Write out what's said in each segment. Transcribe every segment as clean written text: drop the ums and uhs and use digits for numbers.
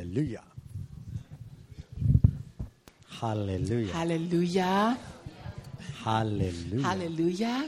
Hallelujah. Hallelujah. Halleluja. Hallelujah. Halleluja.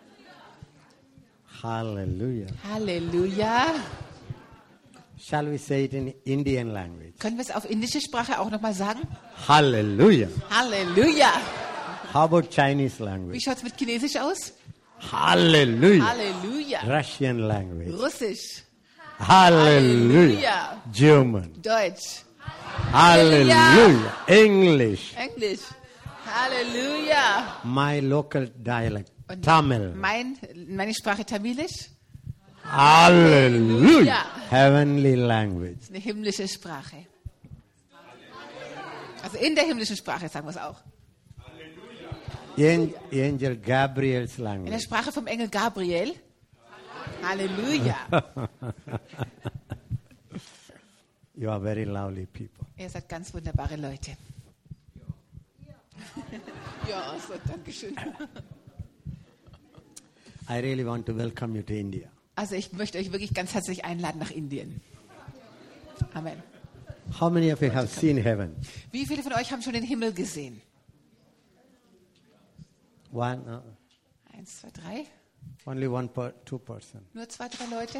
Hallelujah. Halleluja. Shall we say it in Indian language? Können wir es auf indische Sprache auch nochmal sagen? Hallelujah. Halleluja. How about Chinese Wie language? schaut es mit Chinesisch aus? Hallelujah. Halleluja. Russian language. Russisch. Hallelujah. German. Deutsch. Hallelujah. English. Englisch. Halleluja. My local dialect. Und Tamil. meine Sprache Tamilisch Hallelujah. Heavenly language. ist eine himmlische Sprache. Also in der himmlischen Sprache sagen wir es auch. Angel Gabriel's In der language. Sprache vom Engel Gabriel. Halleluja. You are very lovely people. Ihr seid ganz wunderbare Leute. Ja, so, danke schön. I really want to welcome you to India. Also ich möchte euch wirklich ganz herzlich einladen nach Indien. Amen. How many of you have seen heaven? Wie viele von euch haben schon den Himmel gesehen? One, 1, 2, 3. only two person. Nur 2, 3 Leute?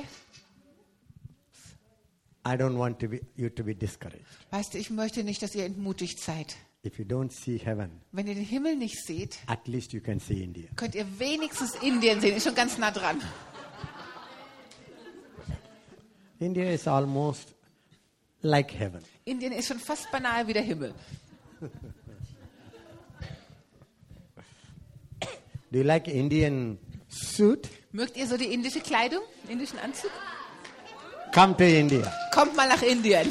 I don't want you to be discouraged. Weißt du, ich möchte nicht, dass ihr entmutigt seid. If you don't see heaven, Wenn ihr den Himmel nicht seht, at least you can see India. könnt ihr wenigstens Indien sehen. Ist schon ganz nah dran. India is almost like heaven. Indien ist schon fast beinahe wie der Himmel. Do you like Indian suit? Mögt ihr so die indische Kleidung, indischen Anzug? Come to India. Kommt mal nach Indien.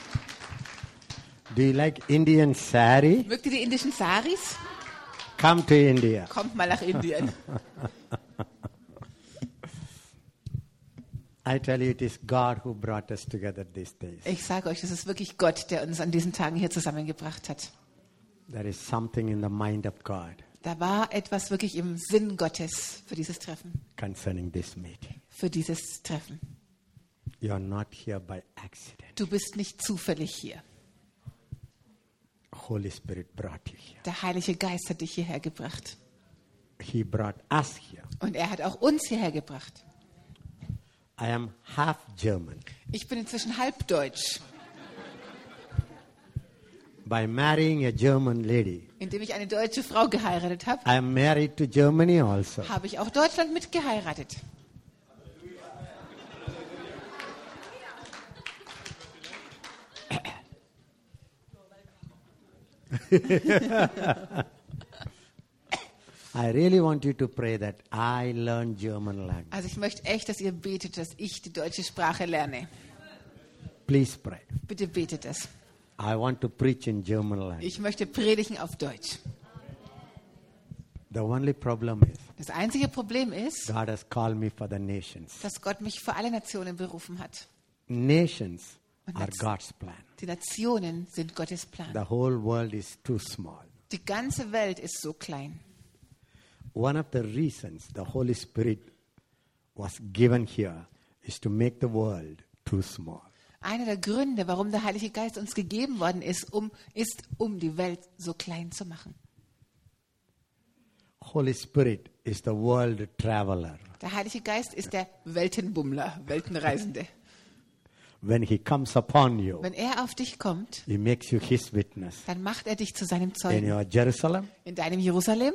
Do you like Indian sari? Mögt ihr die indischen Saris? Come to India. Kommt mal nach Indien. I tell you, it is God who brought us together these days. Ich sage euch, das ist wirklich Gott, der uns an diesen Tagen hier zusammengebracht hat. There is something in the mind of God Da war etwas wirklich im Sinn Gottes für dieses Treffen. concerning this meeting. Für dieses Treffen. You are not here by accident. Du bist nicht zufällig hier. Holy Spirit brought you here. Der Heilige Geist hat dich hierher gebracht. He brought us here. Und er hat auch uns hierher gebracht. I am half German. Ich bin inzwischen halb deutsch. By marrying a German lady, Indem ich eine deutsche Frau geheiratet habe, I am married to Germany also. habe ich auch Deutschland mitgeheiratet. I really want you to pray that I learn German language. Also ich möchte echt, dass ihr betet, dass ich die deutsche Sprache lerne. Please pray. Bitte betet es. I want to preach in German language. Ich möchte predigen auf Deutsch. The only problem is Das einzige Problem ist, God has called me for the nations. dass Gott mich für alle Nationen berufen hat. Nations Und are das- God's plan. Die Nationen sind Gottes Plan. The whole world is too small. Die ganze Welt ist so klein. One of the reasons the Holy Spirit was given here is to make the world too small. Einer der Gründe, warum der Heilige Geist uns gegeben worden ist, um die Welt so klein zu machen. Holy Spirit is the world traveler. Der Heilige Geist ist der Weltenbummler, Weltenreisende. When he comes upon you, Wenn er auf dich kommt, he makes you his witness. dann macht er dich zu seinem In Zeugen. your Jerusalem, In deinem Jerusalem,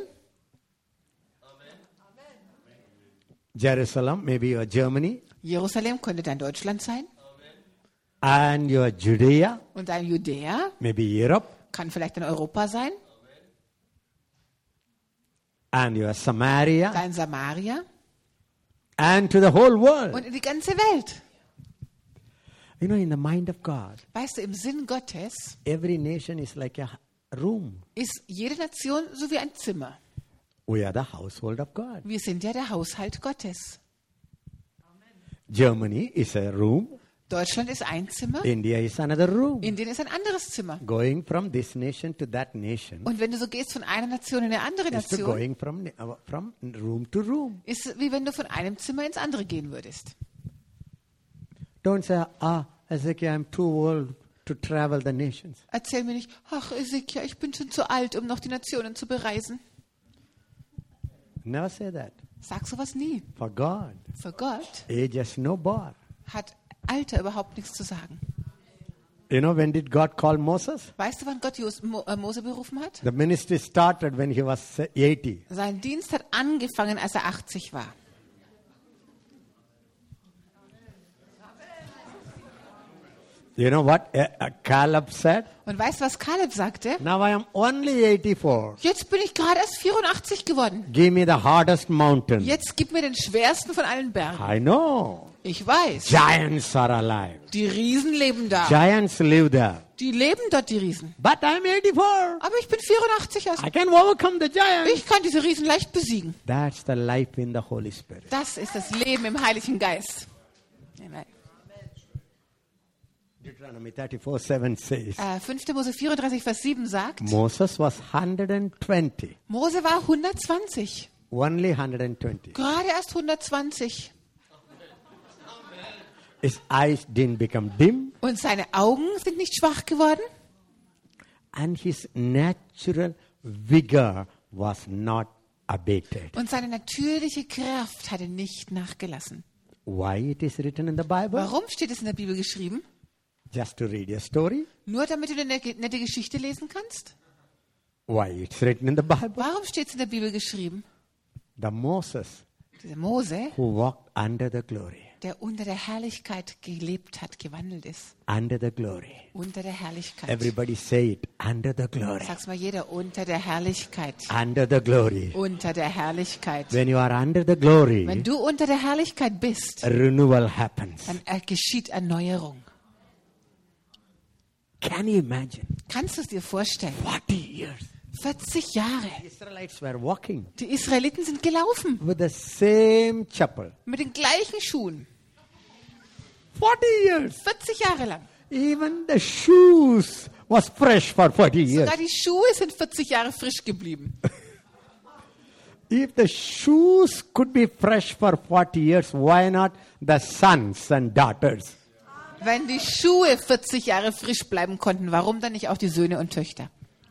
Jerusalem, maybe your Germany, Jerusalem könnte dein Deutschland sein. and your Judea, Und dein Judäa maybe Europe, kann vielleicht in Europa sein. and your Samaria, Dein Samaria and to the whole world. und in die ganze Welt. You know, in the mind of God, Weißt du, im Sinn Gottes every nation is like a room. ist jede Nation so wie ein Zimmer. We are the household of God. Wir sind ja der Haushalt Gottes. Germany is a room. Deutschland ist ein Zimmer, India is another room. Indien ist ein anderes Zimmer. Going from this nation to that nation Und wenn du so gehst von einer Nation in eine andere is to Nation, going from room to room. ist es wie wenn du von einem Zimmer ins andere gehen würdest. Don't say, Ezekiel, I'm too old to travel the nations. Erzähl mir nicht, ach Ezekiel, ich bin schon zu alt, um noch die Nationen zu bereisen. Never say that. Sag sowas nie. For God, Für Gott age has no bar. hat Alter überhaupt nichts zu sagen. You know, when did God call Moses? Weißt du, wann Gott Mose berufen hat? The ministry started when he was 80. Sein Dienst hat angefangen, als er 80 war. You know what Caleb said? Und weißt du, was Kaleb sagte? Now I am only 84. Jetzt bin ich gerade erst 84 geworden. Give me the hardest mountain. Jetzt gib mir den schwersten von allen Bergen. I know. Ich weiß, Giants are alive. die Riesen leben da. Giants live there. Die leben dort, die Riesen. But I'm 84. Aber ich bin 84 erst. I can overcome the giants. Ich kann diese Riesen leicht besiegen. That's the life in the Holy Spirit. Das ist das Leben im Heiligen Geist. Amen. Deuteronomy 34:7 says, 5. Mose 34, Vers 7 sagt, Moses was 120. Mose war 120. Only 120. Gerade erst 120. His eyes didn't become dim, Und seine Augen sind nicht schwach geworden. and his natural vigor was not abated. Und seine natürliche Kraft hatte nicht nachgelassen. Why it is written in the Bible? Warum steht es in der Bibel geschrieben? Just to read a story? Nur damit du eine nette Geschichte lesen kannst? Why it's written in the Bible? Warum steht es in der Bibel geschrieben? The Moses Dieser Mose, who walked under the glory. der unter der Herrlichkeit gelebt hat, gewandelt ist. Under the glory. Unter der Herrlichkeit. Everybody say it. Under the glory. Sag's mal jeder, unter der Herrlichkeit. Under the glory. Unter der Herrlichkeit. When you are under the glory, Wenn du unter der Herrlichkeit bist, a renewal happens. dann geschieht Erneuerung. Can you imagine? Kannst du es dir vorstellen? 40 years. 40 Jahre. The Israelites were walking Die Israeliten sind gelaufen. with the same chapel. Mit den gleichen Schuhen. 40 years. 40 Jahre lang. Even the shoes was fresh for 40 years. Sogar die Schuhe sind 40 Jahre frisch geblieben. If the shoes could be fresh for 40 years, why not the sons and daughters? Wenn die Schuhe 40 Jahre frisch bleiben konnten, warum dann nicht auch die Söhne und Töchter?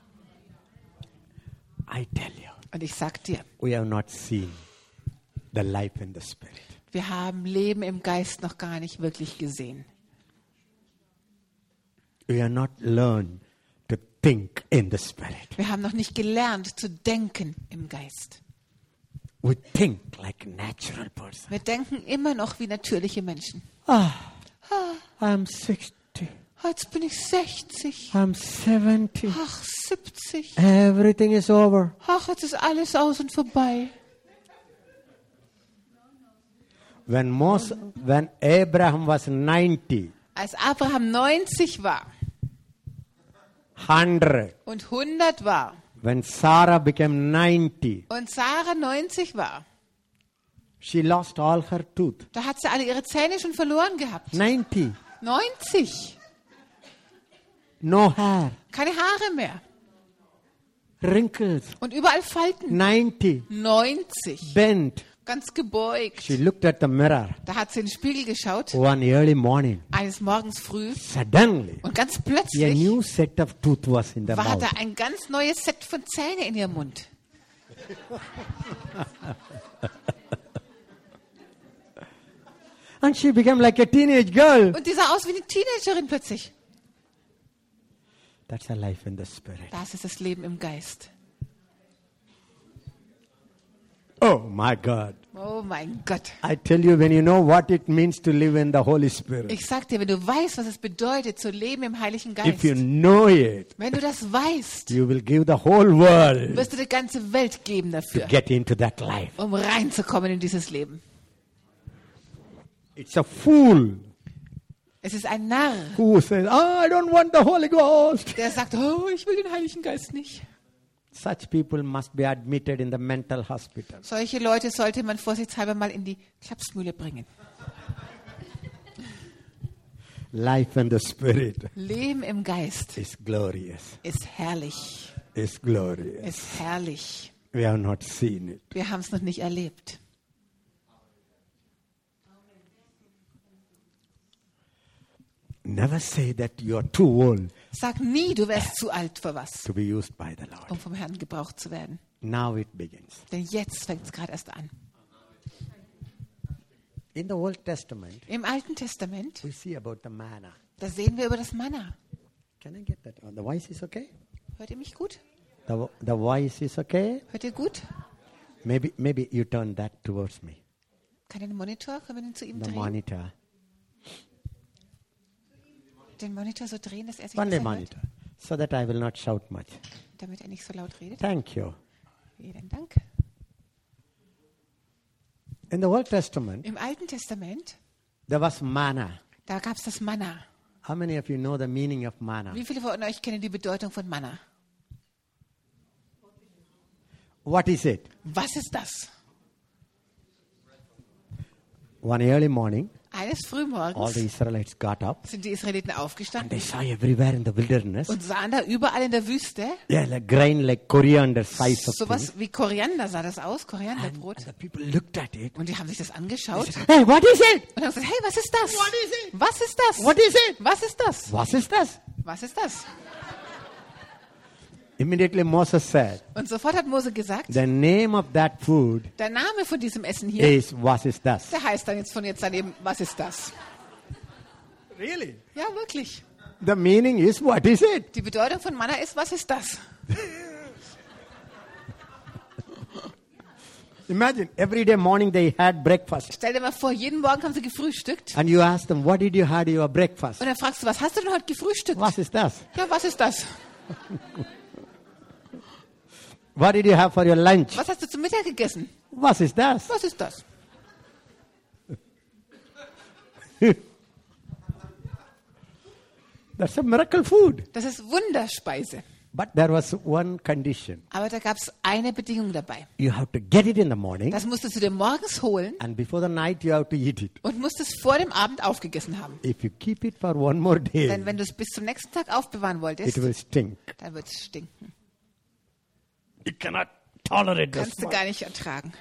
I tell you, Und ich sag dir, we have not seen the life in the Spirit. wir haben Leben im Geist noch gar nicht wirklich gesehen. We have not learned to think in the Spirit. Wir haben noch nicht gelernt zu denken im Geist. We think like a natural person. Wir denken immer noch wie natürliche Menschen. I'm 60. Jetzt bin ich 60. I'm 70. Ach, 70. Everything is over. Ach, jetzt ist alles aus und vorbei. When Abraham was 90, Als Abraham 90 war 100, und 100 war when Sarah became 90, und Sarah 90 war, she lost all her tooth. da hat sie alle ihre Zähne schon verloren gehabt. 90, 90. no hair, Keine Haare mehr. wrinkles. Und überall Falten. 90, 90. bent. Ganz gebeugt. She looked at the mirror Da hat sie in den Spiegel geschaut, one early morning. eines Morgens früh. Suddenly, Und ganz a plötzlich new set of tooth was in the war mouth. da ein ganz neues Set von Zähnen in ihrem Mund. And she became like a teenage girl. Und die sah aus wie eine Teenagerin plötzlich. That's a life in the Spirit. Das ist das Leben im Geist. Oh my God. Oh mein Gott. I tell you, when you know what it means to live in the Holy Spirit, Ich sag dir, wenn du weißt, was es bedeutet, zu leben im Heiligen if Geist, you know it, wenn du das weißt, you will give the whole world wirst du die ganze Welt geben to dafür, get into that life. um reinzukommen in dieses Leben. It's a fool Es ist ein Narr, who says, I don't want the Holy Ghost. der sagt, oh, ich will den Heiligen Geist nicht. Such people must be admitted in the mental hospital. Solche Leute sollte man vorsichtshalber mal in die Klapsmühle bringen. Life in the Spirit Leben im Geist is glorious. ist herrlich. Is glorious. Ist herrlich. We have not seen it. Wir haben es noch nicht erlebt. Never say that you are too old Sag nie, du wärst zu alt für was, to be used by the Lord. um vom Herrn gebraucht zu werden. Now it begins. Denn jetzt fängt es gerade erst an. In the Old Testament, Im Alten Testament, we see about the manna. da sehen wir über das Manna. Can I get that? Oh, the voice is okay? Hört ihr mich gut? The voice is okay? Hört ihr gut? Maybe you turn that towards me. Kann den Monitor, können wir den zu ihm The drehen? monitor. Den Monitor so drehen, dass er sich Only besser hört, monitor. So that I will not shout much. damit er nicht so laut redet. Thank you. Vielen Dank. In the Old Testament, Im Alten Testament, there was manna. da gab es das Manna. How many of you know the meaning of manna? Wie viele von euch kennen die Bedeutung von Manna? What is it? Was ist das? One early morning, Eines all Frühmorgens the Israelites got up sind die Israeliten and aufgestanden they saw everywhere in the wilderness, und sahen da überall in der Wüste yeah, like grain like coriander size of things. sowas wie Koriander sah das aus, Korianderbrot. And the people looked at it. Und die haben sich das angeschaut They said, hey, what is it? und haben gesagt, hey, was ist das? What is it? Was ist das? What is it? Was ist das? What is this? Was ist das? Immediately Moses said, Und sofort hat Mose gesagt, the name of that food der Name von diesem Essen hier, is what is this? der heißt dann jetzt von jetzt an eben, was ist das? Really? Ja, wirklich. The meaning is what is it? Die Bedeutung von Manna ist, was ist das? Imagine every day morning they had breakfast Stell dir mal vor, jeden Morgen haben sie gefrühstückt. and you ask them, what did you have your breakfast? Und dann fragst du, was hast du denn heute gefrühstückt? What is this? Ja, was ist das? What did you have for your lunch? Was hast du zum Mittag gegessen? What is this? Was ist das? That's a miracle food. Das ist Wunderspeise. But there was one condition. Aber da gab es eine Bedingung dabei. You have to get it in the morning Das musstest du dir morgens holen and before the night you have to eat it. und musstest vor dem Abend aufgegessen haben. If you keep it for one more Denn day, wenn du es bis zum nächsten Tag aufbewahren wolltest, it will stink. dann wird es stinken. You cannot tolerate the Kannst du smell. gar nicht ertragen.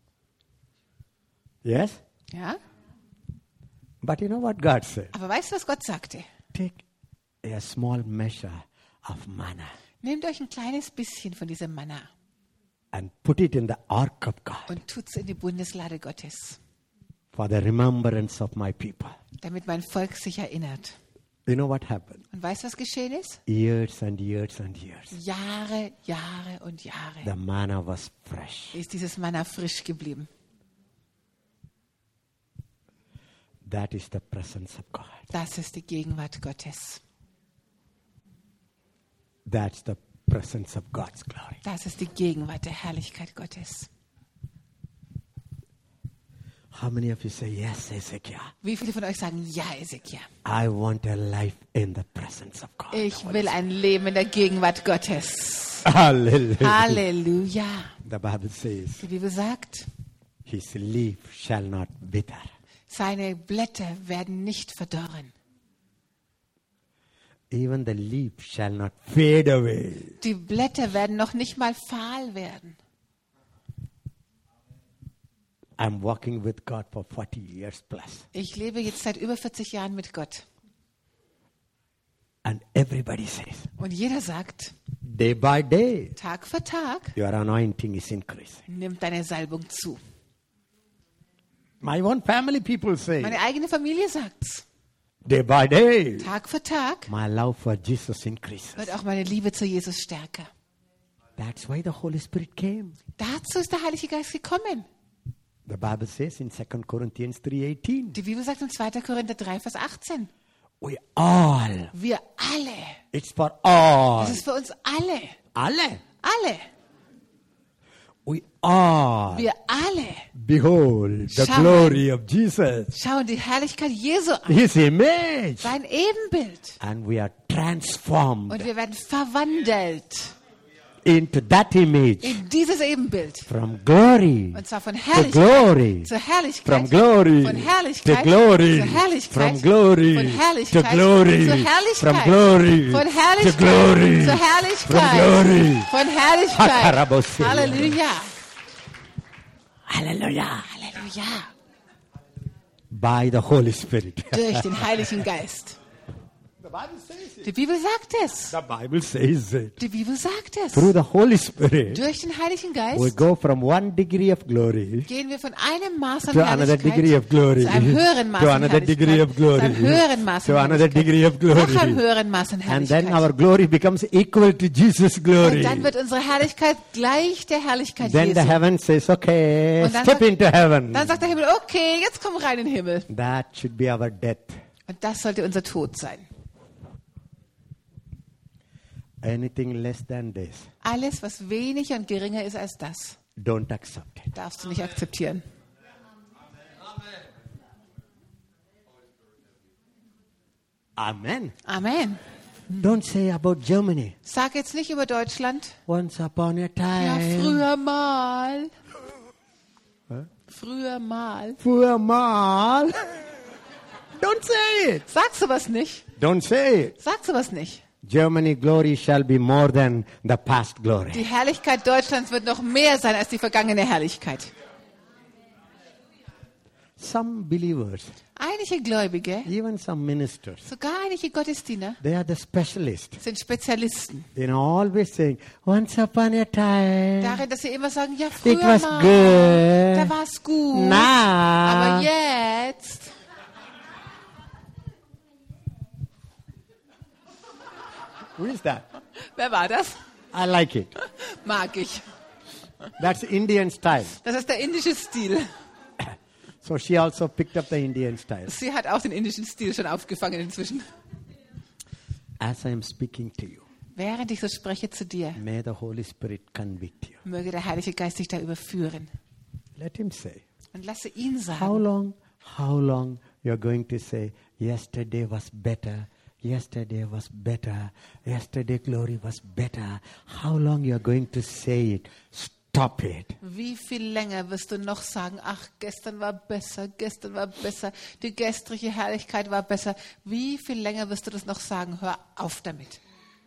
Yes? Ja? But you know what God said? Aber weißt du, was Gott sagte? Take a small measure of manna Nehmt euch ein kleines bisschen von diesem Manna and put it in the ark of God und tut es in die Bundeslade Gottes, for the remembrance of my people. damit mein Volk sich erinnert. You know what happened? Und weißt du, was geschehen ist? Years and years and years. Jahre, Jahre und Jahre The manna was fresh. ist dieses Manna frisch geblieben. That is the presence of God. Das ist die Gegenwart Gottes. That's the presence of God's glory. Das ist die Gegenwart der Herrlichkeit Gottes. How many of you say, yes, Ezekiel? Wie viele von euch sagen, ja, Ezekiel? I want a life in the presence of God. Ich will ein Leben in der Gegenwart Gottes. Hallelujah. Halleluja. The Bible says, Die Bibel sagt, his leaf shall not wither. seine Blätter werden nicht verdorren. Even the leaf shall not fade away. Die Blätter werden noch nicht mal fahl werden. I'm walking with God for 40 years plus. Ich lebe jetzt seit über 40 Jahren mit Gott. And everybody says, Und jeder sagt, day by day, Tag für Tag your anointing is increasing. nimmt deine Salbung zu. My own family people say, Meine eigene Familie sagt's. day by day, Tag für Tag my love for Jesus increases. wird auch meine Liebe zu Jesus stärker. That's why the Holy Spirit came. Dazu ist der Heilige Geist gekommen. The Bible says in 2 Corinthians 3:18, Die Bibel sagt in 2. Korinther 3, Vers 18. we all, Wir alle. it's for all. Das ist für uns alle. Alle. Alle. We all Wir alle behold the Schauen. glory of Jesus, schauen die Herrlichkeit Jesu an. His image, Sein Ebenbild. and we are transformed Und wir werden verwandelt into that image in dieses Ebenbild. from glory Und zwar von to Herrlichkeit glory, zur Herrlichkeit. from glory Von to Herrlichkeit glory, zur Herrlichkeit. from glory Von to Herrlichkeit glory, zur Herrlichkeit. from glory Von to Herrlichkeit glory, zur from Herrlichkeit. glory. Von Herrlichkeit. Hakarabosia. Halleluja. Hallelujah. Halleluja. By the Holy Spirit. Durch den Heiligen Geist. The Bible says it. Die Bibel sagt es. The Bible says it. Die Bibel sagt es. Through the Holy Spirit, Durch den Heiligen we Geist go from one degree of glory gehen wir von einem Maß an to another degree Herrlichkeit of glory, zu einem höheren Maß to an another degree of Herrlichkeit, glory, zu einem höheren Maß to an another degree of Herrlichkeit, noch einem glory. höheren Maß an And then Herrlichkeit. our glory becomes equal to Jesus' glory. Und dann wird unsere Herrlichkeit gleich der Herrlichkeit Then the Jesu. heaven says, okay, Und dann step sagt- into heaven. Dann sagt der Himmel, okay, jetzt komm rein in den Himmel. That should be our death. Und das sollte unser Tod sein. Anything less than this, Alles, was weniger und geringer ist als das, don't accept it. darfst du nicht akzeptieren. Amen. Amen. Don't say about Germany. Sag jetzt nicht über Deutschland. Once upon a Ja, time. früher mal. Früher mal. Früher mal. Don't say it. Sag sowas nicht. Don't say it. Sag sowas nicht. Germany glory shall be more than the past glory. Die Herrlichkeit Deutschlands wird noch mehr sein als die vergangene Herrlichkeit. Some believers, Einige Gläubige, even some ministers, sogar einige Gottesdiener, they are the specialists. sind Spezialisten They know always saying, once upon a time. darin, dass sie immer sagen, ja, It früher was mal, good. da war es gut, Now. aber jetzt. Who is that? Wer war das? I like it. Mag ich. That's Indian style. Das ist der indische Stil. So she also picked up the Indian style. Sie hat auch den indischen Stil schon aufgefangen inzwischen. As I am speaking to you, Während ich so spreche zu dir, may the Holy Spirit convict you. möge der Heilige Geist dich da überführen. Let him say. Und lasse ihn How sagen, long you're going to say, yesterday was better, yesterday was better, yesterday glory was better. How long you're going to say it? Stop it. wie viel länger wirst du noch sagen, ach, gestern war besser, die gestrige Herrlichkeit war besser. Wie viel länger wirst du das noch sagen? Hör auf damit.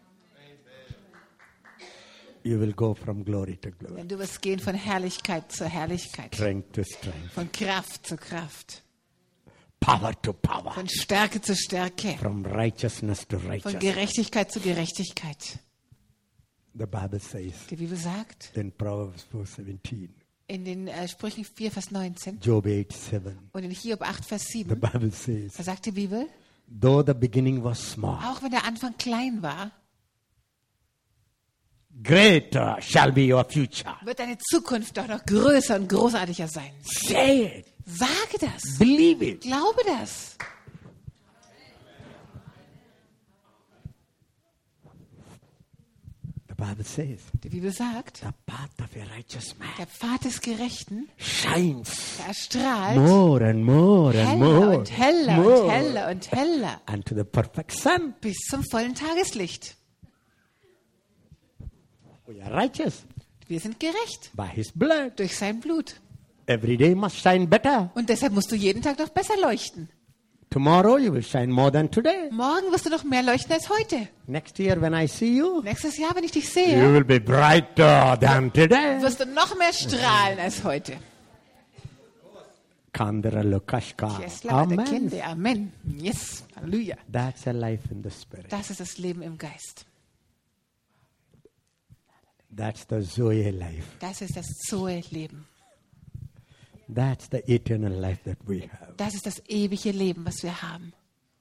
You will go from glory to glory, Denn du wirst gehen von Herrlichkeit zu Herrlichkeit, strength to strength, von Kraft zu Kraft, power to power, von Stärke zu Stärke, from righteousness to von righteousness. Gerechtigkeit zu Gerechtigkeit. The Bible says Die Bibel sagt in Proverbs 4:17, in den Sprüchen 4, Vers 19 Job 8:7, und in Hiob 8, Vers the 7, Bible says, da sagt die Bibel, though the beginning was small, auch wenn der Anfang klein war, greater shall be your future. wird deine Zukunft doch noch größer und großartiger sein. Say it. Sage das. Believe it. Glaube das. The Bible says, Die Bibel sagt, the path of a righteous man der Pfad des Gerechten, shines der erstrahlt more and more and heller more, und heller more und heller und heller unto the perfect sun. bis zum vollen Tageslicht. We are righteous Wir sind gerecht by his blood. durch sein Blut. Every day must shine better. Und deshalb musst du jeden Tag noch besser leuchten. Tomorrow you will shine more than today. Morgen wirst du noch mehr leuchten als heute. Next year when I see you, Nächstes Jahr, wenn ich dich you sehe, will be brighter than today. wirst du noch mehr strahlen als heute. Kandara Lukashka. Jesla, der Amen. Kinder. Amen. Yes. Halleluja. That's a life in the spirit. Das ist das Leben im Geist. That's the Zoe life. Das ist das Zoe-Leben. That's the eternal life that we have. Das ist das ewige Leben, was wir haben.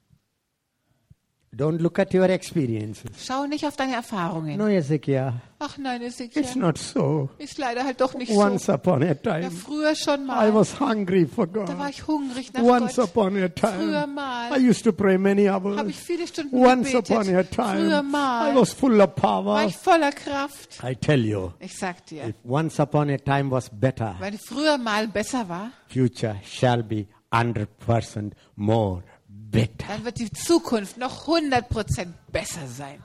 Don't look at your experiences. Schau nicht auf deine Erfahrungen. No, Ezekiel, Ach nein, it's Ezekiel, not so. ist leider halt doch nicht Once so. upon a Ja, time, früher schon I mal. was hungry for Da war God. ich hungrig nach Once Gott. upon a Früher time, mal. I used to pray many Habe hours. ich viele Stunden Once upon a gebetet. Früher time, I mal was full of war power. ich voller Kraft. I tell you, Ich sag dir, if once upon a time was better, wenn früher mal besser war, future shall be 100% more better. dann wird die Zukunft noch 100% besser sein.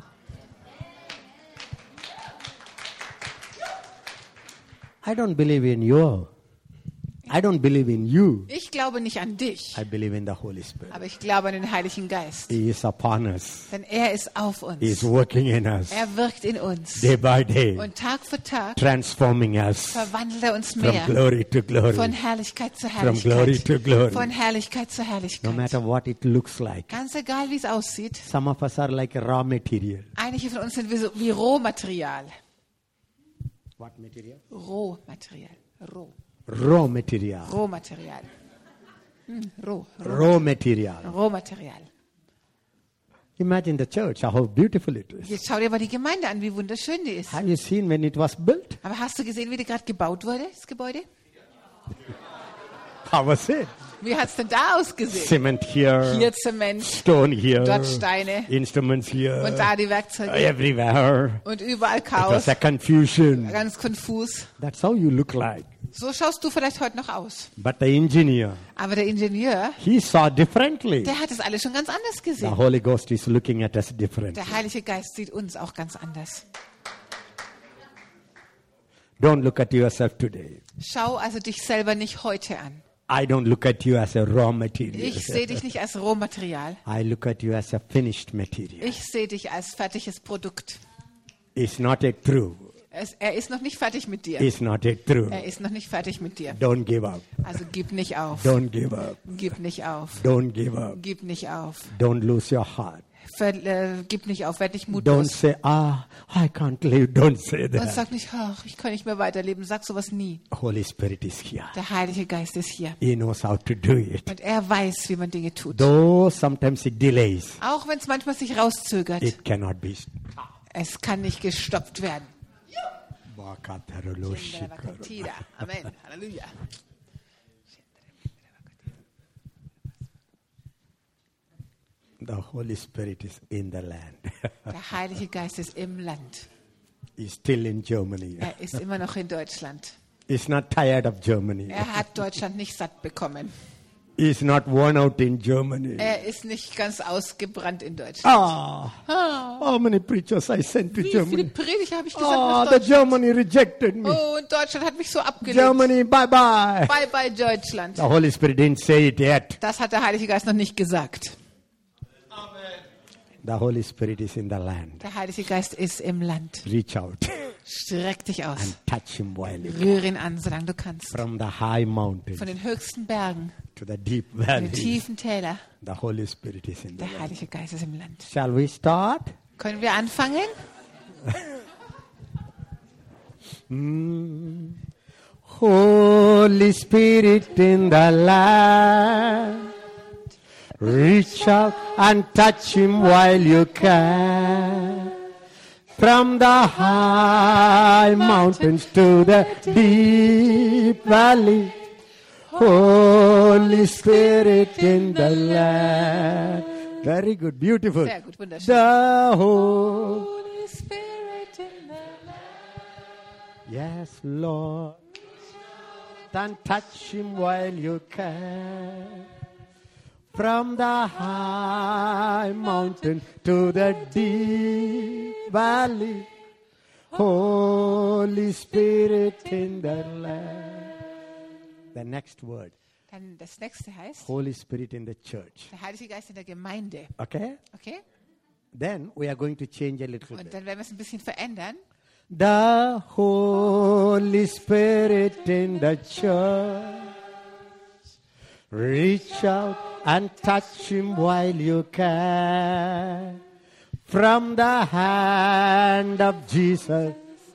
I don't believe in you. I I don't believe in you. Ich glaube nicht an dich, I believe in the Holy Spirit. aber ich glaube an den Heiligen Geist. He is upon us. Denn er ist auf He is uns. working in us Er wirkt in uns. day by day, Und Tag für Tag transforming us verwandelt er uns from mehr. glory to Von glory, Herrlichkeit zu from glory to Herrlichkeit. glory. Von Herrlichkeit zu No Herrlichkeit. matter what it looks like. Ganz egal, wie es aussieht. Some of us are like raw material. Einige von uns sind wie Rohmaterial. What material? Rohmaterial. Raw material. Rohmaterial. Raw material. Rohmaterial. Imagine the church, how beautiful it is. Jetzt schau dir mal die Gemeinde an, wie wunderschön die ist. Have you seen when it was built? Aber hast du gesehen, wie die gerade gebaut wurde, das Gebäude? How was it? Wie hat es denn da ausgesehen? Cement here, Hier Zement, stone here, dort Steine instruments here, und da die Werkzeuge everywhere. und überall It was Chaos. a confusion. Ganz konfus. That's how you look like. So schaust du vielleicht heute noch aus. But the engineer, Aber der Ingenieur, he saw differently. der hat es alles schon ganz anders The gesehen. Holy Ghost is looking at us differently. Der Heilige Geist sieht uns auch ganz anders. Don't look at yourself today. Schau also dich selber nicht heute an. I don't look at you as a raw material. Ich sehe dich nicht als Rohmaterial. I look at you as a finished material. Ich sehe dich als fertiges Produkt. It's not yet through. Er ist noch nicht fertig mit dir. It's not yet through. Er ist noch nicht fertig mit dir. Don't give up. Also gib nicht auf. Don't give up. Gib nicht auf. Don't give up. Gib nicht auf. Don't lose your heart. Gib nicht auf. Werd nicht Don't mutlos. say, I can't live. Don't say Und that. sag nicht, ach, ich kann nicht mehr weiterleben. Sag sowas nie. Holy Spirit is here. Der Heilige Geist ist hier. He knows how to do it. Und er weiß, wie man Dinge tut. Though sometimes it delays, Auch wenn es manchmal sich rauszögert. it cannot be. Es kann nicht gestoppt werden. Bakataroloshika. Amen. Halleluja. The Holy Spirit is in the land. Der Heilige Geist ist im Land. He's still in Germany. Er ist immer noch in Deutschland. He's not tired of Germany. Er hat Deutschland nicht satt bekommen. He's not worn out in Germany. Er ist nicht ganz ausgebrannt in Deutschland. How many preachers I sent to Wie viele Germany? Prediger habe ich gesandt nach The Deutschland? Germany rejected me. Oh, und Deutschland hat mich so abgelehnt. Germany, bye bye. Bye bye Deutschland. The Holy Spirit didn't say it yet. Das hat der Heilige Geist noch nicht gesagt. The Holy Spirit is in the land. Der Heilige Geist ist im Land. Reach out Streck dich aus. and touch him while you Rühre ihn an, solange du kannst. from the high mountains Von den höchsten Bergen, to the deep in den valleys. tiefen Täler. The Holy Spirit is in the Der land. Heilige Geist ist im Land. Shall we start? Können wir anfangen? Holy Spirit in the land. Reach out and touch him while you can. From the high mountains to the deep valley. Holy Spirit in the land. Very good, beautiful. Sehr gut, wunderschön. The whole. Holy Spirit in the land. Yes, Lord. Then touch him while you can. From the high mountain to the deep valley. Holy Spirit in the land. The next word. Dann das nächste heißt, Holy Spirit in the church. der Heilige Geist in der Gemeinde. Okay? Okay? Then we are going to change a little Und bit. dann werden wir es ein bisschen verändern. The Holy Spirit in the church. Reach out and touch him while you can. From the hand of Jesus.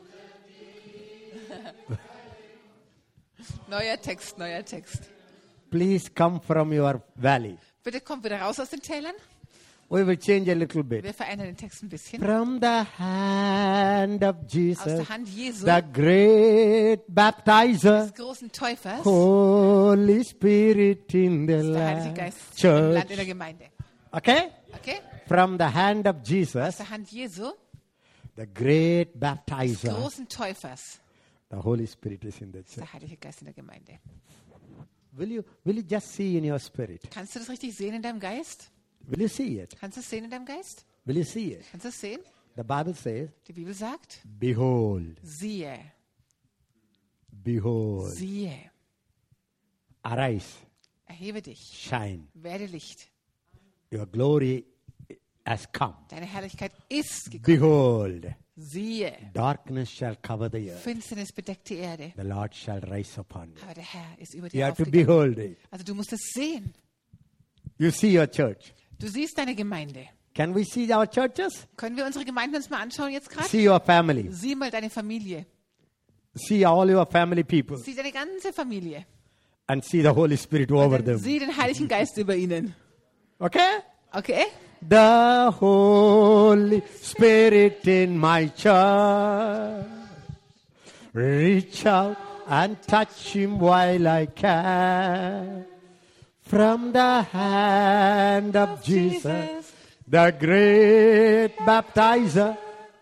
Neuer Text, neuer Text. Please come from your valley. Bitte kommt wieder raus aus den Tälern. We will change a little bit. Wir verändern den Text ein bisschen. From the hand of Aus Jesus, der Hand Jesu, the great baptizer. des großen Täufers, Holy Spirit in the ist der Heilige land. Geist im Church. Land in der Gemeinde. Okay? Okay? From the hand of Aus Jesus, der Hand Jesu, the great des baptizer. großen Täufers, The Holy Spirit is in the ist church. der Heilige Geist in der Gemeinde. Will you just see in your spirit? Kannst du das richtig sehen in deinem Geist? Will you see it? Kannst du es sehen in deinem Geist? Will you see it? Kannst du es sehen? The Bible says, Die Bibel sagt, behold, siehe, behold. siehe. Arise, Erhebe dich. shine. Werde Licht. Your glory has come. Deine Herrlichkeit ist gekommen. Behold, Siehe, darkness shall cover the earth. Finsternis bedeckt die Erde. The Lord shall rise upon you. Aber der Herr ist über You dir have to aufgegangen. behold it. Also du musst es sehen. You see your church. Du siehst deine Gemeinde. Can we see our churches? Können wir unsere Gemeinden uns mal anschauen jetzt gerade? See your family. Sieh mal deine Familie. See all your family people. Sieh deine ganze Familie. And see the Holy Spirit over Dann them. sieh den Heiligen Geist über ihnen. Okay? Okay? The Holy Spirit in my church. Reach out and touch him while I can. From the hand of Jesus, the great baptizer.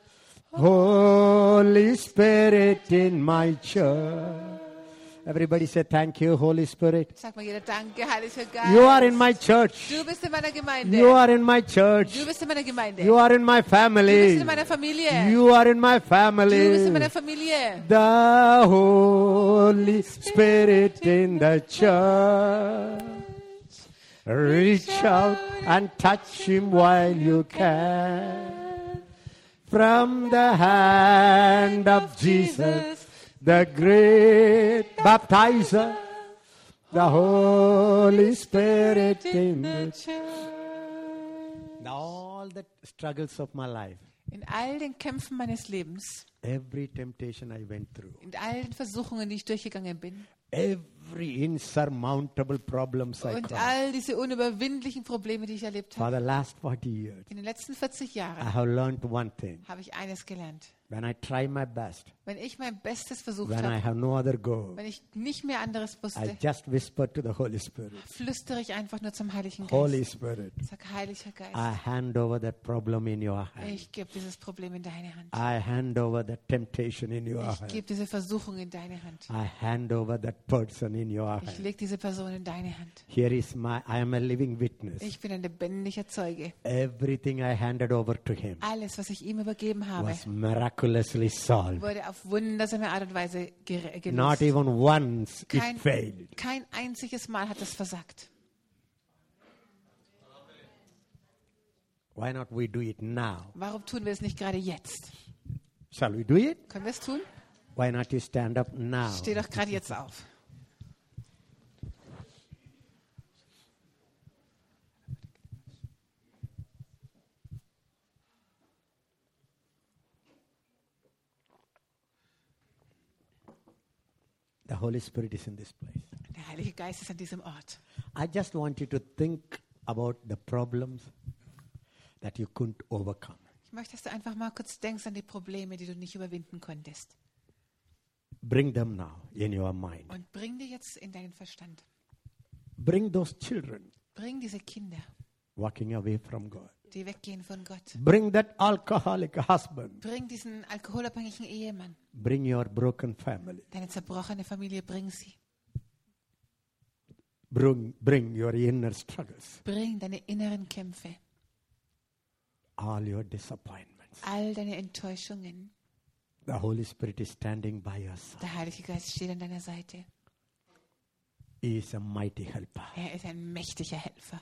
Holy Spirit in my church. Everybody say thank you, Holy Spirit. Sag mal jeder Danke, Heiliger Geist. You are in my church. Du bist in meiner Gemeinde. You are in my church. Du bist in meiner Gemeinde. You are in my Du bist family. in meiner Familie. You are in my Du bist in family. meiner Familie. The Holy Spirit in the church. Reach out and touch him while you can. From the hand of Jesus, the great baptizer, the Holy Spirit in the church. All the struggles of my life, In all den Kämpfen meines Lebens, every temptation I went through, in all den Versuchungen, die ich durchgegangen bin, every insurmountable problems I und crossed. all diese unüberwindlichen Probleme, die ich erlebt For habe, the last 40 years, in den letzten 40 I Jahren have learned one thing. habe ich eines gelernt. When I try my best, Wenn ich mein Bestes versucht when I habe, have no other go, wenn ich nicht mehr anderes I wusste, just whisper to the Holy Spirit, flüstere ich einfach nur zum Heiligen Holy Geist. Spirit, Sag, Heiliger Geist, I hand over that problem in your hand. ich gebe dieses Problem in deine Hand. I hand over that temptation in your Ich hand. gebe diese Versuchung in deine Hand. I hand over that person in your Ich hand. lege diese Person in deine Hand. Here is I am a living witness. Ich bin ein lebendiger Zeuge. Everything I handed over to him Alles, was ich ihm übergeben habe, was miraculously solved. wurde auf wundersame Art und Weise Not gelöst. even once it Kein, failed. kein einziges Mal hat es versagt. Why not we do it now? Warum tun wir es nicht gerade jetzt? Shall we do it? Können wir es tun? Why not you stand up now? Steh doch gerade jetzt auf. The Holy Spirit is in this place. Der Heilige Geist ist an diesem Ort. I just want you to think about the problems that you couldn't overcome. Ich möchte, dass du einfach mal kurz denkst an die Probleme, die du nicht überwinden konntest. Bring them now in your mind. Und bring dir jetzt in deinen Verstand. Bring those children Bring diese Kinder, walking away from God. die weggehen von Gott. Bring that alcoholic husband. Bring diesen alkoholabhängigen Ehemann. Bring your broken family. Deine zerbrochene Familie, bring sie. Bring your inner struggles, Bring deine inneren Kämpfe, all your disappointments. all deine Enttäuschungen. The Holy Spirit is standing by your side. Der Heilige Geist steht an deiner Seite. He is a mighty helper. Er ist ein mächtiger Helfer.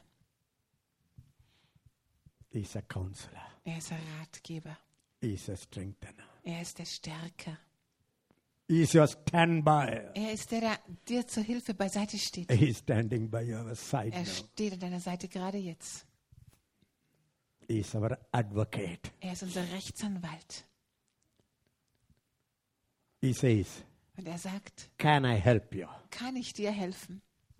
He is a counselor. Er ist ein Ratgeber. He is a strengthener. Er ist der Stärker. He is your standby. Er ist der, der dir zur Hilfe beiseite steht. He is standing by your side Er now. steht an deiner Seite gerade jetzt. He is our advocate. Er ist unser Rechtsanwalt. He says, Und er sagt, can I help you? kann ich dir helfen?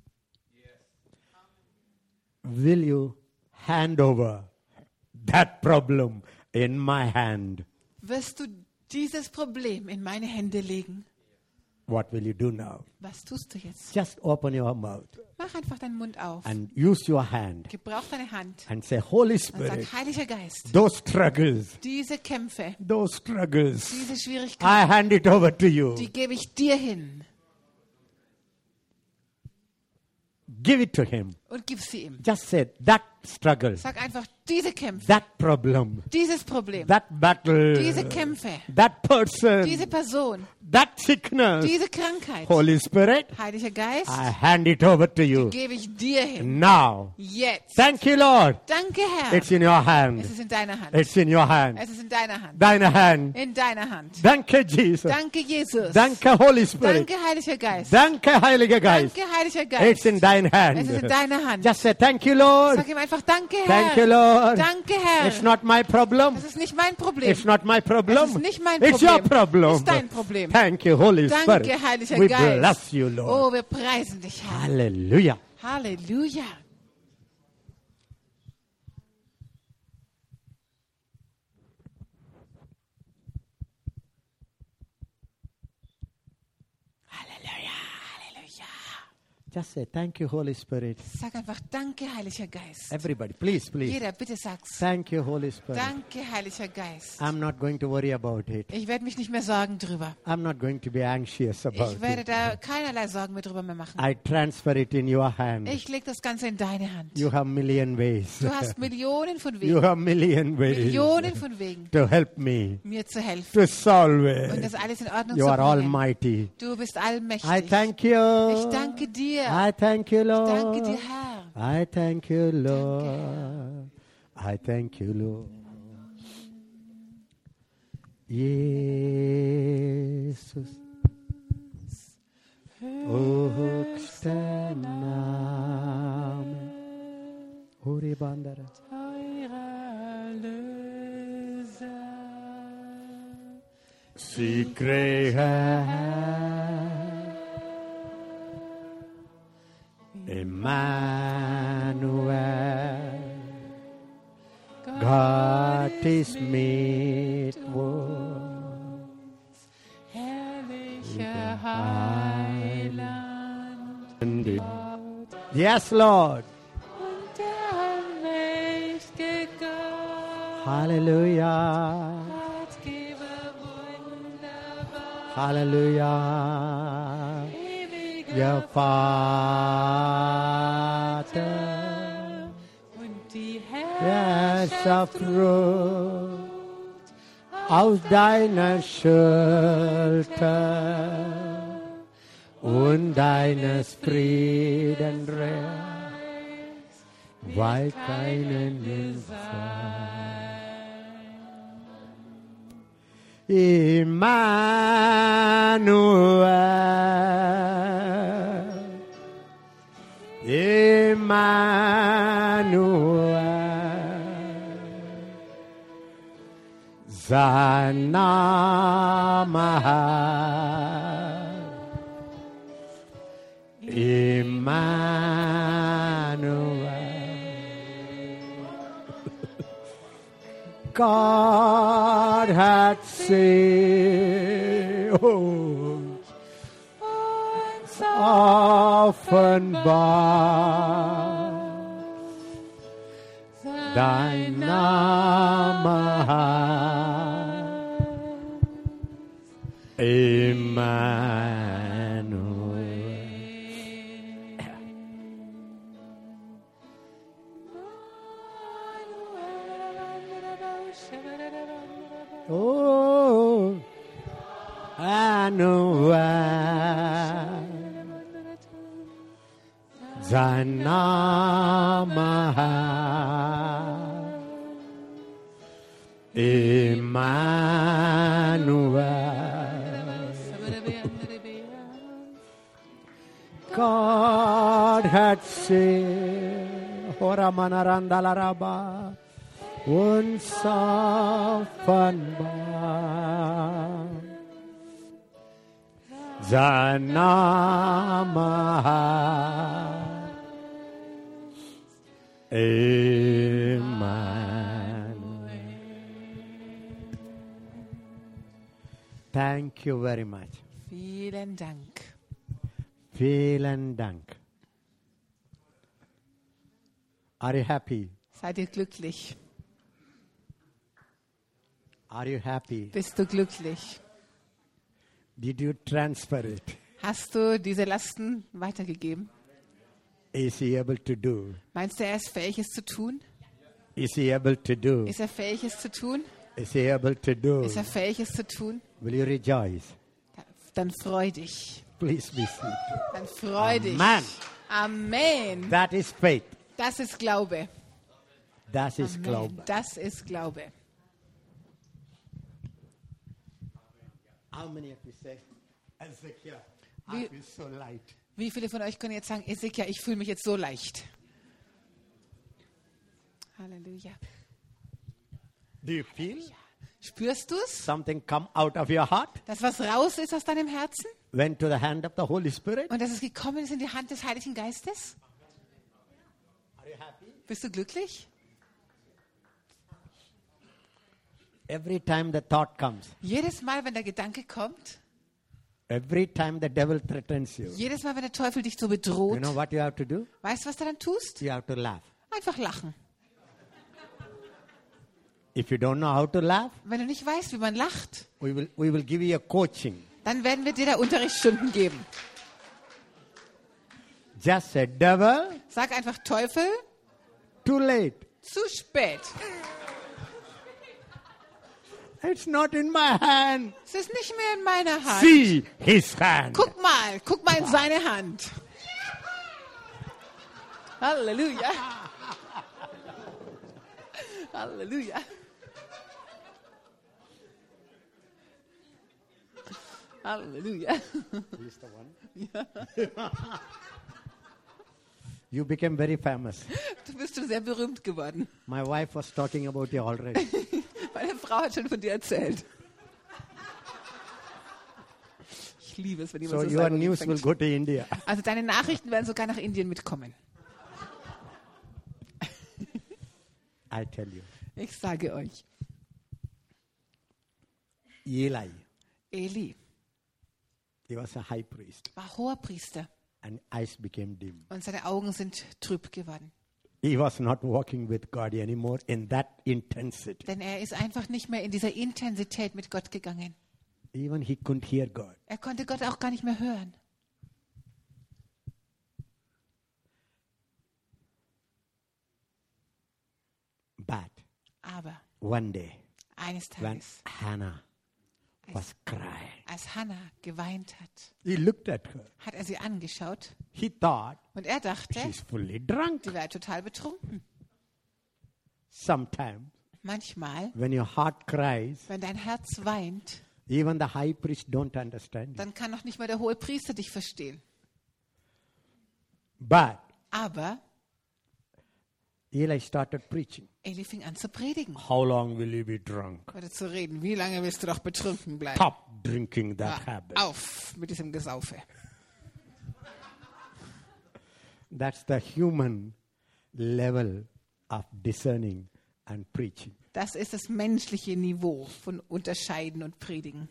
Will you hand over that problem in my hand? Wirst du dieses Problem in meine Hände legen? What will you do now? Was tust du jetzt? Just open your mouth Mach einfach deinen Mund auf. and use your hand Gebrauch deine Hand and say, Holy und Spirit, sag, Heiliger Geist, those struggles, diese Kämpfe, diese Schwierigkeiten, I hand it over to you. die gebe ich dir hin. Give it to him. und gib sie ihm. Just say, that struggle, Sag einfach, diese Kämpfe, that problem, dieses Problem, that battle, diese Kämpfe, that person, diese Person, that sickness, diese Krankheit, Holy Spirit, Heiliger Geist, I hand it over to you gebe ich dir hin. now. Jetzt. Thank you, Lord. Danke, Herr. It's in your Es hand. ist in deiner Hand. It's in your hand. Es ist in deiner Hand. Deine Hand. In deiner Hand. Danke, Jesus. Danke, Jesus. Danke, Holy Spirit. Danke, Heiliger Geist. Danke, Heiliger Geist. Danke, Heiliger It's Geist. in deine hand. Es ist in deiner Hand. Just say, thank you, Lord. Sag ihm einfach, danke, Thank you, Herr. Lord. Danke, Herr. It's not my problem. Das ist nicht mein Problem. It's not my problem. Es ist nicht mein It's your Problem. problem. Es ist dein Problem. Thank you, Holy Danke, Spirit. Heiliger We Geist. bless you, Lord. Oh, wir preisen dich, Herr. Hallelujah. Halleluja. Halleluja. Halleluja. Just say, thank you, Holy Spirit. Sag einfach, danke, Heiliger Geist. Everybody, please, please. Jeder, bitte sag's. Thank you, Holy Spirit. Danke, Heiliger Geist. I'm not going to worry about it. Ich werde mich nicht mehr sorgen drüber. I'm not going to be anxious about Ich werde it. da keinerlei Sorgen mehr drüber mehr machen. I transfer it in your hand. Ich lege das Ganze in deine Hand. You have million ways. Du hast Millionen von You Wegen. have million ways Millionen von Wegen, to help me, mir zu helfen. to solve Und it. das alles in Ordnung You zu are bringen. almighty. Du bist I allmächtig. thank you. Ich danke dir. I thank you, Ich danke dir, Lord. Herr. I thank you, Lord. I thank you, Lord. Jesus, höchster Name. Hori Bandara. Secret Emmanuel, God is mit uns. Herrlicher Heiland, Yes, Lord. und der allmächtige Gott, Hallelujah. Ratgeber wunderbar, Hallelujah. ewiger Ja, Vater, und die Herrscherfrucht aus deiner Schulter und deines Frieden weil keinen Emmanuel, sein Name Emmanuel. God had saved uns offenbar dein Name Emmanuel. Oh, Emmanuel, sein Name Emmanuel. God had said, Hora manaranda la raba, uns offenbar. Sein Name Emmanuel. Thank you very much. Vielen Dank. Vielen Dank. Are you happy? Seid ihr glücklich? Are you happy? Bist du glücklich? Did you transfer it? Hast du diese Lasten weitergegeben? Is he able to do? Meinst du, er ist fähig, es zu tun? Is he able to do? Ist er fähig, es zu tun? Is he able to do? Ist er fähig, es zu tun? Will you rejoice? Dann freu dich. Please be seated. Dann freu dich. Amen. Amen. That is faith. Das ist Glaube. That is Amen. Glaube. Das ist Glaube. How many of you say, Ezekiel, Wie- I feel so light. Wie viele von euch können jetzt sagen, Ezekiel, ich fühle mich jetzt so leicht? Halleluja. Do you feel Spürst du es? something come out of your heart? Dass was raus ist aus deinem Herzen? Went to the hand of the Holy Spirit? Und dass es gekommen ist in die Hand des Heiligen Geistes? Are you happy? Bist du glücklich? Every time the thought comes, Jedes Mal, wenn der Gedanke kommt, every time the devil threatens you, jedes Mal, wenn der Teufel dich so you bedroht, know what you have to do? weißt du, was du dann tust? You have to laugh. Einfach lachen. If you don't know how to laugh, Wenn du nicht weißt, wie man lacht, we will give you a coaching. dann werden wir dir da Unterrichtsstunden geben. Just say, devil, Sag einfach, Teufel, too late. zu spät. It's not in my hand. Es ist nicht mehr in meiner Hand. See his hand. Guck mal in seine Hand. Halleluja. Halleluja. Halleluja. He's the one. You became very famous. Du bist schon sehr berühmt geworden. My wife was talking about you already. Meine Frau hat schon von dir erzählt. Ich liebe es, wenn jemand So so your selber news will anfängt. go to India. Also deine Nachrichten werden sogar nach Indien mitkommen. I tell you. Ich sage euch. Eli, Eli he was a high priest, war Hoherpriester and eyes became dim. und seine Augen sind trüb geworden. He was not walking with God anymore in that intensity. Denn er ist einfach nicht mehr in dieser Intensität mit Gott gegangen. Even he couldn't hear God. Er konnte Gott auch gar nicht mehr hören. But Aber one day, eines when Tages, Hannah was crying, als Hannah geweint hat, he looked at her. hat er sie angeschaut He thought und er dachte, she's fully drunk. sie wäre total betrunken. Sometimes, Manchmal, when your heart cries, wenn dein Herz weint, even the high priest don't understand you. dann kann noch nicht mal der hohe Priester dich verstehen. But Aber Eli started preaching. Eli fing an zu predigen How long will you be drunk? oder zu reden. Wie lange willst du doch betrunken bleiben? Stop drinking that Hör habit. auf mit diesem Gesaufe. That's the human level of discerning and preaching. Das ist das menschliche Niveau von Unterscheiden und Predigen.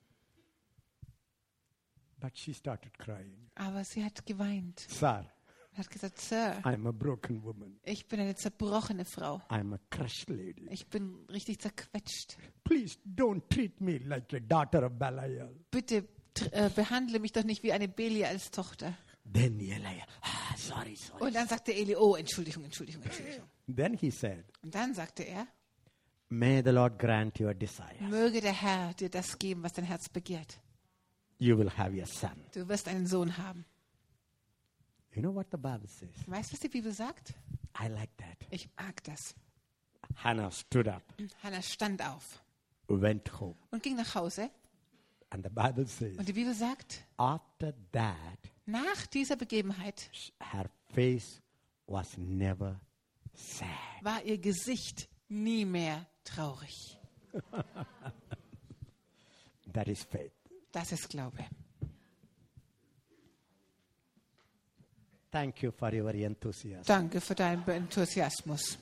But she started crying. Aber sie hat geweint. Sir, Hat gesagt, Sir, I'm a broken woman. ich bin eine zerbrochene Frau. I'm a crushed lady. Ich bin richtig zerquetscht. Please don't treat me like a daughter of Belial. Bitte behandle mich doch nicht wie eine Belia als Tochter. Then Eli, sorry. Und dann sagte Eli, oh, Entschuldigung. Then he said, Und dann sagte er, may the Lord grant your desire. möge der Herr dir das geben, was dein Herz begehrt. You will have your son. Du wirst einen Sohn haben. You know what the Bible says? Weißt du, was die Bibel sagt? I like that. Ich mag das. Hannah stood up, Hannah stand auf went home. und ging nach Hause. And the Bible says, Und die Bibel sagt, after that, nach dieser Begebenheit her face was never sad. war ihr Gesicht nie mehr traurig. That is faith. Das ist Glaube. Thank you for your enthusiasm. Danke für deinen Enthusiasmus.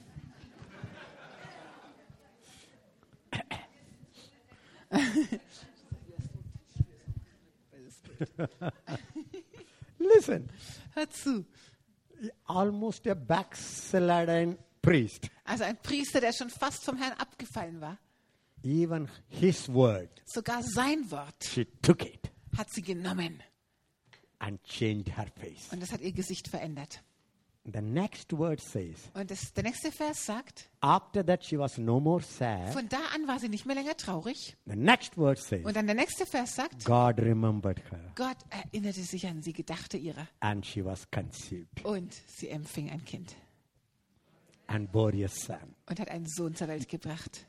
Listen, Hör zu. almost a backslidden priest. Also ein Priester, der schon fast vom Herrn abgefallen war. Even his word, Sogar sein Wort she took it hat sie genommen. and changed her face. Und das hat ihr Gesicht verändert. The next word says, Und der nächste Vers sagt, after that she was no more sad. von da an war sie nicht mehr länger traurig. The next word says, Und dann der nächste Vers sagt, God remembered her Gott erinnerte sich an sie, gedachte ihrer. and she was conceived Und sie empfing ein Kind and bore a son. und hat einen Sohn zur Welt gebracht.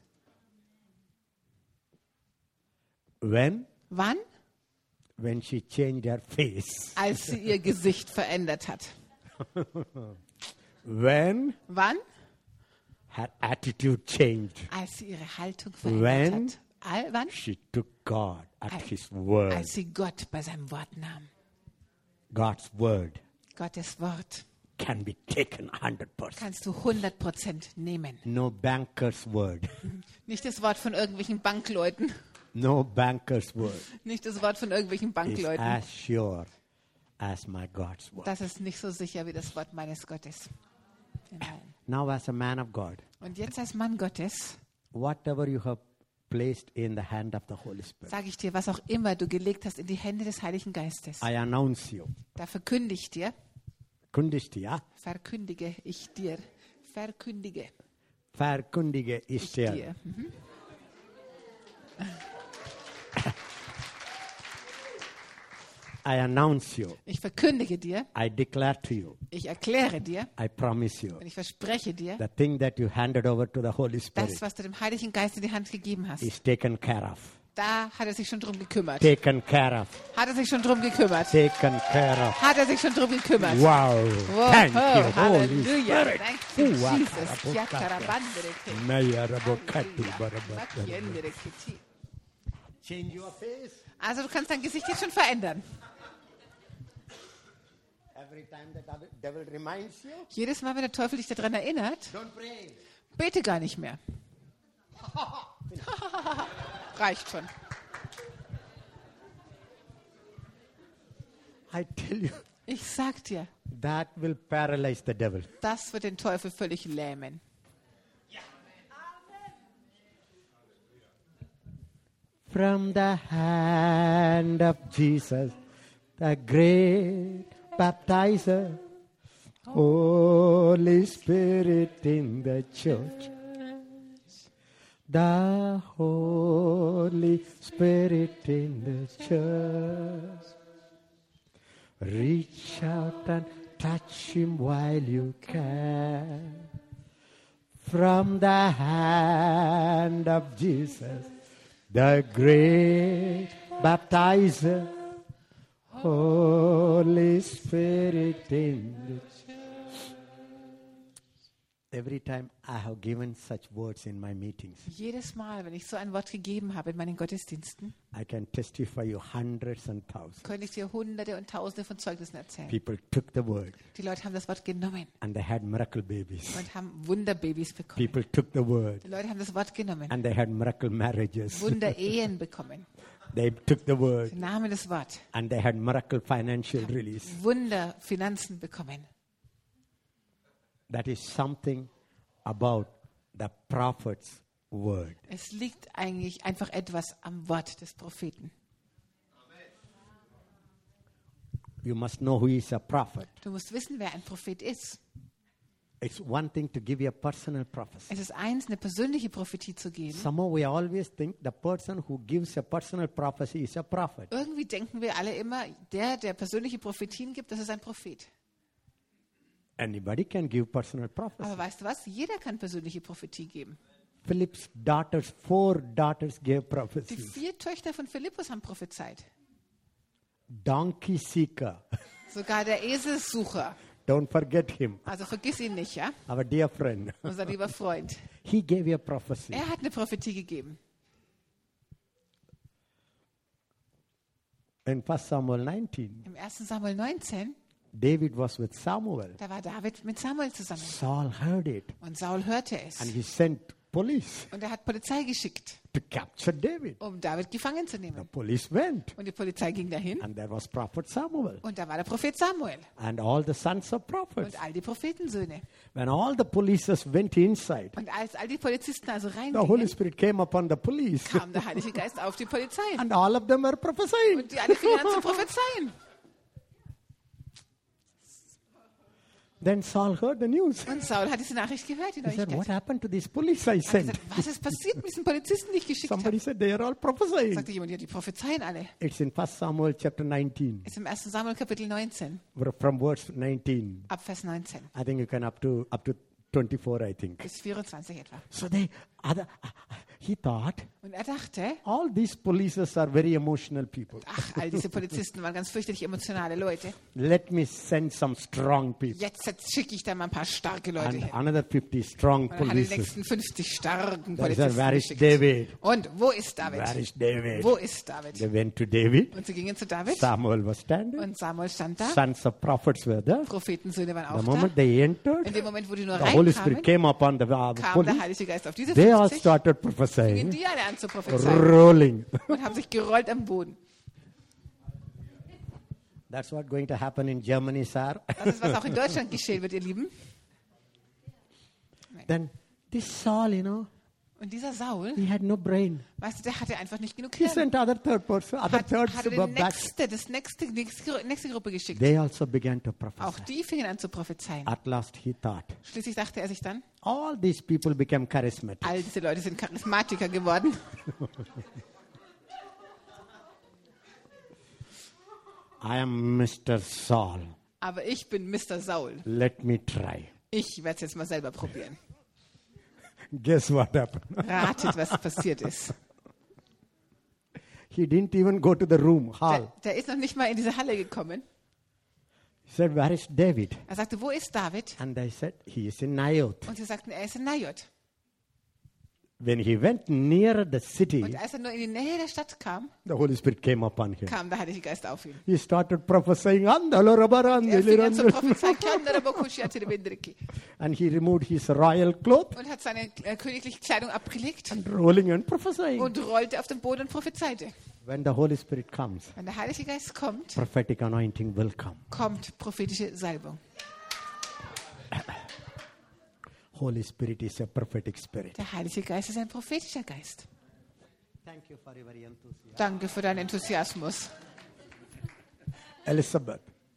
When she changed her face. Als sie ihr Gesicht verändert hat. When Wann? her attitude changed. Als sie ihre Haltung verändert When? hat. Wann? She took God at His word. Als sie Gott bei seinem Wort nahm. God's word Gottes Wort can be taken 100%. kannst du 100% nehmen. No banker's word. Nicht das Wort von irgendwelchen Bankleuten. No banker's word Nicht das Wort von irgendwelchen is Bankleuten. as sure as my God's word. Das ist nicht so sicher wie das Wort meines Gottes. Amen. Now as a man of God, Und jetzt als Mann Gottes whatever you have placed in the hand of the Holy Spirit, sage ich dir, was auch immer du gelegt hast in die Hände des Heiligen Geistes. I announce you. Da verkündige ich dir, Kundishtiya, verkündige ich dir, verkündige verkundige ich ishtiya. dir. I announce you. Ich verkündige dir, I declare to you. ich erkläre dir I promise you. und ich verspreche dir, The thing that you handed over to the Holy das, Spirit was du dem Heiligen Geist in die Hand gegeben hast, is taken care of. da hat er sich schon drum gekümmert. Taken care of. Hat er sich schon drum gekümmert. Taken care of. Hat er sich schon drum gekümmert. Wow. Thank you, Holy Halleluja. Spirit. Thank you, Uwa Jesus. karabokata. Yakarabandere. Maya rabokatu Halleluja. barabata. Makiendere kiti. Change your face. Also du kannst dein Gesicht jetzt schon verändern. Every time the devil reminds you, Jedes Mal, wenn der Teufel dich daran erinnert, don't pray. bete gar nicht mehr. Reicht schon. I tell you, Ich sag dir, that will paralyze the devil. das wird den Teufel völlig lähmen. From the hand of Jesus, the great baptizer, Holy Spirit in the church. The Holy Spirit in the church. Reach out and touch him while you can. From the hand of Jesus, the great baptizer, Holy Spirit in the church. Every time I have given such words in my meetings, Jedes Mal, wenn ich so ein Wort gegeben habe in meinen Gottesdiensten, I can testify you hundreds and thousands. könnte ich dir Hunderte und Tausende von Zeugnissen erzählen. People took the word Die Leute haben das Wort genommen and they had miracle babies. und haben Wunderbabys bekommen. People took the word Die Leute haben das Wort genommen, and they had miracle marriages. Wunderehen bekommen. They took the word Sie nahmen das Wort, and they had miracle financial release. Wunderfinanzen bekommen. That is something about the prophet's word. Es liegt eigentlich einfach etwas am Wort des Propheten. You must know who is a prophet. Du musst wissen, wer ein Prophet ist. It's one thing to give you a personal prophecy. Es ist eins, eine persönliche Prophetie zu geben. Somehow we always think the person who gives a personal prophecy is a prophet. Irgendwie denken wir alle immer, der persönliche Prophetien gibt, das ist ein Prophet. Anybody can give personal prophecy. Aber weißt du was? Jeder kann persönliche Prophetie geben. Philip's daughters, 4 daughters gave Die prophecies. 4 Töchter von Philippus haben prophezeit. Donkey seeker. Sogar der Eselssucher. Don't forget him. Also vergiss ihn nicht, ja? Our dear friend. Unser lieber Freund. He gave you a prophecy. Er hat eine Prophetie gegeben. In 1 Samuel 19, Im 1. Samuel 19, David was with Samuel. da war David mit Samuel zusammen. Saul heard it Und Saul hörte and es. he sent police Und er hat Polizei geschickt, to capture David. um David gefangen zu The nehmen. police went Und die Polizei ging dahin. and there was prophet Samuel Und da war der Prophet Samuel and all the sons of prophets. und all die Prophetensöhne. When all the police went inside, Und als all die Polizisten also the Holy reingingen, Spirit came upon the police kam der Heilige Geist auf die Polizei. and all of them were prophesying. Und die alle fingen an zu prophezeien. Then Saul heard the news. Und Saul hat diese Nachricht gehört, die He said, what Neuigkeit. happened to these police I Er hat sent? gesagt, was ist passiert mit diesen Polizisten, die ich geschickt Somebody habe? said they are all prophesying. Sagte jemand, ja, die prophezeien alle. It's in 1 Samuel chapter 19, Ist im 1. Samuel Kapitel 19, from verse 19. ab Vers 19 I think you can up to 24, I think. bis 24 etwa. So he thought, Und er dachte, all these polices are very emotional people. ach, all diese Polizisten waren ganz fürchterlich emotionale Leute. Let me send some strong people. Jetzt schicke ich da mal ein paar starke Leute And hin. another 50 strong Und dann hat er die polices. nächsten 50 starken They said, Polizisten where is geschickt. David? Und wo ist Where David? is David? Wo ist David? They went to David. Und sie gingen zu David. Samuel was standing. Und Samuel stand da. Sons of prophets were there. Prophetensöhne waren The auch moment da. they entered, In dem Moment, wo die nur the Holy Spirit reinkamen, came upon the kam der police. Heilige Geist auf diese They all 50. started Fingen prophesying, die alle an zu prophezeien rolling. und haben sich gerollt am Boden. That's what's going to happen in Germany, sir. Das ist, was auch in Deutschland geschehen wird, ihr Lieben. Then this Saul, Und dieser Saul, he had no brain. weißt du, der hatte einfach nicht genug He Hirn. sent other thirds Hatte were die back. nächste Gruppe geschickt. They also began to Auch prophesy. die fingen an zu prophezeien. At last he thought, Schließlich dachte er sich dann, all these people became charismatic. all diese Leute sind Charismatiker geworden. I am Mr. Saul. Aber ich bin Mr. Saul. Let me try. Ich werde es jetzt mal selber probieren. Guess what happened? Ratet, was passiert ist. He didn't even go to the room, hall. Der ist noch nicht mal in diese Halle gekommen. He said, where is David? Er sagte, wo ist David? And they said, he is in Naioth. Und sie sagten, er ist in Najot. When he went near the city, Und als er nur in die Nähe der Stadt kam, the Holy Spirit came upon him. kam der Heilige Geist auf ihn. He started prophesying, Er fing an zu prophezeien, and he removed his royal cloth und hat seine königliche Kleidung abgelegt and rolling and prophesying. und rollte auf den Boden und prophezeite. When the Holy Spirit comes, Wenn der Heilige Geist kommt, prophetic anointing will come. kommt prophetische Salbung. Holy Spirit is a prophetic spirit. Der Heilige Geist ist ein prophetischer Geist. Thank you for your enthusiasm. Danke für deinen Enthusiasmus. Elisabeth,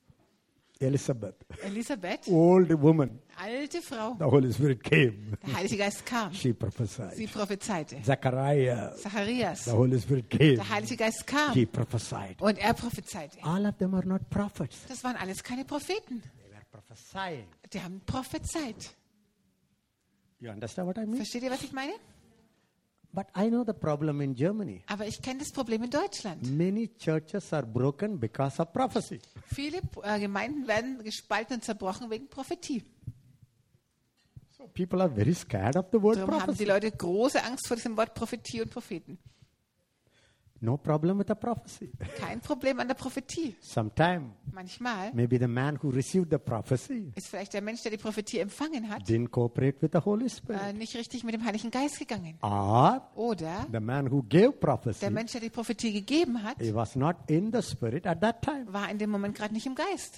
Elisabeth, old woman, alte Frau, the Holy Spirit came. der Heilige Geist kam. She Sie prophesied. prophezeite. Zachariah, Zacharias, the Holy Spirit came. der Heilige Geist kam He prophesied. und er prophezeite. All of them are not prophets. Das waren alles keine Propheten. They were prophesying. Die haben prophezeit. You understand what I mean? Versteht ihr, was ich meine? But I know the problem in Germany. Aber ich kenne das Problem in Deutschland. Many churches are broken because of prophecy. Viele Gemeinden werden gespalten und zerbrochen wegen Prophetie. So people are very scared of the word Darum haben die prophecy. Leute große Angst vor diesem Wort Prophetie und Propheten. No problem with the prophecy. Kein Problem an der Prophetie. Sometime, Manchmal maybe the man who received the prophecy ist vielleicht der Mensch, der die Prophetie empfangen hat, didn't cooperate with the Holy Spirit. nicht richtig mit dem Heiligen Geist gegangen. Or Oder the man who gave der prophecy, Mensch, der die Prophetie gegeben hat, he was not in the Spirit at that time. war in dem Moment gerade nicht im Geist.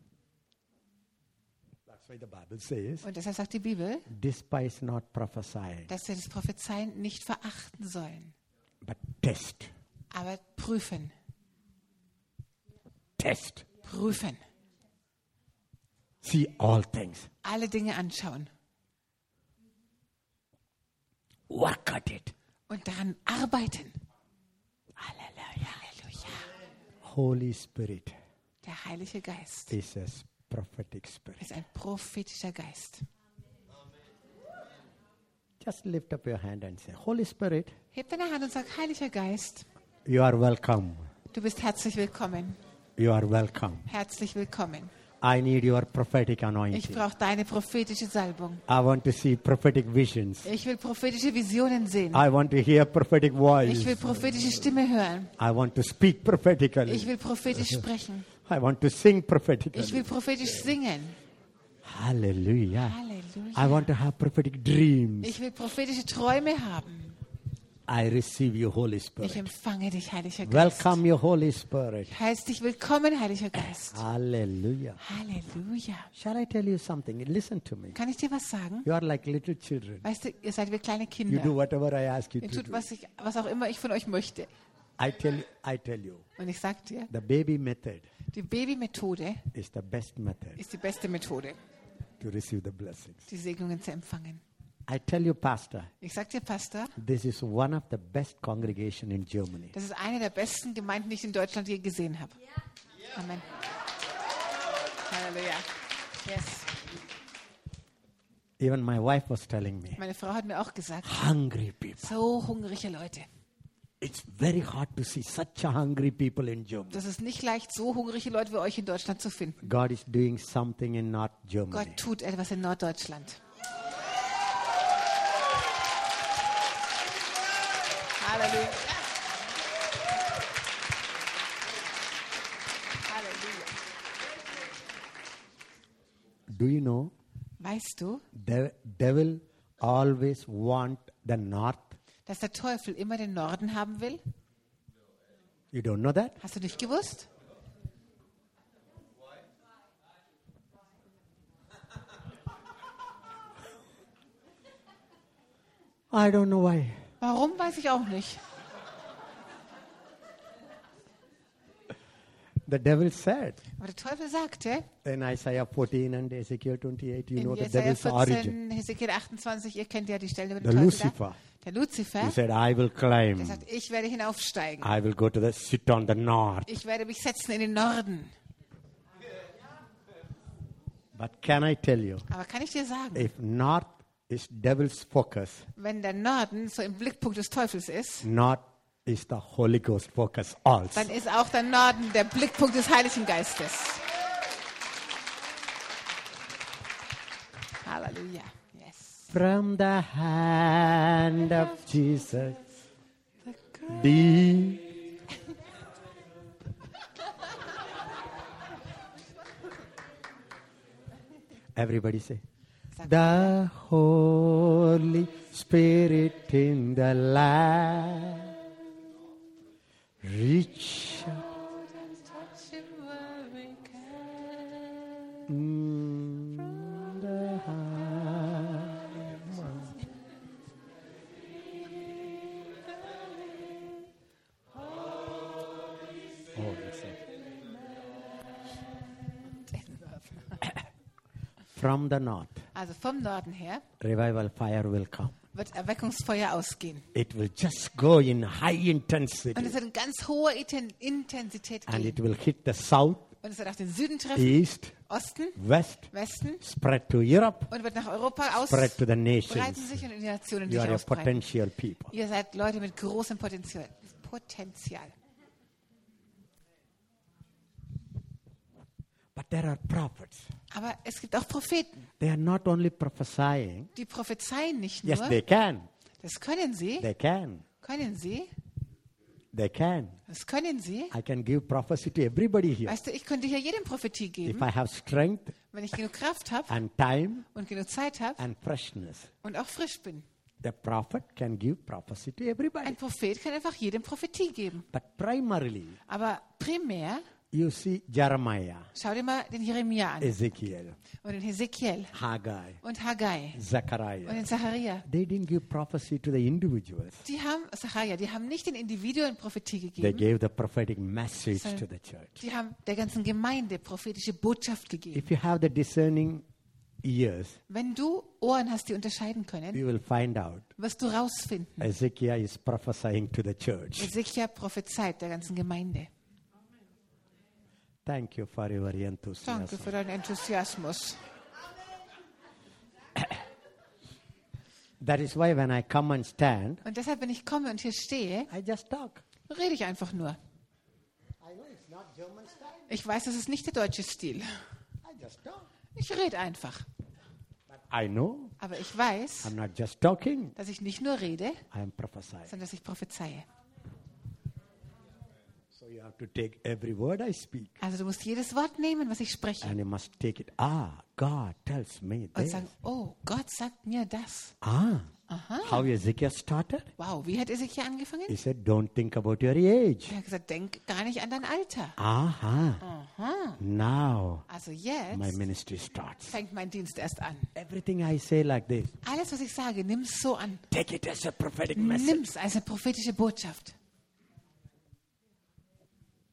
That's why the Bible says, Und deshalb sagt die Bibel, despise not prophesying, dass wir das Prophezeien nicht verachten sollen, but test. aber prüfen. Test. Prüfen. See all things. Alle Dinge anschauen Work at it. und daran arbeiten. Hallelujah. Halleluja. Holy Spirit Der Heilige Geist is a prophetic spirit. ist ein prophetischer Geist. Just lift up your hand and say, Holy Spirit, Heb deine Hand und sag, Heiliger Geist, you are welcome. du bist herzlich willkommen. You are welcome. Herzlich willkommen. I need your prophetic Ich anointing. brauche deine prophetische Salbung. I want to see prophetic visions. Ich will prophetische Visionen sehen. I want to hear prophetic voice. Ich will prophetische Stimme hören. I want to speak prophetically. Ich will prophetisch sprechen. I want to sing Ich prophetically. will prophetisch singen. Hallelujah. Halleluja. I want to have prophetic dreams. Ich will prophetische Träume haben. I receive you, Holy Ich Spirit. empfange dich, Heiliger Geist. Welcome you, Holy Spirit. Heißt dich willkommen, Heiliger Geist. Hallelujah. Halleluja. Shall I tell you something? Listen to me. Kann ich dir was sagen? You are like little children. Weißt du, ihr seid wie kleine You do Kinder. whatever I ask you Ihr to tut, do. was auch immer ich von euch möchte. I tell you, Und ich sag dir, the baby method die Babymethode is the best method. ist die beste Methode. to receive the blessings. die Segnungen zu empfangen. I tell you, Pastor, Ich sage dir, Pastor, this is one of the best congregation in Germany. das ist eine der besten Gemeinden, die ich in Deutschland je gesehen habe. Amen. Halleluja. Yes. Even my wife was telling me, Meine Frau hat mir auch gesagt, hungry people. so hungrige Leute. It's very hard to see such a hungry people in Germany. Das ist nicht leicht, so hungrige Leute wie euch in Deutschland zu finden. God is doing something in North Germany. Gott tut etwas in Norddeutschland. Halleluja. Halleluja. Do you know, Weißt du, the devil always want the north? dass der Teufel immer den Norden haben will? You don't know that? Hast du nicht gewusst? I don't know why. Warum, weiß ich auch nicht. The devil said Aber der Teufel sagte, in Isaiah 14 and Ezekiel 28, you in know the Jesaja devil's origin. 14, Hesekiel 28, ihr kennt ja die Stelle über The den Teufel Lucifer. da. Der Luzifer, He said, I will der climb. sagt, ich werde hinaufsteigen. I will go to the sit on the north. Ich werde mich setzen in den Norden. But can I tell you, Aber kann ich dir sagen, if north is devil's focus, wenn der Norden so im Blickpunkt des Teufels ist, north is the Holy Ghost focus also. dann ist auch der Norden der Blickpunkt des Heiligen Geistes. Halleluja. Yes. From the hand of Jesus, deep. Everybody say, Sag the Holy Spirit in the land, reach the hand. Oh, that's it. From the north, Also vom Norden her revival fire will come. wird Erweckungsfeuer ausgehen. It will just go in high Und intensity es wird in ganz hoher Intensität and gehen. it will hit the south, Und es wird auch den Süden treffen, east, Osten, west, Westen spread to Europe, und wird nach Europa spread to the ausbreiten nations. sich und in die Nationen You sich are a ausbreiten. potential people. Ihr seid Leute mit großem Potenzial. But there are prophets. Aber es gibt auch Propheten, They are not only prophesying. die prophezeien nicht Yes, nur. they can. Das können sie. They can. Können sie. They can. Das können sie. I can give prophecy to everybody here. Weißt du, ich könnte hier jedem Prophetie If geben, I have strength wenn ich genug Kraft habe and time und genug Zeit habe and freshness, und auch frisch bin. the prophet can give prophecy to everybody. Ein Prophet kann einfach jedem Prophetie geben. But primarily, Aber primär, you see Jeremiah, schau dir mal den Jeremia an Ezekiel, und den Hesekiel Haggai, und Haggai und Zechariah. den Zacharia. They didn't give prophecy to the individuals. Die haben nicht den Individuen Prophetie They gegeben, gave the prophetic message to the church. die haben der ganzen Gemeinde prophetische Botschaft gegeben. If you have the discerning ears, Wenn du Ohren hast, die unterscheiden können, you will find out wirst du rausfinden. Ezekiel is prophesying to the church. Ezekiel prophezeit der ganzen Gemeinde. Thank you for your enthusiasm. Danke für deinen Enthusiasmus. That is why when I come and stand, Und deshalb, wenn ich komme und hier stehe, I just talk. rede ich einfach nur. I know it's not German style. Ich weiß, das ist nicht der deutsche Stil. I just talk. Ich rede einfach. But I know Aber ich weiß, I'm not just talking. dass ich nicht nur rede, I am prophesying. sondern dass ich prophezeie. So you have to take every word I speak. Also du musst jedes Wort nehmen, was ich spreche. And you must take it. Ah, God tells me Und this. sagen, oh, Gott sagt mir das. Ah, Aha. how Ezekiel started? Wow, wie hat Ezekiel angefangen? He said, don't think about your age. Er hat gesagt, denk gar nicht an dein Alter. Aha. Aha. Now Also my jetzt ministry starts. fängt mein Dienst erst an. Everything I say like this, Alles, was ich sage, nimm es so an. take it as a prophetic message. Nimm es als eine prophetische Botschaft.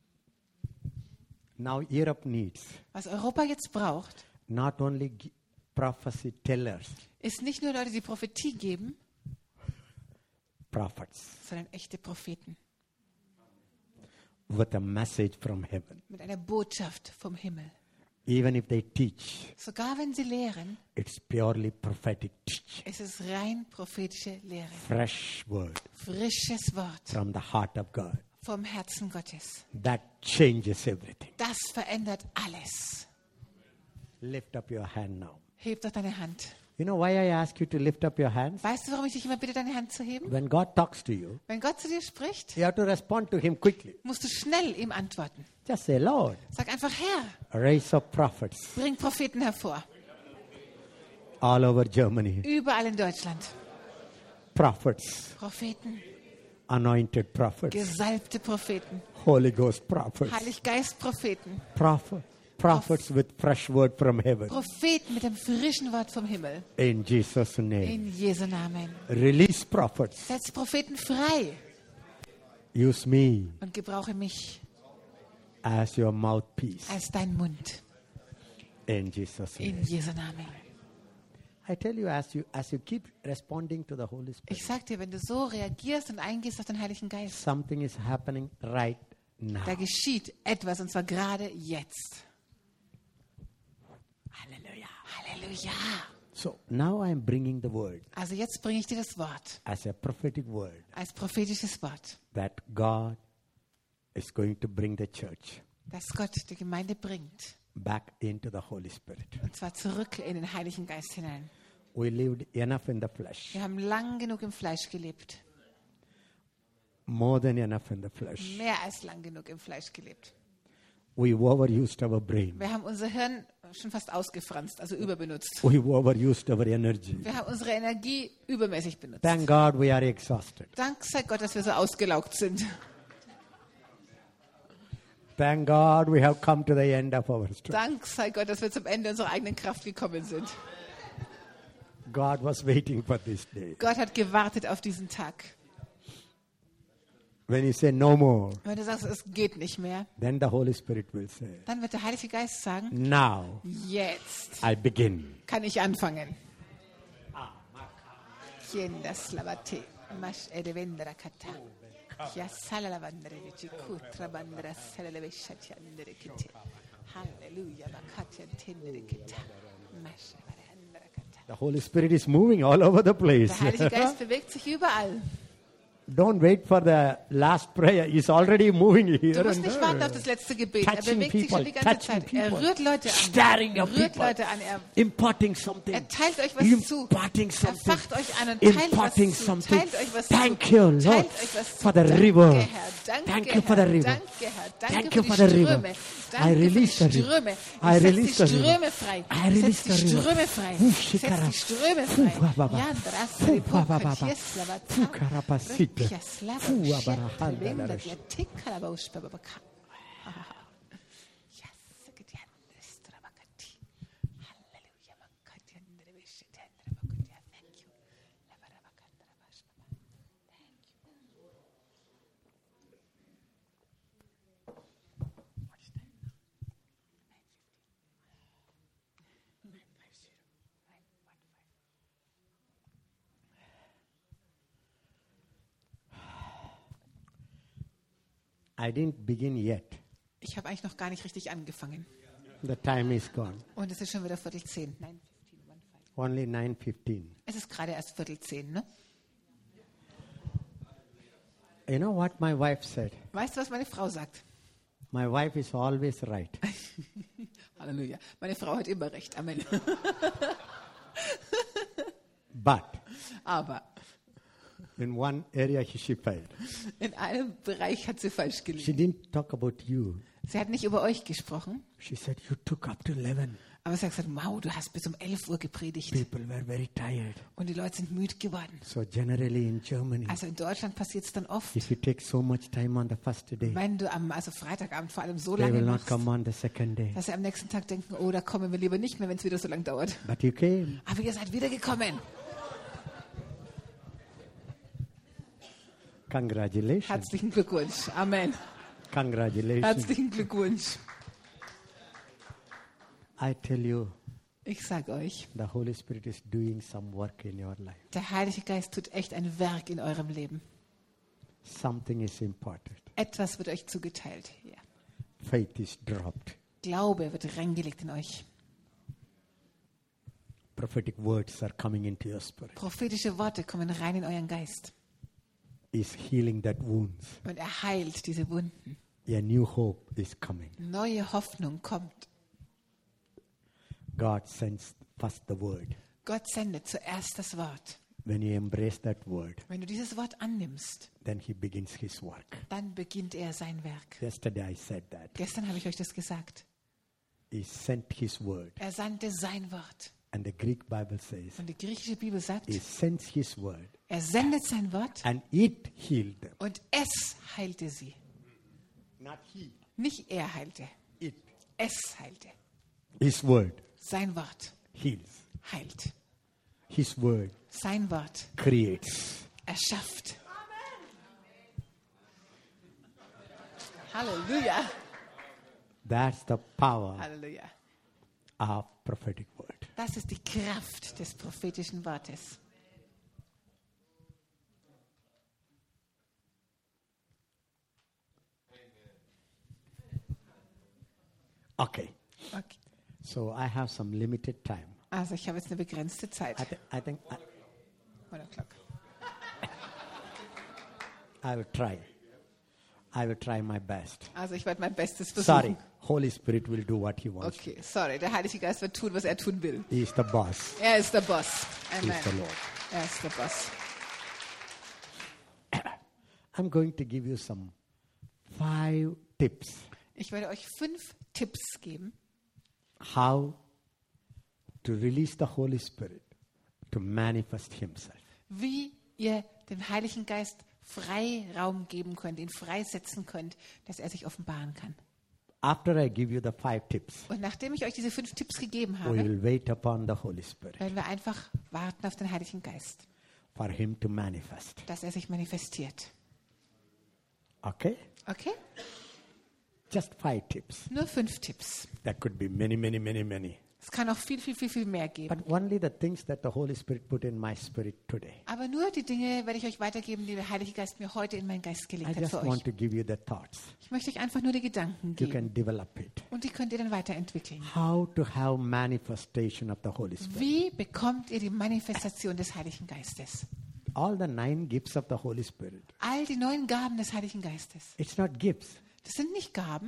Now Europe needs Was Europa jetzt braucht, not only prophecy tellers, ist nicht nur Leute, die Prophetie geben, prophets, sondern echte Propheten with a message from heaven. mit einer Botschaft vom Himmel. Even if they teach, Sogar wenn sie lehren, it's purely prophetic teaching. ist es rein prophetische Lehre. Fresh word Frisches Wort from the heart of God. vom Herzen Gottes. That changes everything. Das verändert alles. Lift up your hand now. Heb doch deine Hand. You know why I ask you to lift up your hands? Weißt du, warum ich dich immer bitte, deine Hand zu heben? When God talks to you, Wenn Gott zu dir spricht, you have to respond to Him quickly. musst du schnell ihm antworten. Just say, Lord, Sag einfach, Herr, raise up prophets bring Propheten hervor. all over Germany. Überall in Deutschland. Prophets, Propheten, anointed prophets, gesalbte Propheten, Holy Ghost prophets, Heiliggeist-Propheten, prophets with fresh word from heaven. Propheten mit dem frischen Wort vom Himmel. In Jesus' name. In Jesu Namen. Release prophets. Setz Propheten frei Use me und gebrauche mich as your mouthpiece. als dein Mund. In Jesus' name. In Jesu Namen. I tell you, as you keep responding to the Holy Spirit, Ich sag dir, wenn du so reagierst und eingehst auf den Heiligen Geist, something is happening right now. da geschieht etwas und zwar gerade jetzt. Halleluja. Halleluja. So now I am bringing the word Also jetzt bringe ich dir das Wort as a prophetic word als prophetisches Wort, that God is going to bring the church das Gott die Gemeinde bringt. back into the Holy Spirit. Und zwar zurück in den Heiligen Geist hinein. We lived enough in the flesh, Wir haben lang genug im Fleisch gelebt. more than enough in the flesh. Mehr als lang genug im Fleisch gelebt. We overused our brain. Wir haben unser Hirn schon fast ausgefranst, also überbenutzt. We overused our energy. Wir haben unsere Energie übermäßig benutzt. Thank God we are exhausted. Dank sei Gott, dass wir so ausgelaugt sind. Thank God we have come to the end of our strength. Dank sei Gott, dass wir zum Ende unserer eigenen Kraft gekommen sind. God was waiting for this day. Gott hat gewartet auf diesen Tag. When you say no more, Wenn du sagst, es geht nicht mehr, then the Holy Spirit will say, dann wird der Heilige Geist sagen, now jetzt I begin. kann ich anfangen. Kiendas lavate, mash edevendra kata. Ya sala lavandre vici kutra bandra sala leveshati andere kite. Halleluja, bakatya tendere kita. Mash edevendra kata. The Holy Spirit is moving all over the place. Der Heilige Geist bewegt sich überall. Don't wait for the last prayer. He's already moving here Du musst and nicht warten there. auf das letzte Gebet. Er Touching bewegt sich schon die people, ganze touching Zeit. Er people. rührt Leute an. Stirring Er up rührt people. Leute an. Imparting something. Er teilt euch was zu. Imparting Er something. facht euch an und teilt Imparting was zu. something. Teilt euch was Thank zu. you, Lord, Teilt euch was zu. for the Danke, river. Herr. Danke, Thank you Herr. for the river. Danke, Herr. Danke Thank you für for die the river. Ströme. I Danke release für the die river. Ströme. I Ich release setz the die river. Ströme frei. I release Setz die the river. Ströme frei. Fu, Setz shikara. die Ströme Fu, frei. baba. Ja, das Fu, baba, baba. Repokatieslava. Fu, karapasite. Repiaslava. Fu, abarahanda, Sheprebenda, darash. dia tikalabaush, bababaka. Yes, gediandes, trabakati. Hallelujah, makati, andere beshete, andere bakutia. Thank you. Labarabakandra bash, baba. Thank you. What's that? 950. 950. I didn't begin yet. Ich habe eigentlich noch gar nicht richtig angefangen. The time is gone. Und es ist schon wieder 9:45. 9:15. Only 9:15. Es ist gerade erst 9:45, ne? You know what my wife said? Weißt du, was meine Frau sagt? My wife is always right. Halleluja. Meine Frau hat immer recht. Amen. But Aber in one area she failed. in einem Bereich hat sie falsch She gelegen. didn't talk about you. Sie hat nicht über euch gesprochen, She said you took up to 11. aber sie hat gesagt, wow, du hast bis um 11 Uhr gepredigt. People were very tired. Und die Leute sind müde geworden. So generally in Germany, Also in Deutschland passiert es dann oft, if you take so much time on the first day, wenn du also Freitagabend vor allem so they lange will not machst, come on the second day. dass sie am nächsten Tag denken, oh, da kommen wir lieber nicht mehr, wenn es wieder so lange dauert. But you came. Aber ihr seid wieder gekommen. Congratulations. Herzlichen Glückwunsch. Amen. Congratulations. Herzlichen Glückwunsch. I tell you, Ich sage euch, the Holy Spirit is doing some work in your life. der Heilige Geist tut echt ein Werk in eurem Leben. Something is imparted. Etwas wird euch zugeteilt. Ja. Faith is dropped. Glaube wird reingelegt in euch. Prophetic words are coming into your spirit. Prophetische Worte kommen rein in euren Geist. Is healing that wounds. Und er heilt diese Wunden. A new hope is coming. Neue Hoffnung kommt. God sends first the word. Gott sendet zuerst das Wort. When you embrace that word, Wenn du dieses Wort annimmst, then he begins his work. dann beginnt er sein Werk. Yesterday I said that. Gestern habe ich euch das gesagt. He sent his word. Er sandte sein Wort. And the Greek Bible says, Und die griechische Bibel sagt, he sends his word er sendet sein Wort and it healed them. und es heilte sie. Not he, Nicht er heilte, it. es heilte. His word Sein Wort heals. heilt. His word Sein Wort creates. erschafft. Halleluja. That's the power Halleluja. of prophetic word. Das ist die Kraft des prophetischen Wortes. Okay. Okay. So I have some limited time. Also ich habe jetzt eine begrenzte Zeit. I think 1 o'clock. I will try. I will try my best. Also ich werde mein Bestes versuchen. Sorry, Holy Spirit will do what he wants. Okay, sorry. Der Heilige Geist wird tun, was er tun will. He is the boss. Er ist der Boss. He Amen. is the Lord. Er ist der Boss. I'm going to give you some 5 tips Ich werde euch 5 Tipps geben, how to release the Holy Spirit to manifest himself. wie ihr dem Heiligen Geist Freiraum geben könnt, ihn freisetzen könnt, dass er sich offenbaren kann. After I give you the 5 tips, Und nachdem ich euch diese 5 Tipps gegeben we habe, will wait upon the Holy Spirit werden wir einfach warten auf den Heiligen Geist, for him to manifest. dass er sich manifestiert. Okay? Okay? Just 5 tips. Nur 5 Tipps. There could be many, many, many, many. Es kann auch viel, viel, viel, viel mehr geben. But only the things that the Holy Spirit put in my spirit today. Aber nur die Dinge werde ich euch weitergeben, die der Heilige Geist mir heute in meinen Geist I gelegt hat just für euch. want to give you the thoughts. Ich möchte euch einfach nur die Gedanken You geben. can develop it. Und die könnt ihr dann weiterentwickeln. How to have manifestation of the Holy Spirit. Wie bekommt ihr die Manifestation des Heiligen Geistes? All the 9 gifts of the Holy Spirit. All die 9 Gaben des Heiligen Geistes. It's not gifts. Das sind nicht Gaben.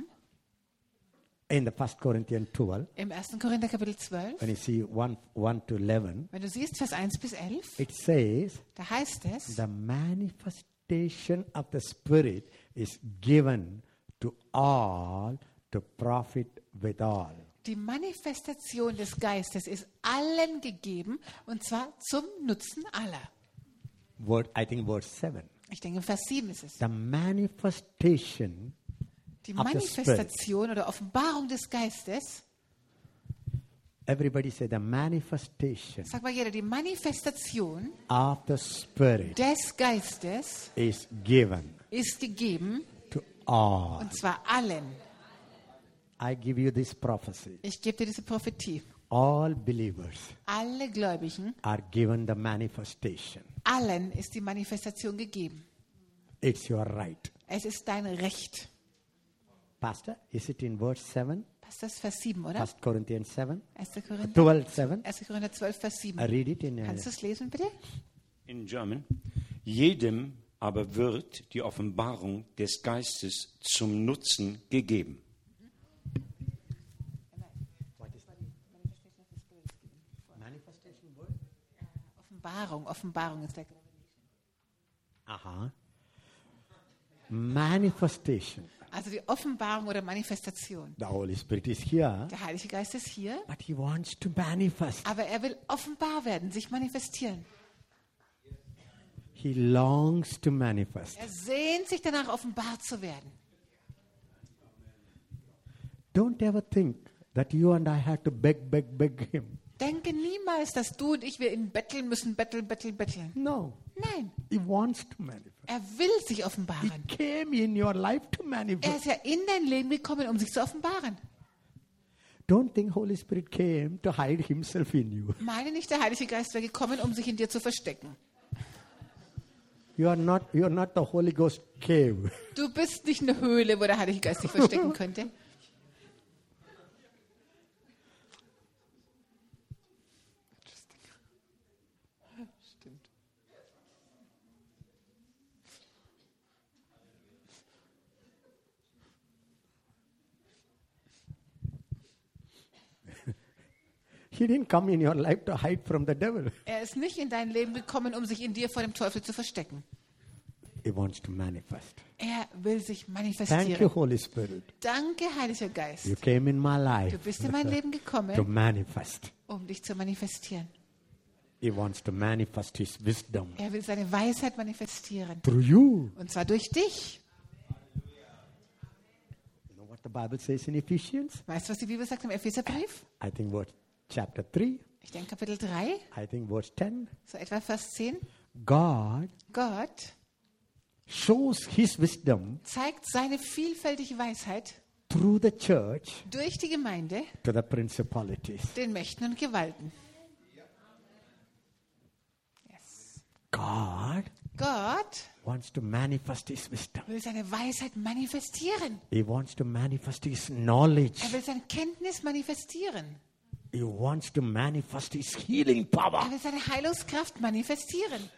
In the 1 Corinthians 12, Im 1. Korinther Kapitel 12, when you see 1 to 11, wenn du siehst, Vers 1 bis 11, it says, da heißt es, the manifestation of the Spirit is given to all to profit withal. die Manifestation des Geistes ist allen gegeben, und zwar zum Nutzen aller. I think verse 7. Ich denke, Vers 7 ist es. The manifestation, Die of the Manifestation oder Offenbarung des Geistes, everybody say the manifestation sag mal jeder, die Manifestation of the Spirit des Geistes is given ist gegeben, to all. und zwar allen. I give you this prophecy. Ich gebe dir diese Prophetie. All believers Alle Gläubigen, are given the manifestation. allen ist die Manifestation gegeben. It's your right. Es ist dein Recht. Pastor, is it in verse 7? Passt das Vers 7, oder? 1 Corinthians 7? 1. Korinther, 12, 7? 1. Korinther 12, Vers 7. I read it in Kannst du es lesen, bitte? In German. Jedem aber wird die Offenbarung des Geistes zum Nutzen gegeben. manifestation word? Offenbarung ist der. Uh-huh. Manifestation. Also die Offenbarung oder Manifestation. The Holy Spirit is here, Der Heilige Geist ist hier, but he wants to manifest. aber er will offenbar werden, sich manifestieren. He longs to manifest. Er sehnt sich danach, offenbar zu werden. Don't ever think that you and I have to beg him. Denke niemals, dass du und ich wir ihn betteln müssen, betteln. No. Nein, He wants to manifest. er will sich He offenbaren. came in your life to Er manifest. ist ja in dein Leben gekommen, um sich zu offenbaren. Don't think Holy Spirit came to hide himself in you. Meine nicht, der Heilige Geist wäre gekommen, um sich in dir zu verstecken. You are not the Holy Ghost cave. Du bist nicht eine Höhle, wo der Heilige Geist sich verstecken könnte. Stimmt. He didn't come in your life to hide from the devil. Er ist nicht in dein Leben gekommen, um sich in dir vor dem Teufel zu verstecken. He wants to manifest. Er will sich Thank you, manifestieren. Holy Spirit. Danke, Heiliger Geist. You came in my life Du bist in mein Leben to gekommen, manifest. um dich zu manifestieren. He wants to manifest his wisdom Er will seine Weisheit manifestieren. through you. Und zwar durch dich. You know what the Bible says in Ephesians? Weißt du, was die Bibel sagt im Epheserbrief? I think verse chapter 3, Ich denke Kapitel 3, I think verse 10. so etwa Vers 10. God Gott shows his wisdom zeigt seine vielfältige Weisheit through the church durch die Gemeinde to the principalities. den Mächten und Gewalten. Yes. God Gott wants to manifest his wisdom. will seine Weisheit manifestieren. He wants to manifest his knowledge. Er will seine Kenntnis manifestieren. He wants to manifest his healing power. Er will seine Heilungskraft manifestieren.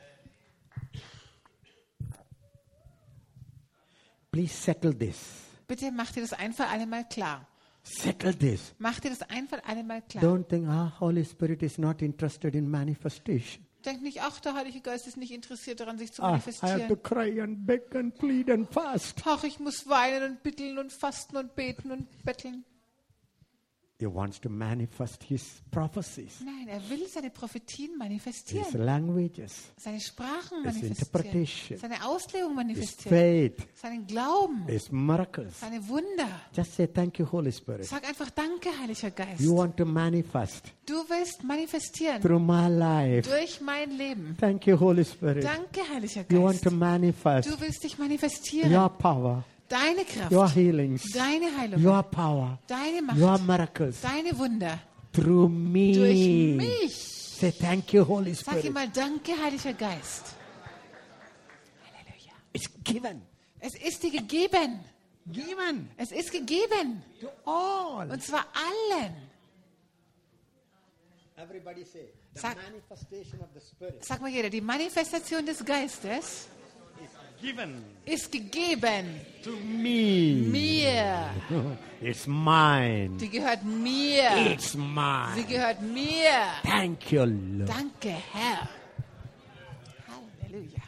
Please settle this. Bitte mach dir das ein für alle Mal klar. Settle this. Mach dir das ein für alle Mal klar. Don't think, Holy Spirit is not interested in manifestation. Denk nicht, ach, der Heilige Geist ist nicht interessiert daran, sich zu I have manifestieren. to cry and beg and plead and fast. Ach, ich muss weinen und bitteln und fasten und beten und betteln. He wants to manifest his prophecies, Nein, er will seine Prophetien his manifestieren. languages, Seine Sprachen His manifestieren. interpretation, Seine Auslegung his manifestieren. faith, Seinen Glauben. his miracles. Seine Wunder. Just say thank you, Holy Spirit. Sag einfach Danke, Heiliger Geist. You want to manifest Du willst manifestieren through my life. durch mein Leben. Thank you, Holy Spirit. Danke, Heiliger You want Geist. to manifest Du willst dich manifestieren. your power, Deine Kraft. your healings, Deine Heilung. your power, Deine your Macht. miracles Deine Wunder. through me. Durch mich. Say thank you, Holy Sag ihm Spirit. mal Danke, Heiliger Geist. Halleluja. It's given. Es ist dir gegeben. Given Es ist gegeben. to all. Und zwar allen. Everybody say the Sag- manifestation of the Spirit Sag mal jeder, die Manifestation des Geistes is given ist gegeben. to me. Mir. It's mine. Die gehört mir. It's mine. Sie gehört mir. Thank you, Lord. Danke, Herr. Halleluja.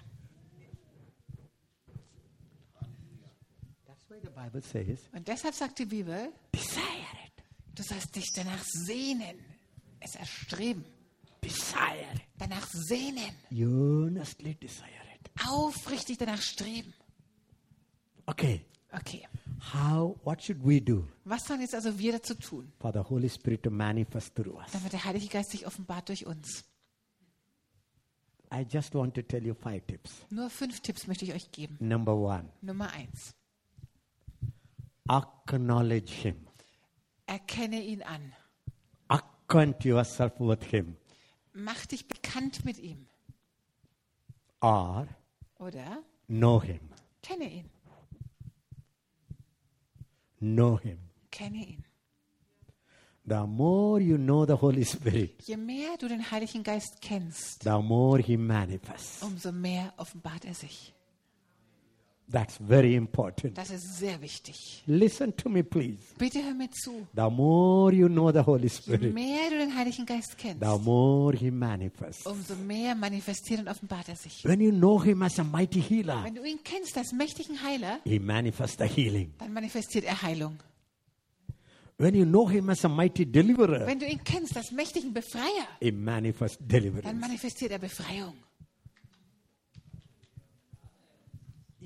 That's why the Bible says, Und deshalb sagt die Bibel, desire it. du sollst dich danach sehnen, es erstreben, Desire it. danach sehnen, Earnestly desire it. aufrichtig danach streben. Okay. Okay, What should we do was sollen jetzt also wir dazu tun, for the Holy Spirit to manifest through us? damit der Heilige Geist sich offenbart durch uns? I just want to tell you 5 tips. Nur 5 Tipps möchte ich euch geben. Number 1, Nummer 1, acknowledge Him. erkenne ihn an. Acquaint yourself with Him. Mach dich bekannt mit ihm. Or Oder know Him. kenne ihn. Know Him. Kenne ihn. The more you know the Holy Spirit, Je mehr du den Heiligen Geist kennst, the more He manifests. umso mehr offenbart er sich. That's very important. Das ist sehr wichtig. Listen to me, please. Bitte hör mir zu. The more you know the Holy Je Spirit, mehr du den Heiligen Geist kennst, the more He manifests. umso mehr manifestiert und offenbart er sich. When you know Him as a mighty healer, Wenn du ihn kennst als mächtigen Heiler, He manifests the healing. dann manifestiert er Heilung. When you know Him as a mighty deliverer, Wenn du ihn kennst als mächtigen Befreier, He manifests dann deliverance. manifestiert er Befreiung. If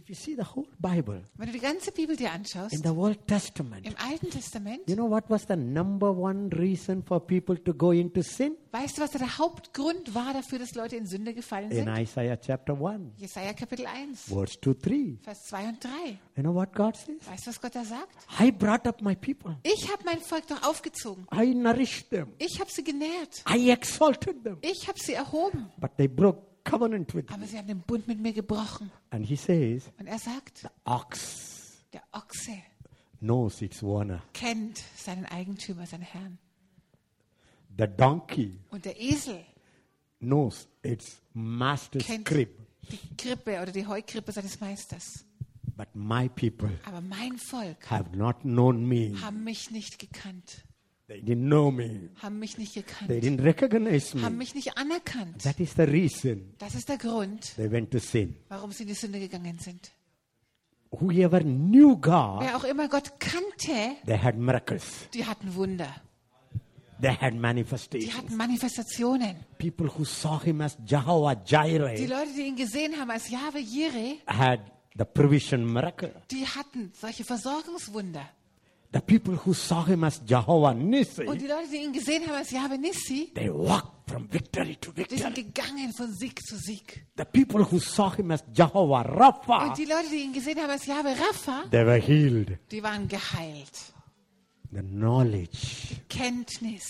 If you see the whole Bible, Wenn du die ganze Bibel dir anschaust, in the Old Testament, im Alten Testament, you know what was the number one reason for people to go into sin? weißt du, was der Hauptgrund war dafür, dass Leute in Sünde gefallen In sind? Isaiah chapter 1, Jesaja Kapitel 1, verse 2, 3. Vers 2 und 3. You know what God says? Weißt du, was Gott da sagt? I brought up my people. Ich habe mein Volk doch aufgezogen. I nourished them. Ich habe sie genährt. I exalted them. Ich habe sie erhoben. But they broke covenant with me. Aber sie haben den Bund mit mir gebrochen. And he says, Und er sagt, the ox der Ochse knows its owner. kennt seinen Eigentümer, seinen Herrn. The donkey Und der Esel knows its master's kennt crib. die Krippe oder die Heukrippe seines Meisters. But my people Aber mein Volk have not known me. haben mich nicht gekannt. They didn't know me. Haben mich nicht They gekannt. didn't recognize Haben me. mich nicht anerkannt. That is the reason Das ist der Grund, they went to sin. warum sie in die Sünde gegangen sind. Whoever knew God, Wer auch immer Gott kannte, they had miracles. die hatten Wunder. They had Die manifestations. hatten Manifestationen. People who saw him as Jehovah Die Jireh Leute, die ihn gesehen haben als Jahwe Jireh, had the provision miracle. die hatten solche Versorgungswunder. The people who saw him as Jehovah Und Nissi, die Leute, die ihn gesehen haben als Jahwe Nissi, they walked from victory to die sind victory. gegangen von Sieg zu Sieg. The people who saw him as Jehovah Rapha, Und die Leute, die ihn gesehen haben als Jahwe Rapha, they were healed. die waren geheilt. The knowledge. Kenntnis.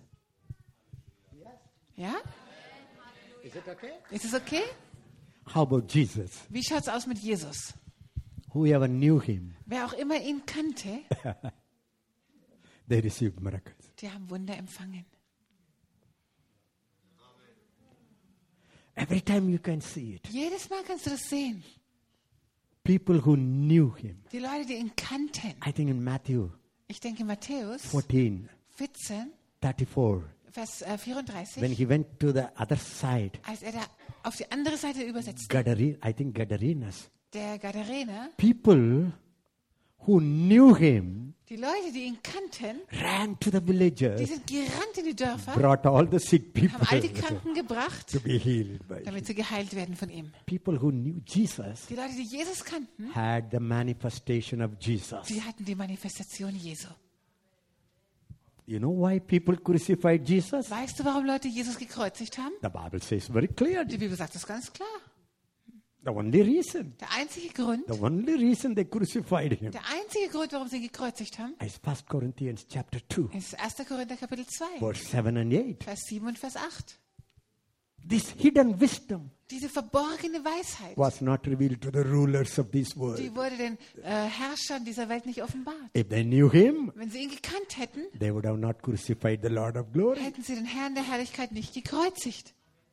Ja? Ist es okay? How about Jesus? Wie schaut es aus mit Jesus? Whoever knew him, Wer auch immer ihn kannte, they received miracles. die haben Wunder empfangen. Every time you can see it. Jedes Mal kannst du das sehen. People who knew him. Die Leute, die ihn kannten. I think in Matthew Ich denke Matthäus 14, 14, 34, Vers when 34, he went to the other side, als er da auf die andere Seite übersetzt, I think Gadarenes, der Gadarener, people who knew him die Leute, die ihn kannten, ran to the die villages, sind gerannt in die Dörfer, brought all the sick people haben all die Kranken gebracht, to be healed by him. damit sie geheilt werden von ihm. People who knew Jesus Die Leute, die Jesus kannten, had the manifestation of Jesus. die hatten die Manifestation Jesu. You know why people crucified Jesus? Weißt du, warum Leute Jesus gekreuzigt haben? The Bible says very clearly. Die Bibel sagt das ganz klar. The only reason, Der einzige Grund, they crucified him der einzige Grund, warum sie ihn gekreuzigt haben, is 1 Corinthians chapter 2, ist 1. Korinther Kapitel 2, verse 7 and 8. Vers 7 und Vers 8. This hidden wisdom Diese verborgene Weisheit, was not revealed to the rulers of this world. die wurde den Herrschern dieser Welt nicht offenbart. If they knew him, Wenn sie ihn gekannt hätten, they would have not crucified the Lord of glory. hätten sie den Herrn der Herrlichkeit nicht gekreuzigt.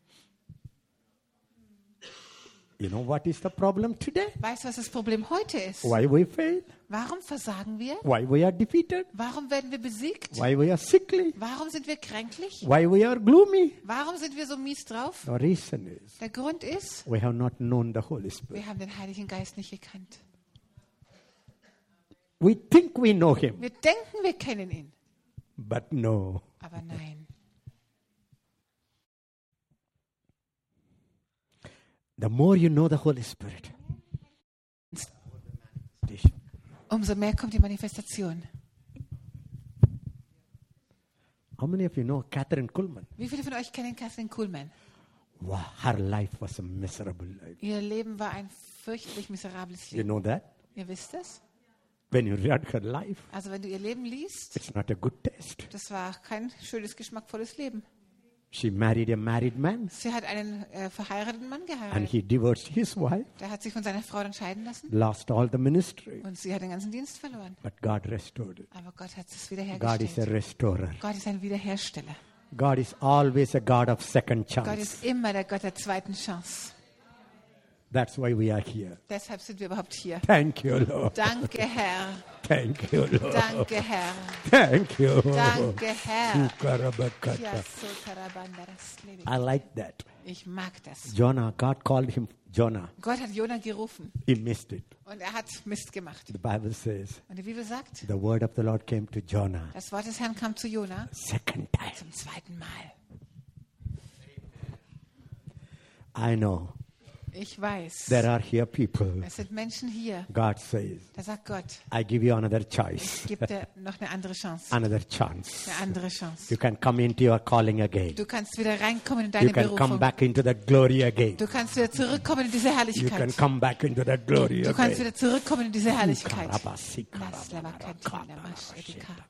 You know what is the problem today? Weißt du, was das Problem heute ist? Why we fail? Warum versagen wir? Why we are defeated? Warum werden wir besiegt? Why we are sickly? Warum sind wir kränklich? Why we are gloomy? Warum sind wir so mies drauf? The reason is Der Grund ist, we have not known the Holy Spirit. wir haben den Heiligen Geist nicht gekannt. We think we know him, Wir denken, wir kennen ihn, but no. aber nein. The more you know the Holy Spirit, Umso mehr kommt die Manifestation. how many of you know Catherine Kuhlman? Wie viele von euch kennen Catherine Kuhlman? Wow, her life was a miserable life. Ihr Leben war ein fürchterlich miserables You Leben. know that? Ihr wisst es? When you read her life, Also wenn du ihr Leben liest, it's not a good taste. das war kein schönes, geschmackvolles Leben. She married a married man, Sie hat einen verheirateten Mann and geheiratet. he divorced his wife, Der hat sich von seiner Frau dann scheiden lassen lost all the ministry. und sie hat den ganzen Dienst verloren. But God restored it. Aber Gott hat es God is a wiederhergestellt. restorer. Gott ist ein Wiederhersteller. God is always a God of second Gott chance. ist immer der Gott der zweiten Chance. That's why we are here. Deshalb sind wir überhaupt hier. Thank you, Lord. Danke, Herr. Thank you, Lord. Danke, Herr. Thank you. Danke, Herr. Sukarabakata. Ja, so tarabandaras lebe. I like that. Ich mag das. Jonah, God called him Jonah. Gott hat Jona gerufen He missed it. und er hat Mist gemacht. The Bible says Und die Bibel sagt, the word of the Lord came to Jonah das Wort des Herrn kam zu Jona second time. zum zweiten Mal. I know Ich weiß, There are here people. es sind Menschen hier. God says, Da sagt Gott, I give you another ich choice, gebe dir noch eine andere Chance. another chance. Eine andere Chance. You can come into your calling again. Du kannst wieder reinkommen in You deine can come Berufung. back into that glory again. Du kannst wieder zurückkommen in diese You can Herrlichkeit. come back into that glory Du kannst again. wieder zurückkommen in diese Herrlichkeit. Karabasi, Las karabara, lavakatina mash edika. karabashita.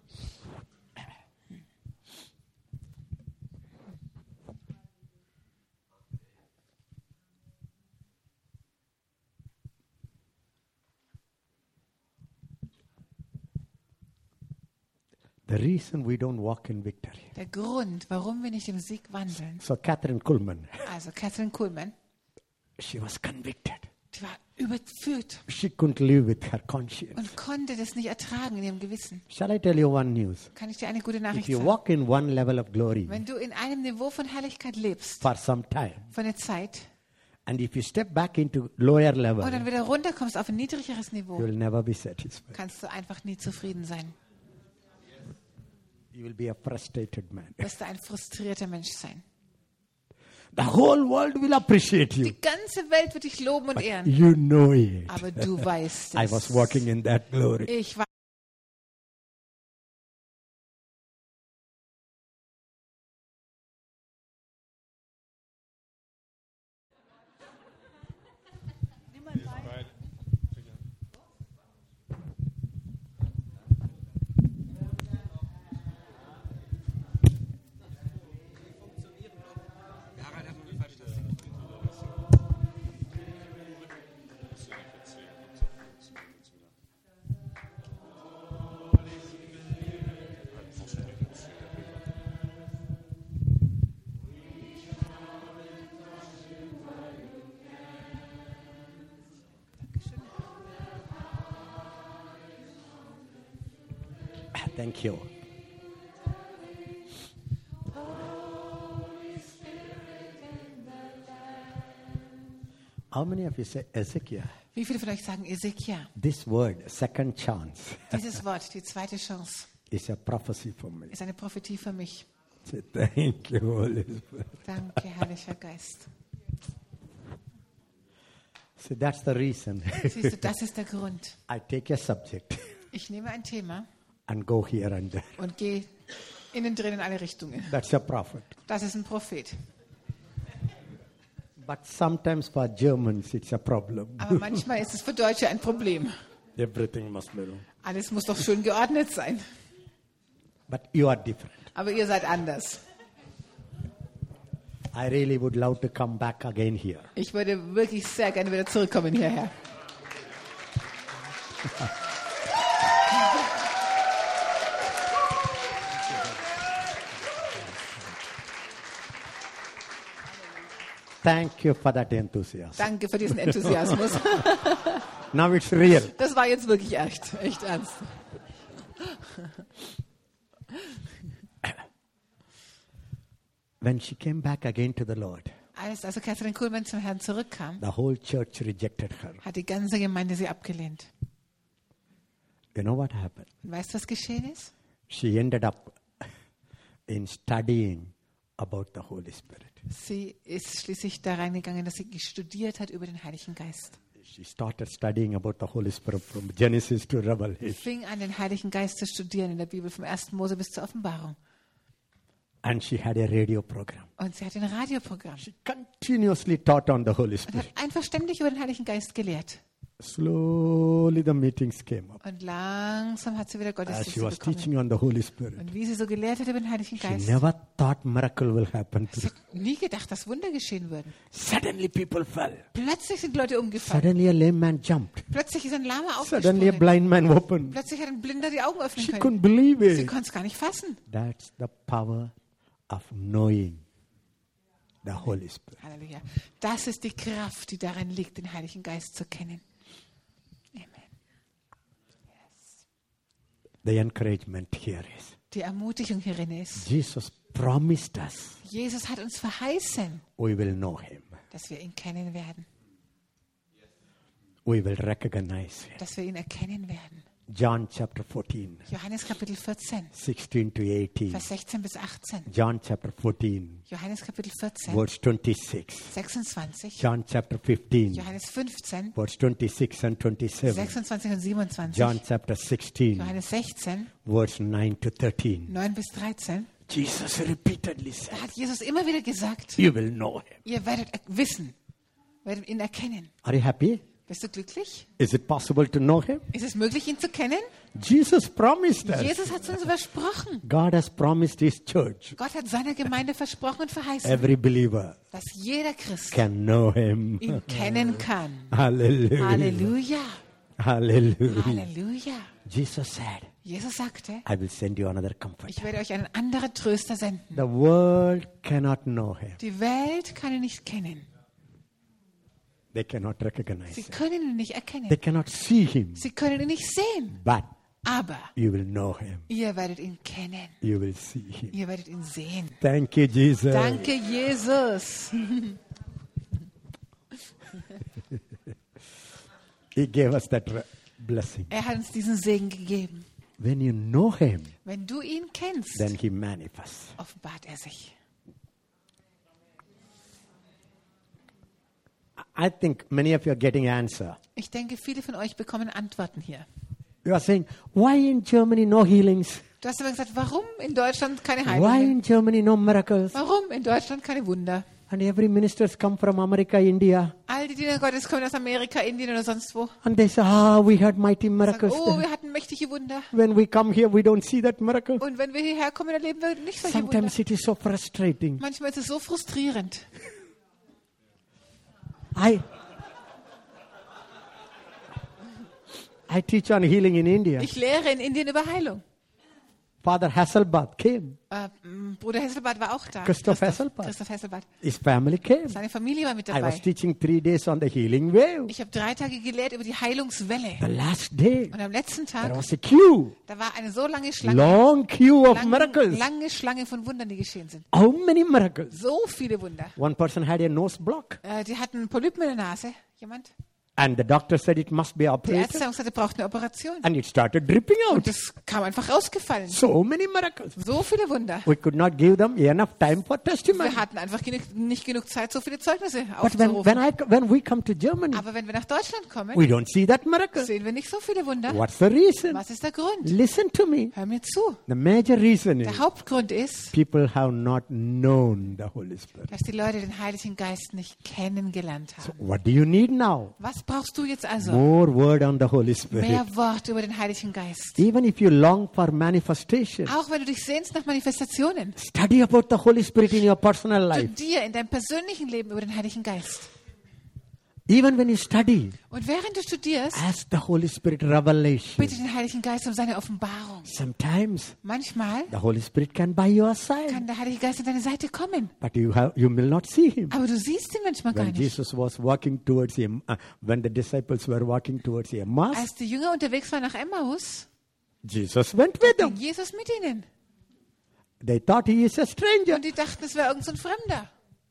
The reason we don't walk in victory. Der Grund, warum wir nicht im Sieg wandeln. So Catherine Kuhlman, Also Catherine Kuhlman, she was convicted. die war überführt She couldn't live with her conscience. und konnte das nicht ertragen in ihrem Gewissen. Shall I tell you one news? Kann ich dir eine gute If Nachricht you sagen? walk in one level of glory Wenn du in einem Niveau von Herrlichkeit lebst, for some time, von der Zeit, and if you step back into lower level, und dann wieder runterkommst auf ein niedrigeres you Niveau, will never be satisfied. kannst du einfach nie zufrieden sein. You will be a frustrated man. Wirst du ein frustrierter Mensch sein. The whole world will appreciate you. Die ganze Welt wird dich loben und ehren. You know it. Aber du weißt I es. was walking in that glory. Ich war Thank you. How many of you say Ezekiel? Wie viele von euch sagen Ezekiel? This word, second chance, Dieses Wort, die zweite Chance, is a prophecy for me. ist eine Prophetie für mich. Say, thank you, Holy Spirit. Danke, Heiliger Geist. So that's the reason Siehst du, das ist der Grund. I take a subject Ich nehme ein Thema and go here and there. und gehe innen drin in alle Richtungen. That's a prophet. Das ist ein Prophet. But sometimes for Germans it's a problem. Aber manchmal ist es für Deutsche ein Problem. Everything must be wrong. Alles muss doch schön geordnet sein. But you are different. Aber ihr seid anders. I really would love to come back again here. Ich würde wirklich sehr gerne wieder zurückkommen hierher. Thank you for that enthusiasm. Danke für diesen Enthusiasmus. Now it's real. Das war jetzt wirklich echt ernst. When she came back again to the Lord, Als also Catherine Kuhlman zum Herrn zurückkam, the whole church rejected her. hat die ganze Gemeinde sie abgelehnt. You know what happened? Und weißt du, was geschehen ist? She ended up in studying about the Holy Spirit. Sie ist schließlich da reingegangen, dass sie studiert hat über den Heiligen Geist. She started studying about the Holy Spirit from Genesis to Revelation. Fing an, den Heiligen Geist zu studieren in der Bibel, vom 1. Mose bis zur Offenbarung. And she had a radio program. Und sie hat ein Radioprogramm. She continuously taught on the Holy Und Spirit. hat einfach ständig über den Heiligen Geist gelehrt. Slowly the meetings came up. Und langsam hat sie wieder As Gottesdienste she was bekommen. teaching on the Holy Spirit, Und wie sie so gelehrt hat über den Heiligen she Geist, never thought miracle will happen. sie hat nie gedacht, dass Wunder geschehen würden. Suddenly people fell. Plötzlich sind Leute umgefallen. Suddenly a lame man jumped. Plötzlich ist ein Lama Suddenly a aufgesprungen. blind man opened. Plötzlich hat ein Blinder die Augen öffnen She können. couldn't believe Sie it. konnte es gar nicht fassen. That's the power of knowing the Holy Spirit. Halleluja. Das ist die Kraft, die darin liegt, den Heiligen Geist zu kennen. Amen. The encouragement here is Die Ermutigung hierin ist, Jesus promised us Jesus hat uns verheißen, we will know him. dass wir ihn kennen werden, We will recognize him. dass wir ihn erkennen werden. John chapter 14, Johannes Kapitel 14, 16 to 18. Vers 16 bis 18. John chapter 14, Johannes Kapitel 14, verse 26. 26. John chapter 15, Johannes 15, verse 26 and 27. 26 und 27. John chapter 16, Johannes 16, verse 9 to 13. 9 bis 13. Jesus repeatedly said, Da hat Jesus immer wieder gesagt, you will know him. ihr werdet wissen, werdet ihn erkennen. Are you happy? Bist du glücklich? Is it possible to know him? Ist es möglich, ihn zu kennen? Jesus promised us. Jesus hat es uns versprochen. God has promised his church. Gott hat seiner Gemeinde versprochen und verheißen, Every believer dass jeder Christ can know him. ihn kennen kann. Hallelujah. Halleluja. Hallelujah. Halleluja. Jesus said, Jesus sagte, I will send you another comforter. ich werde euch einen anderen Tröster senden. The world cannot know him. Die Welt kann ihn nicht kennen. They cannot recognize Sie him. können ihn nicht They erkennen. cannot see him. Sie können ihn nicht sehen. But Aber you will know him. ihr werdet ihn kennen. You will see him. Ihr werdet ihn sehen. Thank you, Jesus. Danke, Jesus. He gave us that blessing. Er hat uns diesen Segen gegeben. When you know him, Wenn du ihn kennst, then he manifests. offenbart er sich. I think many of you are getting answer. Ich denke, viele von euch bekommen Antworten hier. You are saying, why in Germany no healings? Du hast aber gesagt, warum in Deutschland keine Why Heilungen? in Germany no miracles? Warum in Deutschland keine Wunder? And every ministers come from America, India. All die Diener Gottes kommen aus Amerika, Indien oder sonst wo. And they say, we had mighty Sagen, miracles oh, there. wir hatten mächtige Wunder. When we come here, we don't see that miracle. Und wenn wir hierher kommen, erleben wir nicht solche Wunder. Sometimes it is so frustrating. Manchmal ist es so frustrierend. I teach on healing in India. Ich lehre in Indien über Heilung. Father Hasselblatt came. Bruder Hesselbart war auch da. Christoph Hesselbart. Christoph Hesselbart. His family came. Seine Familie war mit I was dabei. teaching 3 days on the healing wave. Ich habe 3 Tage gelehrt über die Heilungswelle. The last day, Und am letzten there Tag, was a queue. da war eine so lange Schlange. Long queue of miracles. Lange Schlange von Wundern, die geschehen sind. How many miracles? So viele Wunder. One person had a nose block. Die hatten Polypen in der Nase. Jemand? And the doctor said it must be Die operated. Ärzte haben gesagt, er braucht eine Operation. And it started dripping Und out. das kam einfach rausgefallen. So many miracles. So viele Wunder. We could not give them enough time for testimony. Wir hatten einfach nicht genug Zeit, so viele Zeugnisse But when, aufzurufen. when we come to Germany, Aber wenn wir nach Deutschland kommen, we don't see that miracle. sehen wir nicht so viele Wunder. What's the reason? Was ist der Grund? Listen to me. Hör mir zu. The major reason is Der Hauptgrund ist, people have not known the Holy Spirit. dass die Leute den Heiligen Geist nicht kennengelernt haben. What do you need now? Was brauchst du jetzt also? More word on the Holy Spirit. Mehr Wort über den Heiligen Geist. Even if you long for manifestation, Auch wenn du dich sehnst nach Manifestationen. study about the Holy Spirit in your personal life. Studier in deinem persönlichen Leben über den Heiligen Geist. Even when you study, Und während du studierst, ask the Holy Spirit revelation. bitte den Heiligen Geist um seine Offenbarung. Sometimes Manchmal the Holy Spirit can by your side, kann der Heilige Geist an deine Seite kommen. but you will not see him. Aber du siehst ihn manchmal gar When nicht. Jesus was walking towards him, when the disciples were walking towards Emmaus, Als die Jünger unterwegs waren nach Emmaus, Jesus went with ging them. Jesus mit ihnen. They thought he is a stranger. Und die dachten, es wäre irgend so ein Fremder.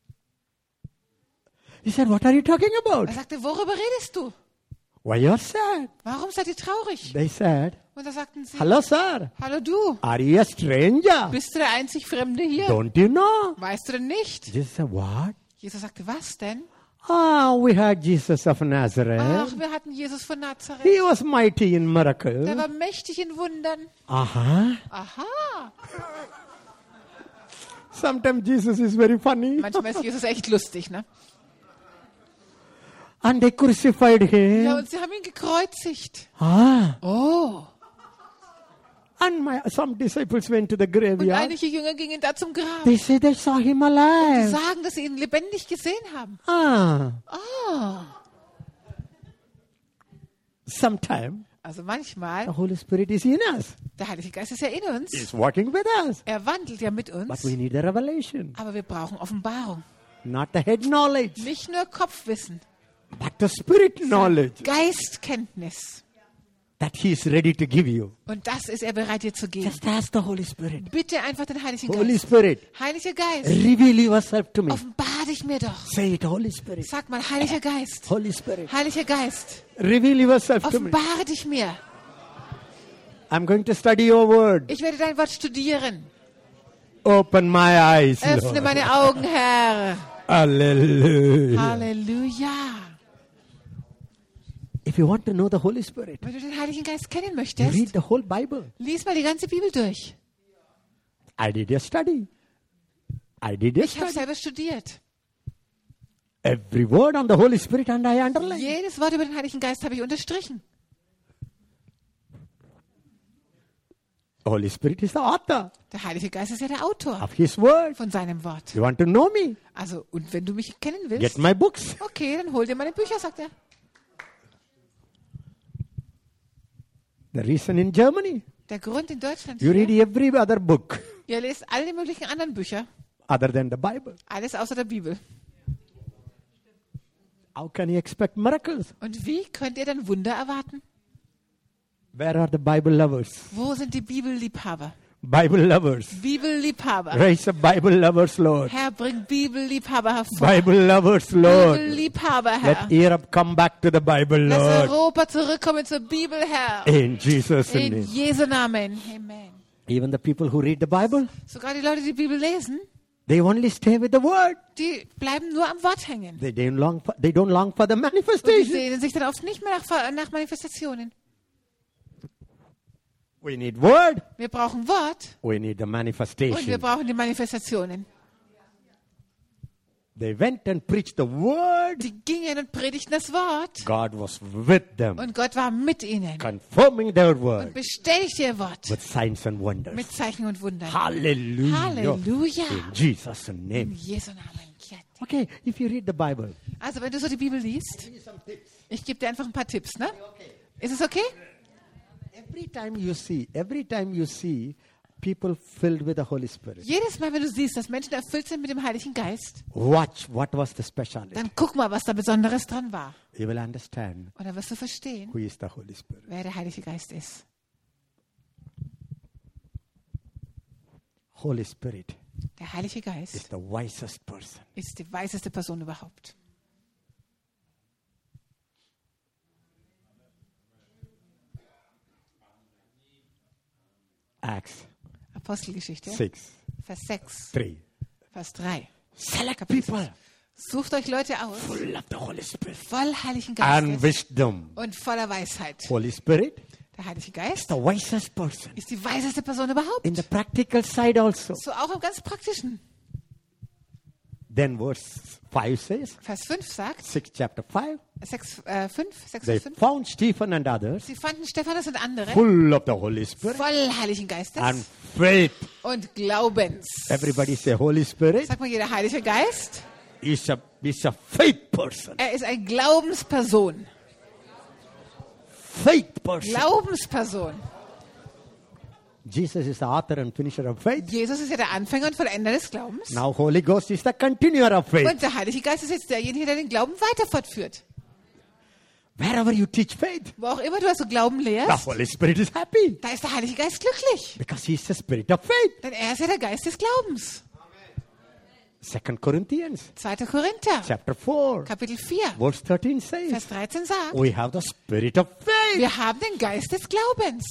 He said, what are you talking about? Er sagte, worüber redest du? Why you're sad? Warum seid ihr traurig? They said, Und da sagten sie, hello sir, hallo du, are you a stranger? bist du der einzig Fremde hier? Don't you know? Weißt du denn nicht? Jesus said, what? Jesus sagte, was denn? We had Jesus of Nazareth. Ach, wir hatten Jesus von Nazareth. He was mighty in Der miracles. war mächtig in Wundern. Aha. Aha. Sometimes Jesus is very funny. Manchmal ist Jesus echt lustig, ne? And they crucified Ja, him. und sie haben ihn gekreuzigt. Ah. Oh. And some disciples went to the Und graveyard. einige Jünger gingen da zum Grab. They said they saw him Die alive. sagen, dass sie ihn lebendig gesehen haben. Ah. Oh. Sometime Also the manchmal, Holy Spirit is in us. der Heilige Geist ist ja in uns. He's working with us. Er wandelt ja mit But uns. we need a revelation. Aber wir brauchen Offenbarung. Not the head knowledge, Nicht nur Kopfwissen. but the spirit knowledge Geistkenntnis. that he is ready to give you. Und das ist er bereit, dir zu geben. Just ask the Holy Spirit. Bitte einfach den Heiligen Holy Geist. Spirit, Heiliger Geist, reveal yourself to me. offenbar dich mir doch. Say it, Holy Spirit. Sag mal, Heiliger Geist. Holy Spirit, Heiliger Geist, reveal yourself to me. offenbare dich mir. I'm going to study your word. Ich werde dein Wort studieren. Open my eyes, Öffne Lord. meine Augen, Herr. Hallelujah. Halleluja. If you want to know the Holy Spirit, Wenn du den Heiligen Geist kennen you möchtest, read the whole Bible. lies mal die ganze Bibel durch. I did a study. I did a Ich habe study. selber studiert. Every word on the Holy Spirit and I underline. Jedes Wort über den Heiligen Geist habe ich unterstrichen. Holy Spirit is the author Der Heilige Geist ist ja der Autor of His word. von seinem Wort. You want to know me? Also, und wenn du mich kennen Get willst, my books. okay, dann hol dir meine Bücher, sagt er. The reason in Germany, Der Grund in Deutschland you read hier, every other book ihr lest alle möglichen anderen Bücher, other than the Bible. alles außer der Bibel. How can you expect miracles? Und wie könnt ihr dann Wunder erwarten? Where are the Bible lovers? Wo sind die Bibelliebhaber? Bible lovers. Bibelliebhaber. Raise up Bible lovers, Lord. Herr, bring Bibelliebhaber hervor. Bible lovers, Lord. Bibelliebhaber, Herr. Let Europe come back to the Bible, Lass Lord. Europa zurückkommen zur Bibel, Herr. In Jesus' In name. Jesu Namen. Amen. Even the people who read the Bible, Sogar die Leute, die Bibel lesen, they only stay with the word. die bleiben nur am Wort hängen. They don't long for the Und die manifestation. sehnen sich dann oft nicht mehr nach Manifestationen. We need word. Wir brauchen Wort We need the und wir manifestation. brauchen die Manifestationen. They went and preached the word. Die gingen und predigten das Wort. God was with them, Und Gott war mit ihnen confirming their und word bestätigte ihr Wort with signs and wonders. mit Zeichen und Wundern. Hallelujah. Halleluja. In Jesus' In name. Jesu Namen. Okay, if you read the Bible, Also wenn du so die Bibel liest, ich gebe dir einfach ein paar Tipps, ne? Ist es okay? every time you see people filled with the Holy Spirit, Jedes Mal, wenn du siehst, dass Menschen erfüllt sind mit dem Heiligen Geist, watch what was the speciality. dann guck mal, was da Besonderes dran war. You will understand Und dann wirst du verstehen, who is the Holy Spirit. wer der Heilige Geist ist. Holy Spirit Der Heilige is Geist the wisest person. ist die weiseste Person überhaupt. Acts Apostelgeschichte, 6, Vers 6, 3. Vers 3. Select people Sucht euch Leute aus, full of the Holy Spirit voll Heiligen and Geistes wisdom. und voller Weisheit. Holy Spirit Der Heilige is Geist the wisest person. ist die weiseste Person überhaupt. In the practical side also. So auch im ganz Praktischen. Then verse 5 says, Vers 5 sagt, 6 chapter 5, 6 they Vers 5, found Stephen and others sie fanden Stephanus und andere full of the Holy Spirit voll Heiligen Geistes and faith. und Glaubens. Everybody say Holy Spirit Sag mal jeder, Heilige Geist, is a faith person. er ist eine Glaubensperson. Faith person. Glaubensperson. Jesus is the author and finisher of faith. Jesus ist ja der Anfänger und Vollender des Glaubens. Now Holy Ghost is the continuer of faith. Und der Heilige Geist ist jetzt derjenige, der den Glauben weiter fortführt. Wherever you teach faith, Wo auch immer du also Glauben the lehrst, Holy Spirit is happy da ist der Heilige Geist glücklich. because he is the spirit of faith. Denn er ist ja der Geist des Glaubens. 2 Corinthians 2. Korinther, chapter 4 Kapitel 4, verse 13 says, Vers 13 sagt, we have the spirit of faith. wir haben den Geist des Glaubens.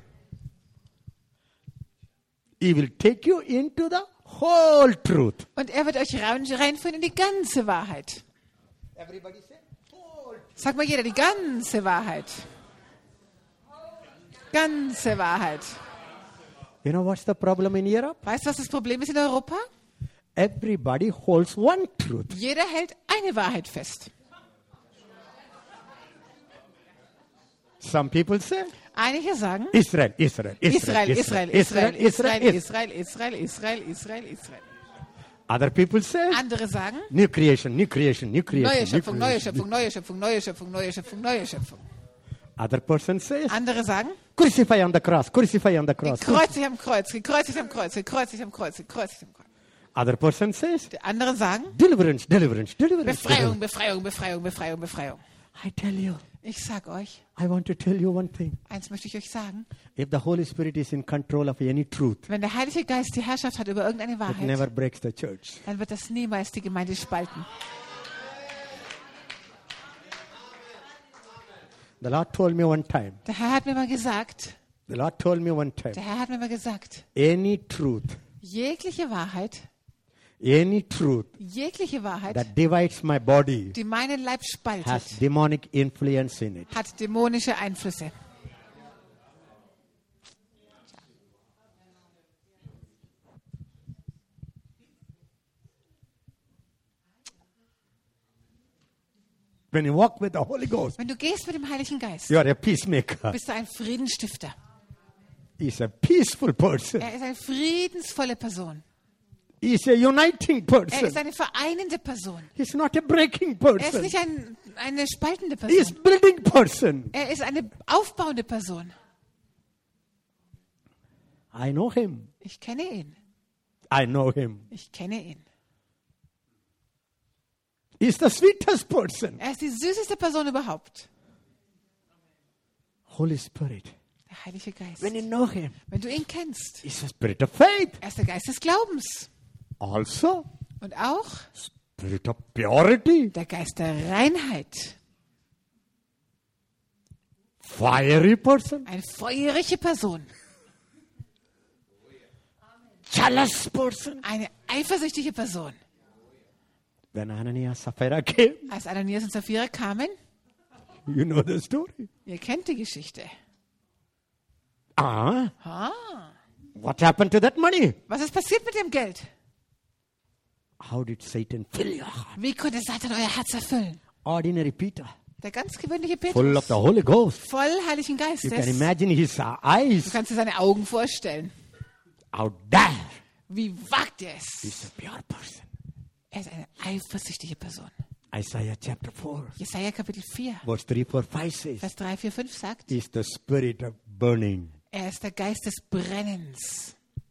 He will take you into the whole truth. Und er wird euch reinführen in die ganze Wahrheit. Everybody say whole. Sag mal jeder, die ganze Wahrheit. Ganze Wahrheit. You know what's the problem in Europe? Weißt du, was das Problem ist in Europa? Everybody holds one truth. Jeder hält eine Wahrheit fest. Some people say Einige sagen, Israel. Israel, Israel, Israel, Israel, Israel, Israel, Israel, Israel, Israel. Other people say Andere sagen, new creation, new creation, new creation. neue new Schöpfung, neue creation. Schöpfung, neue Schöpfung, neue Schöpfung, neue Schöpfung, neue Schöpfung. Other person says Andere sagen, crucify on the cross, crucify on the cross. gekreuzigt am Kreuz, gekreuzigt am Kreuz, gekreuzigt am Kreuz, gekreuzigt am Kreuz. Other person says Die anderen sagen, deliverance, deliverance, deliverance. Befreiung, Befreiung, Befreiung, Befreiung, Befreiung. I tell you, Ich sag euch, I want to tell you one thing. eins möchte ich euch sagen, If the Holy Spirit is in control of any truth, wenn der Heilige Geist die Herrschaft hat über irgendeine it Wahrheit, never breaks the church. dann wird das niemals die Gemeinde spalten. The Lord told me one time, Der Herr hat mir mal gesagt, The Lord told me one time, Der Herr hat mir mal gesagt, any truth jegliche Wahrheit, that divides my body die meinen Leib has spaltet, demonic influence in it. hat dämonische Einflüsse. When you walk with the Holy Ghost, Wenn du gehst mit dem Heiligen Geist, you are a peacemaker. bist du ein Friedensstifter. He's a peaceful person. Er ist eine friedensvolle Person. He's a uniting Er ist person. eine vereinende Person. He's not a breaking Er ist person. nicht eine spaltende He's Person. building person. Er ist eine aufbauende Person. I know him. Ich kenne ihn. I know him. Ich kenne ihn. He's the sweetest person. Er ist die süßeste Person überhaupt. Holy Spirit. Der Heilige Geist. When you know him, Wenn du ihn kennst, he's a spirit of faith. er ist der Geist des Glaubens. Also, Und auch spirit of purity. der Geist der Reinheit. Fiery person. Eine feurige Person. Jealous person. Eine eifersüchtige Person. When Ananias Sapphira came, Als Ananias und Sapphira kamen, you know the story. ihr kennt die Geschichte. Ah, Ah, what happened to that money? was ist passiert mit dem Geld? How did Satan fill your heart? Wie konnte Satan euer Herz erfüllen? Ordinary Peter, Der ganz gewöhnliche full of Petrus, the Holy Ghost. voll Heiligen You can Geistes. imagine his Du eyes kannst dir seine Augen vorstellen. out there. Wie wagt er es? He's a pure person. Er ist eine eifersüchtige Person. Isaiah chapter 4, Jesaja Kapitel 4, verse 3, 4, 5 says, Vers 3, 4, 5 sagt, is the spirit of burning. er ist der Geist des Brennens.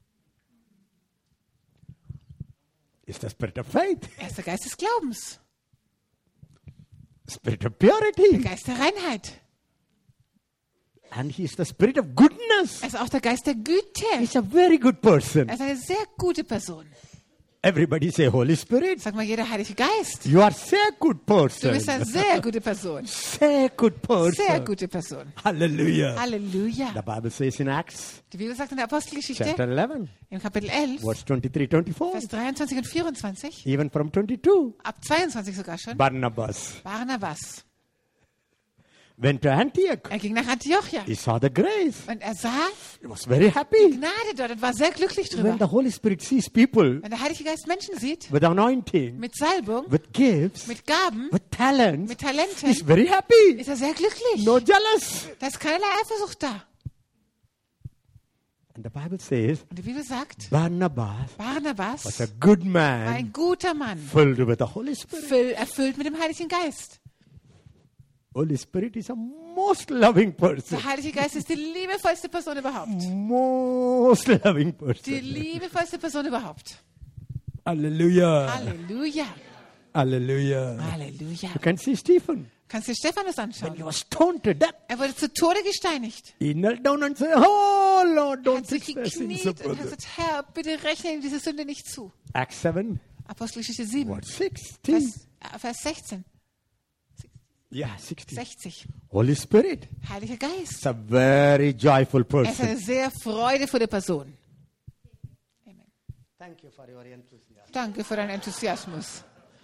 Is the spirit of faith. Er ist der Geist des Glaubens. Spirit of Der purity. Geist der Reinheit. And he is the spirit of goodness. Er ist auch der Geist der Güte. He's a very good person. Er ist eine sehr gute Person. Everybody say Holy Spirit. Sag mal jeder Heilige Geist. You are sehr good Du person. bist eine sehr gute Person. Sehr good person. Sehr gute Person. Hallelujah. Halleluja. The Bible says in Acts Die Bibel sagt in der Apostelgeschichte, chapter 11, im Kapitel 11, verse 23, 24, Vers 23 und 24, even from 22, ab 22 sogar schon, Barnabas Barnabas. went to Antioch. Er ging nach Antiochia He saw the grace. und er sah He was very happy. Gnade dort und war sehr glücklich When the drüber. Holy Spirit sees people Wenn der Heilige Geist Menschen sieht, with anointing, mit Salbung, with gifts, mit Gaben, with talents, mit Talenten, he's very happy. ist er sehr glücklich. No jealous. Da ist keinerlei Eifersucht da. And the Bible says Und die Bibel sagt, Barnabas Barnabas was a good war man, ein guter Mann, filled with the Holy Spirit. erfüllt mit dem Heiligen Geist. Holy Spirit is a most loving person. Der Heilige Geist ist die liebevollste Person überhaupt. Most loving Die person. liebevollste Person überhaupt. Hallelujah. Halleluja. Hallelujah. Halleluja. You can see Stephen. Kannst dir Stephanus When he anschauen. was stoned to death, Er wurde zu Tode gesteinigt. he knelt down and said, Oh Lord, Er don't hat sich fix their sins gekniet und upon hat them. gesagt, Herr, bitte rechne ihm diese Sünde nicht zu. Acts 7, Apostelgeschichte 7, what, 16? Vers 16, Yeah, 16. 60. Holy Spirit. Heiliger Geist. It's a very joyful Er ist eine person. sehr freudevolle Person. Amen. Thank you for your enthusiasm. Danke für deinen Enthusiasmus.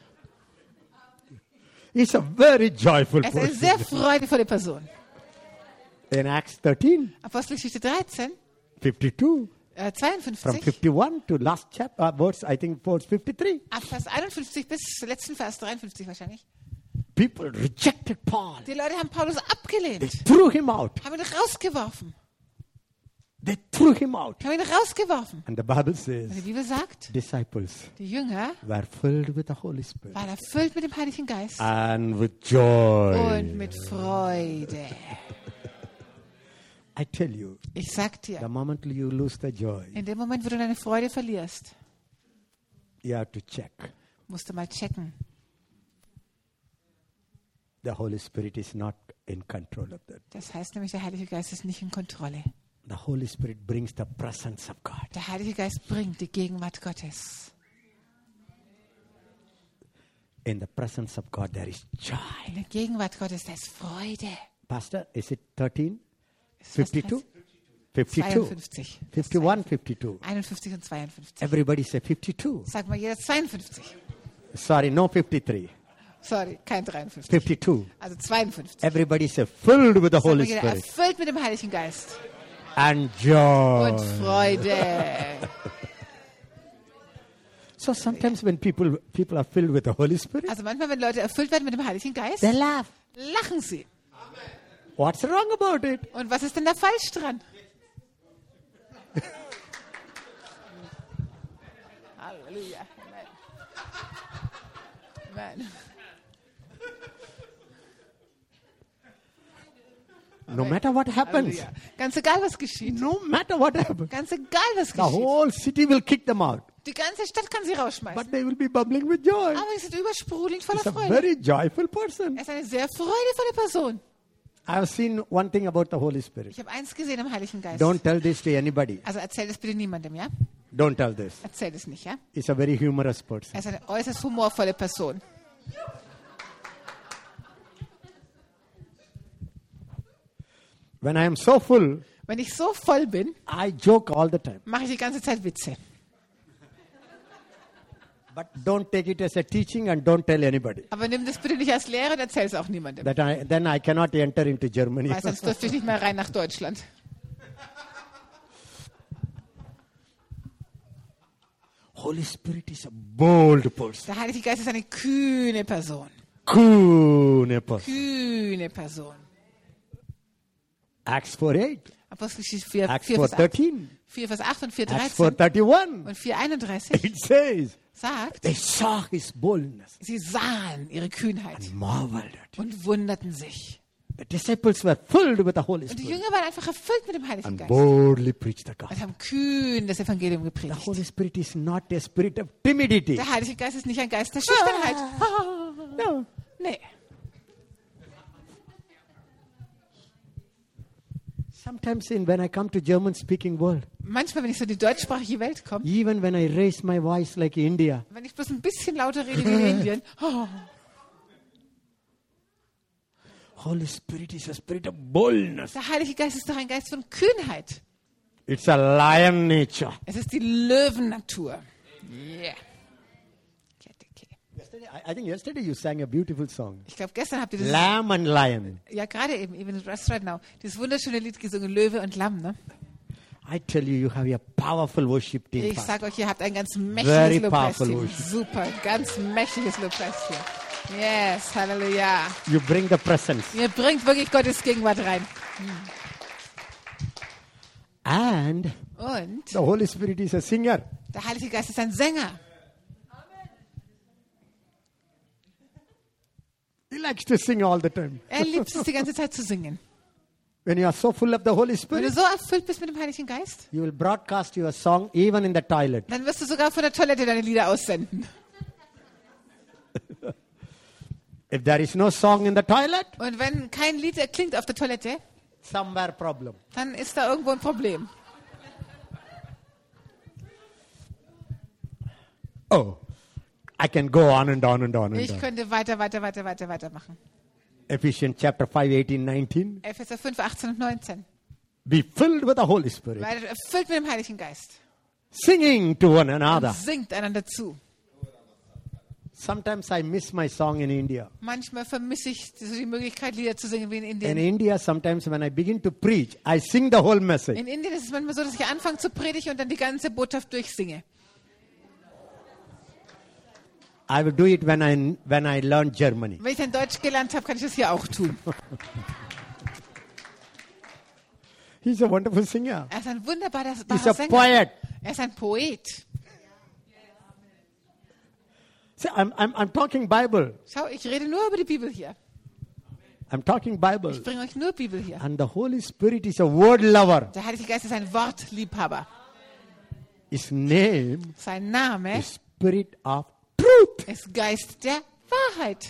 He's a very joyful Er ist eine sehr person. freudevolle Person. In Acts 13, Apostelgeschichte 13, 52, from 52, 51 to last chapter, verse, I think, verse 53. ab Vers 51 bis zum letzten Vers 53 wahrscheinlich. People rejected Paul. Die Leute haben Paulus They abgelehnt, threw him out. haben ihn rausgeworfen, They threw him out. haben ihn rausgeworfen. And the Bible Und die says, Bibel sagt, disciples die Jünger were filled with the Holy Spirit waren erfüllt mit dem Heiligen Geist and with joy. und mit Freude. I tell you, Ich sag the dir, moment you lose the joy, in dem Moment, wo du deine Freude verlierst, you have to check. musst du mal checken. The Holy Spirit is not in control of that. Das heißt nämlich, der Heilige Geist ist nicht in Kontrolle. The Holy Spirit brings the presence of God. Der Heilige Geist bringt die Gegenwart Gottes. In the presence of God, there is joy. In der Gegenwart Gottes, da ist Freude. Pastor, is it 13? Ist Vers 52? 52. 51, 52. 51 und 52. Everybody say 52. Sag mal jeder 52. Sorry, no 53. Sorry, kein 53. 52. Also 52. Everybody say filled with the Sag mal Holy jeder Spirit. erfüllt mit dem Heiligen Geist. And joy. Und Freude. So sometimes when people are filled with the Holy Spirit, Also manchmal, wenn Leute erfüllt werden mit dem Heiligen Geist, they laugh. lachen sie. What's wrong about it? Und was ist denn da falsch dran? Halleluja. Amen. Amen. No matter what happens. Halleluja. Ganz egal, was geschieht. No matter what happens. Ganz egal, was The geschieht. whole city will kick them out. Die ganze Stadt kann sie rausschmeißen. But they will be bubbling with joy. Aber sie sind übersprudelnd voller He's a Freude. very joyful person. Er ist eine sehr freudevolle Person. I have seen one thing about the Holy Spirit. Ich habe eins gesehen im Heiligen Geist. Don't tell this to anybody. Also erzähl das bitte niemandem, ja? Don't tell this. Erzähl es nicht, ja? He's a very humorous person. Er ist eine äußerst humorvolle Person. When I am so full, Wenn ich so voll bin, I joke all the time. mache ich die ganze Zeit Witze. But don't take it as a teaching and don't tell anybody. Aber nimm das bitte nicht als Lehre und erzähl es auch niemandem. Then I cannot enter into Germany. Weil sonst dürfte ich nicht mehr rein nach Deutschland. Holy Spirit is a bold person. Der Heilige Geist ist eine kühne Person. Kühne person. Kühne Person. Acts 4:8. Apostelgeschichte 4, Acts 4, Vers 8. 4:13. 4 Vers 8 und 4, Acts 13 4:31. und 4, 31 It says, sagt, they saw his boldness sie sahen ihre Kühnheit and marveled at it. und wunderten sich. The disciples were filled with the Holy Und die Spirit Jünger waren einfach erfüllt mit dem Heiligen and Geist boldly preached the gospel. und haben kühn das Evangelium The gepredigt. Holy Spirit is not a spirit of timidity. Der Heilige Geist ist nicht ein Geist der Schüchternheit. No. Nee. Sometimes when I come to German-speaking world, Manchmal, wenn ich so in die deutschsprachige Welt komme, even when I raise my voice like India, wenn ich bloß ein bisschen lauter rede wie in Indien, Holy Spirit is a spirit of boldness. der Heilige Geist ist doch ein Geist von Kühnheit. It's a lion nature. Es ist die Löwennatur. Yeah. I think yesterday you sang a beautiful song. Ich glaube, gestern habt ihr das, Lamb and Lion. ja gerade eben, even just right now, dieses wunderschöne Lied gesungen, Löwe und Lamm, ne? I tell you, you have a powerful worship team. Ich Pastor. sage euch, ihr habt ein ganz Very mächtiges powerful Lobpreisteam. worship. Super, ganz mächtiges Lobpreisteam. Yes, Halleluja. You bring the presence. Ihr bringt wirklich Gottes Gegenwart rein. And Und the Holy Spirit is a singer. der Heilige Geist ist ein Sänger. He likes to sing all the time. Er liebt es, die ganze Zeit zu singen. When you are so full of the Holy Wenn du Spirit, so erfüllt bist mit dem Heiligen Geist, you will broadcast your song even in the toilet. dann wirst du sogar von der Toilette deine Lieder aussenden. If there is no song in the toilet, Und wenn kein Lied erklingt auf der Toilette, somewhere problem. dann ist da irgendwo ein Problem. Oh, I can go on and on and on and Ich on. könnte weitermachen. Ephesians chapter 5, 18, 19. Epheser 5, 18 und 19. Be filled with the Holy Spirit, Werdet erfüllt mit dem Heiligen Geist. singing to one another. Und singt einander zu. Sometimes I miss my song in India. Manchmal vermisse ich so die Möglichkeit, Lieder zu singen wie in In Indien. India, sometimes when I begin to preach, I sing the whole message. In Indien ist es manchmal so, dass ich anfange zu predigen und dann die ganze Botschaft durchsinge. I will do it when I learn Germany. Wenn ich dann Deutsch gelernt habe, kann ich das hier auch tun. He's a wonderful singer. Er ist ein wunderbarer He's a Sänger. poet. Er ist ein Poet. See, I'm talking Bible. Schau, ich rede nur über die Bibel hier. I'm talking Bible. Ich bringe euch nur Bibel hier. And the Holy Spirit is a word lover. Der Heilige Geist ist ein Wortliebhaber. His name Sein Name is Spirit of Truth. ist Geist der Wahrheit.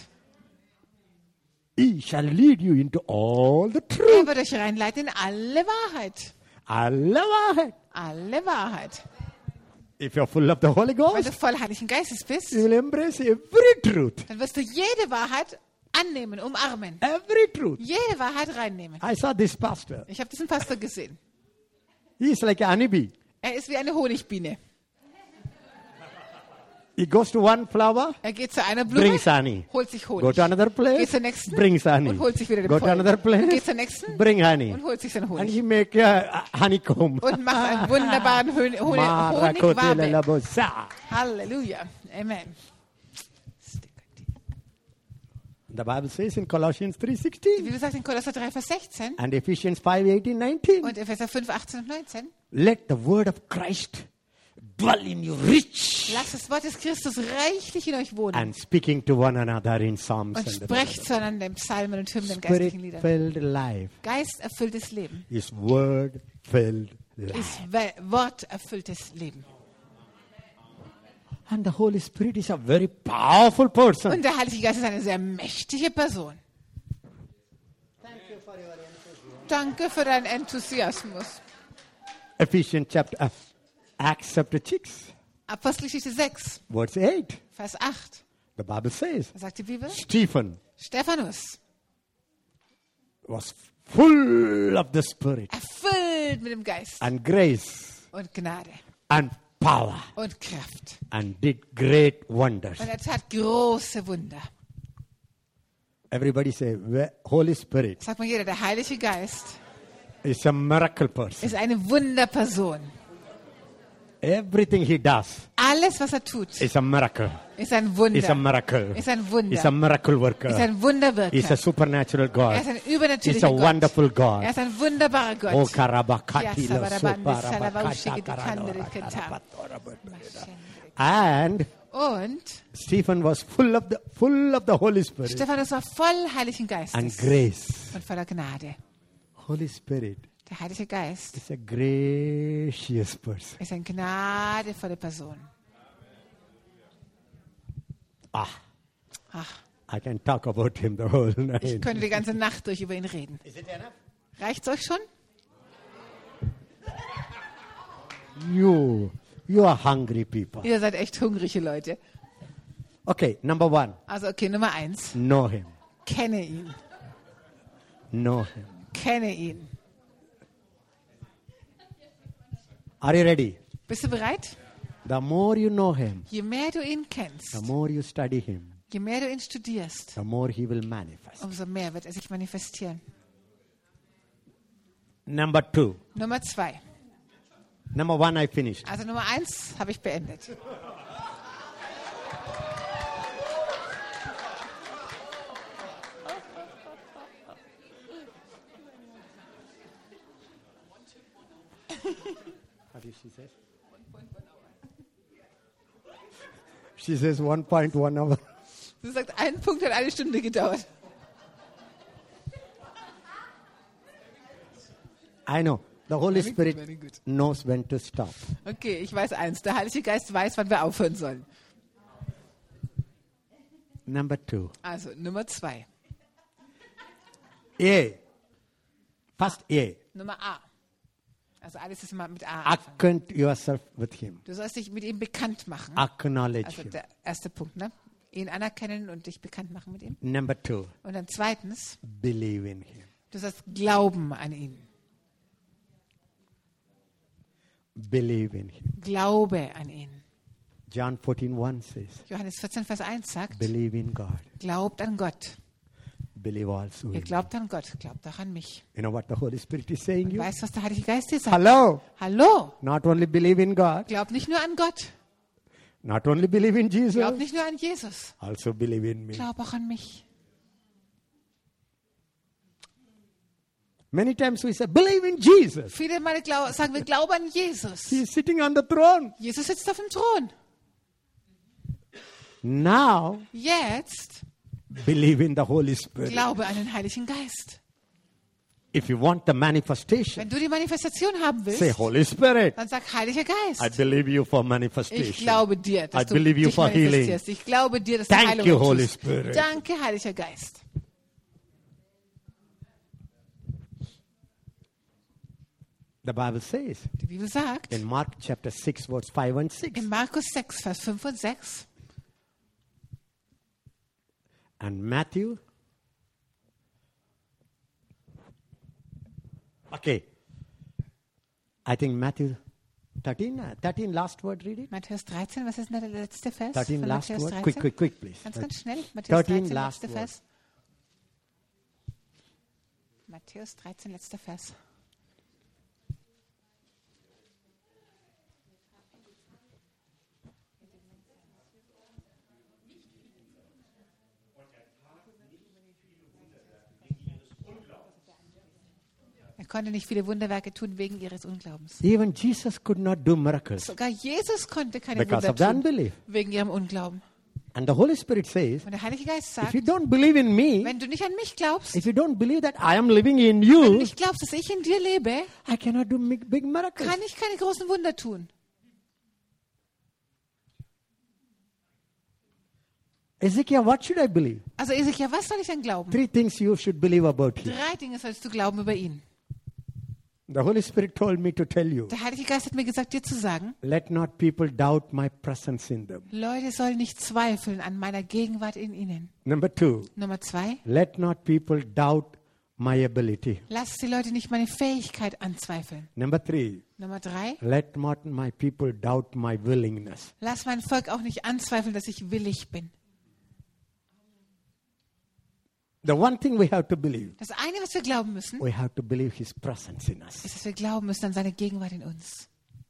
He shall lead you into all the Er truth. wird euch reinleiten in alle Wahrheit. Alle Wahrheit. Alle Wahrheit. If you're full of the Holy Wenn du Ghost, voll Heiligen Geistes bist, you will embrace every truth. dann wirst du jede Wahrheit annehmen, umarmen. Every truth. Jede Wahrheit reinnehmen. I saw this pastor. Ich habe diesen Pastor gesehen. He is like a honeybee. Er ist wie eine Honigbiene. He goes to one flower, Er geht zu einer Blume, brings honey. holt sich Go Honig. to another Geht place, zur nächsten brings honey. und holt sich wieder den Go to Pollen. another Geht place, zur nächsten bring honey. und holt sich seinen And Honig. he make a honeycomb. Und macht einen wunderbaren Honigwabe. Marakotelabosa. Halleluja. Amen. The Bible says in Colossians Die 3:16 Bibel sagt in Kolosser 3, Vers 16 and Ephesians 5:18-19, und Epheser 5, 18 und 19. let the word of Christ dwell in you rich, Lasst das Wort des Christus reichlich in euch wohnen. and speaking to one another in psalms Und and sprecht zueinander in Psalmen und Hymnen, geistlichen Liedern. spirit-filled life Geisterfülltes Leben is word-filled life. ist worterfülltes Leben. And the Holy Spirit is a very powerful person. Und der Heilige Geist ist eine sehr mächtige Person. Danke für deinen Enthusiasmus. Ephesians Acts chapter 6, Apostelgeschichte 6, verse 8. Vers 8. The Bible says, Was sagt die Bibel? Stephen Stephanus, was full of the Spirit erfüllt mit dem Geist and grace und Gnade and power und Kraft. and did great wonders. Und er tat große Wunder. Everybody say, Holy Spirit Sagt mal jeder, der Heilige Geist is a miracle person. ist eine Wunderperson. Everything he does Alles, was er tut, is a miracle. ist ein Wunder. Is a miracle. Ist ein Is a Wunder. miracle Ist worker. ein Wunderwirker. Is a supernatural Er God. ist ein Is übernatürlicher a Gott. wonderful God. Er ist ein wunderbarer Gott. Oh, karabakati Ja, lo sabarabande, soparabakata salabauschige, karalo dekandere, kenta. rakarabatorabot. And Und Stephen was full of the Holy Spirit Stephanus war voll Heiligen and Geistes grace. und voller Gnade. Holy Spirit Der Heilige Geist is a gracious person. ist eine gnadevolle Person. Ah, Ach, I can talk about him the whole ich night. könnte die ganze Nacht durch über ihn reden. Reicht's euch schon? You are hungry people. Ihr seid echt hungrige Leute. Okay, number 1, Also okay, Nummer 1. know him. Kenne ihn. Know him. Kenne ihn. Are you ready? Bist du bereit? The more you know him, Je mehr du ihn kennst, the more you study him, je mehr du ihn studierst, the more he will manifest. umso mehr wird er sich manifestieren. Number 2. Nummer 2. Number 1 I finished. Also Nummer 1 habe ich beendet. What did she say? She says 1.1 hour. Sie sagt, ein Punkt hat eine Stunde gedauert. I know. The Holy Very Spirit good, very good. knows when to stop. Okay, ich weiß eins. Der Heilige Geist weiß, wann wir aufhören sollen. Number 2. Also Nummer 2. A. First A. Nummer A. Also alles ist immer mit A anfangen. Acquaint yourself with him. Du sollst dich mit ihm bekannt machen. Acknowledge Also him. der erste Punkt, ne? Ihn anerkennen und dich bekannt machen mit ihm. Number 2. Und dann zweitens, Believe in him. du sollst glauben an ihn. Believe in him. Glaube an ihn. John 14:1 says, Johannes 14, Vers 1 sagt, believe in God. glaubt an Gott. Believe also in Ihr me. glaubt an Gott, glaubt auch an mich. You know what the Holy Spirit is saying Und you? weißt du, was der Heilige Geist dir sagt? Hello. Hallo, Not only believe in God, glaub nicht nur an Gott. not only believe in Jesus, Glaub nicht nur an Jesus. also believe in me. Glaub auch an mich. Many times we say, believe in Jesus. Viele Male sagen wir, glaube an Jesus. He is sitting on the throne. Jesus sitzt auf dem Thron. Now, Jetzt believe in the Holy Spirit. glaube an den Heiligen Geist. If you want the manifestation, Wenn du die Manifestation haben willst, say, Holy Spirit, dann sag, Heiliger I Geist, believe you for ich manifestation. glaube dir, dass I du believe you dich for healing. manifestierst. Ich glaube dir, dass du Thank Heilung you, Holy tust. Spirit. Danke, Heiliger Geist. The Bible says Die Bibel sagt, in Mark chapter 6, verse 5 and 6, in Markus 6, Vers 5 und 6 and Matthew. Okay. I think Matthew 13 last word, read it. Matthäus 13, was ist denn der letzte Vers? 13 von last Matthäus word. 13? Quick, please. Ganz schnell. Matthäus 13 13, last letzter word. Vers. Matthäus 13, letzter Vers. Er konnte nicht viele Wunderwerke tun wegen ihres Unglaubens. Even Jesus could not do miracles Sogar Jesus konnte keine because Wunder of the tun unbelief. wegen ihrem Unglauben. And the Holy Spirit says, Und der Heilige Geist if sagt, you don't believe in me, wenn du nicht an mich glaubst, if you don't believe that I am living in wenn du you, nicht glaubst, dass ich in dir lebe, I cannot do big miracles. kann ich keine großen Wunder tun. Ezekiel, what should I believe? Also Ezekiel, was soll ich denn glauben? 3 things you should believe about him. 3 Dinge sollst du glauben über ihn. The Holy Spirit told me to tell you, Der Heilige Geist hat mir gesagt, dir zu sagen, let not people doubt my presence in them. Leute sollen nicht zweifeln an meiner Gegenwart in ihnen. Number 2, Nummer 2, let not people doubt my ability. lass die Leute nicht meine Fähigkeit anzweifeln. Number 3, Nummer 3, let not my people doubt my willingness. lass mein Volk auch nicht anzweifeln, dass ich willig bin. The one thing we have to believe, Das eine, was wir glauben müssen, we have to believe his presence in us. ist, dass wir glauben müssen an seine Gegenwart in uns.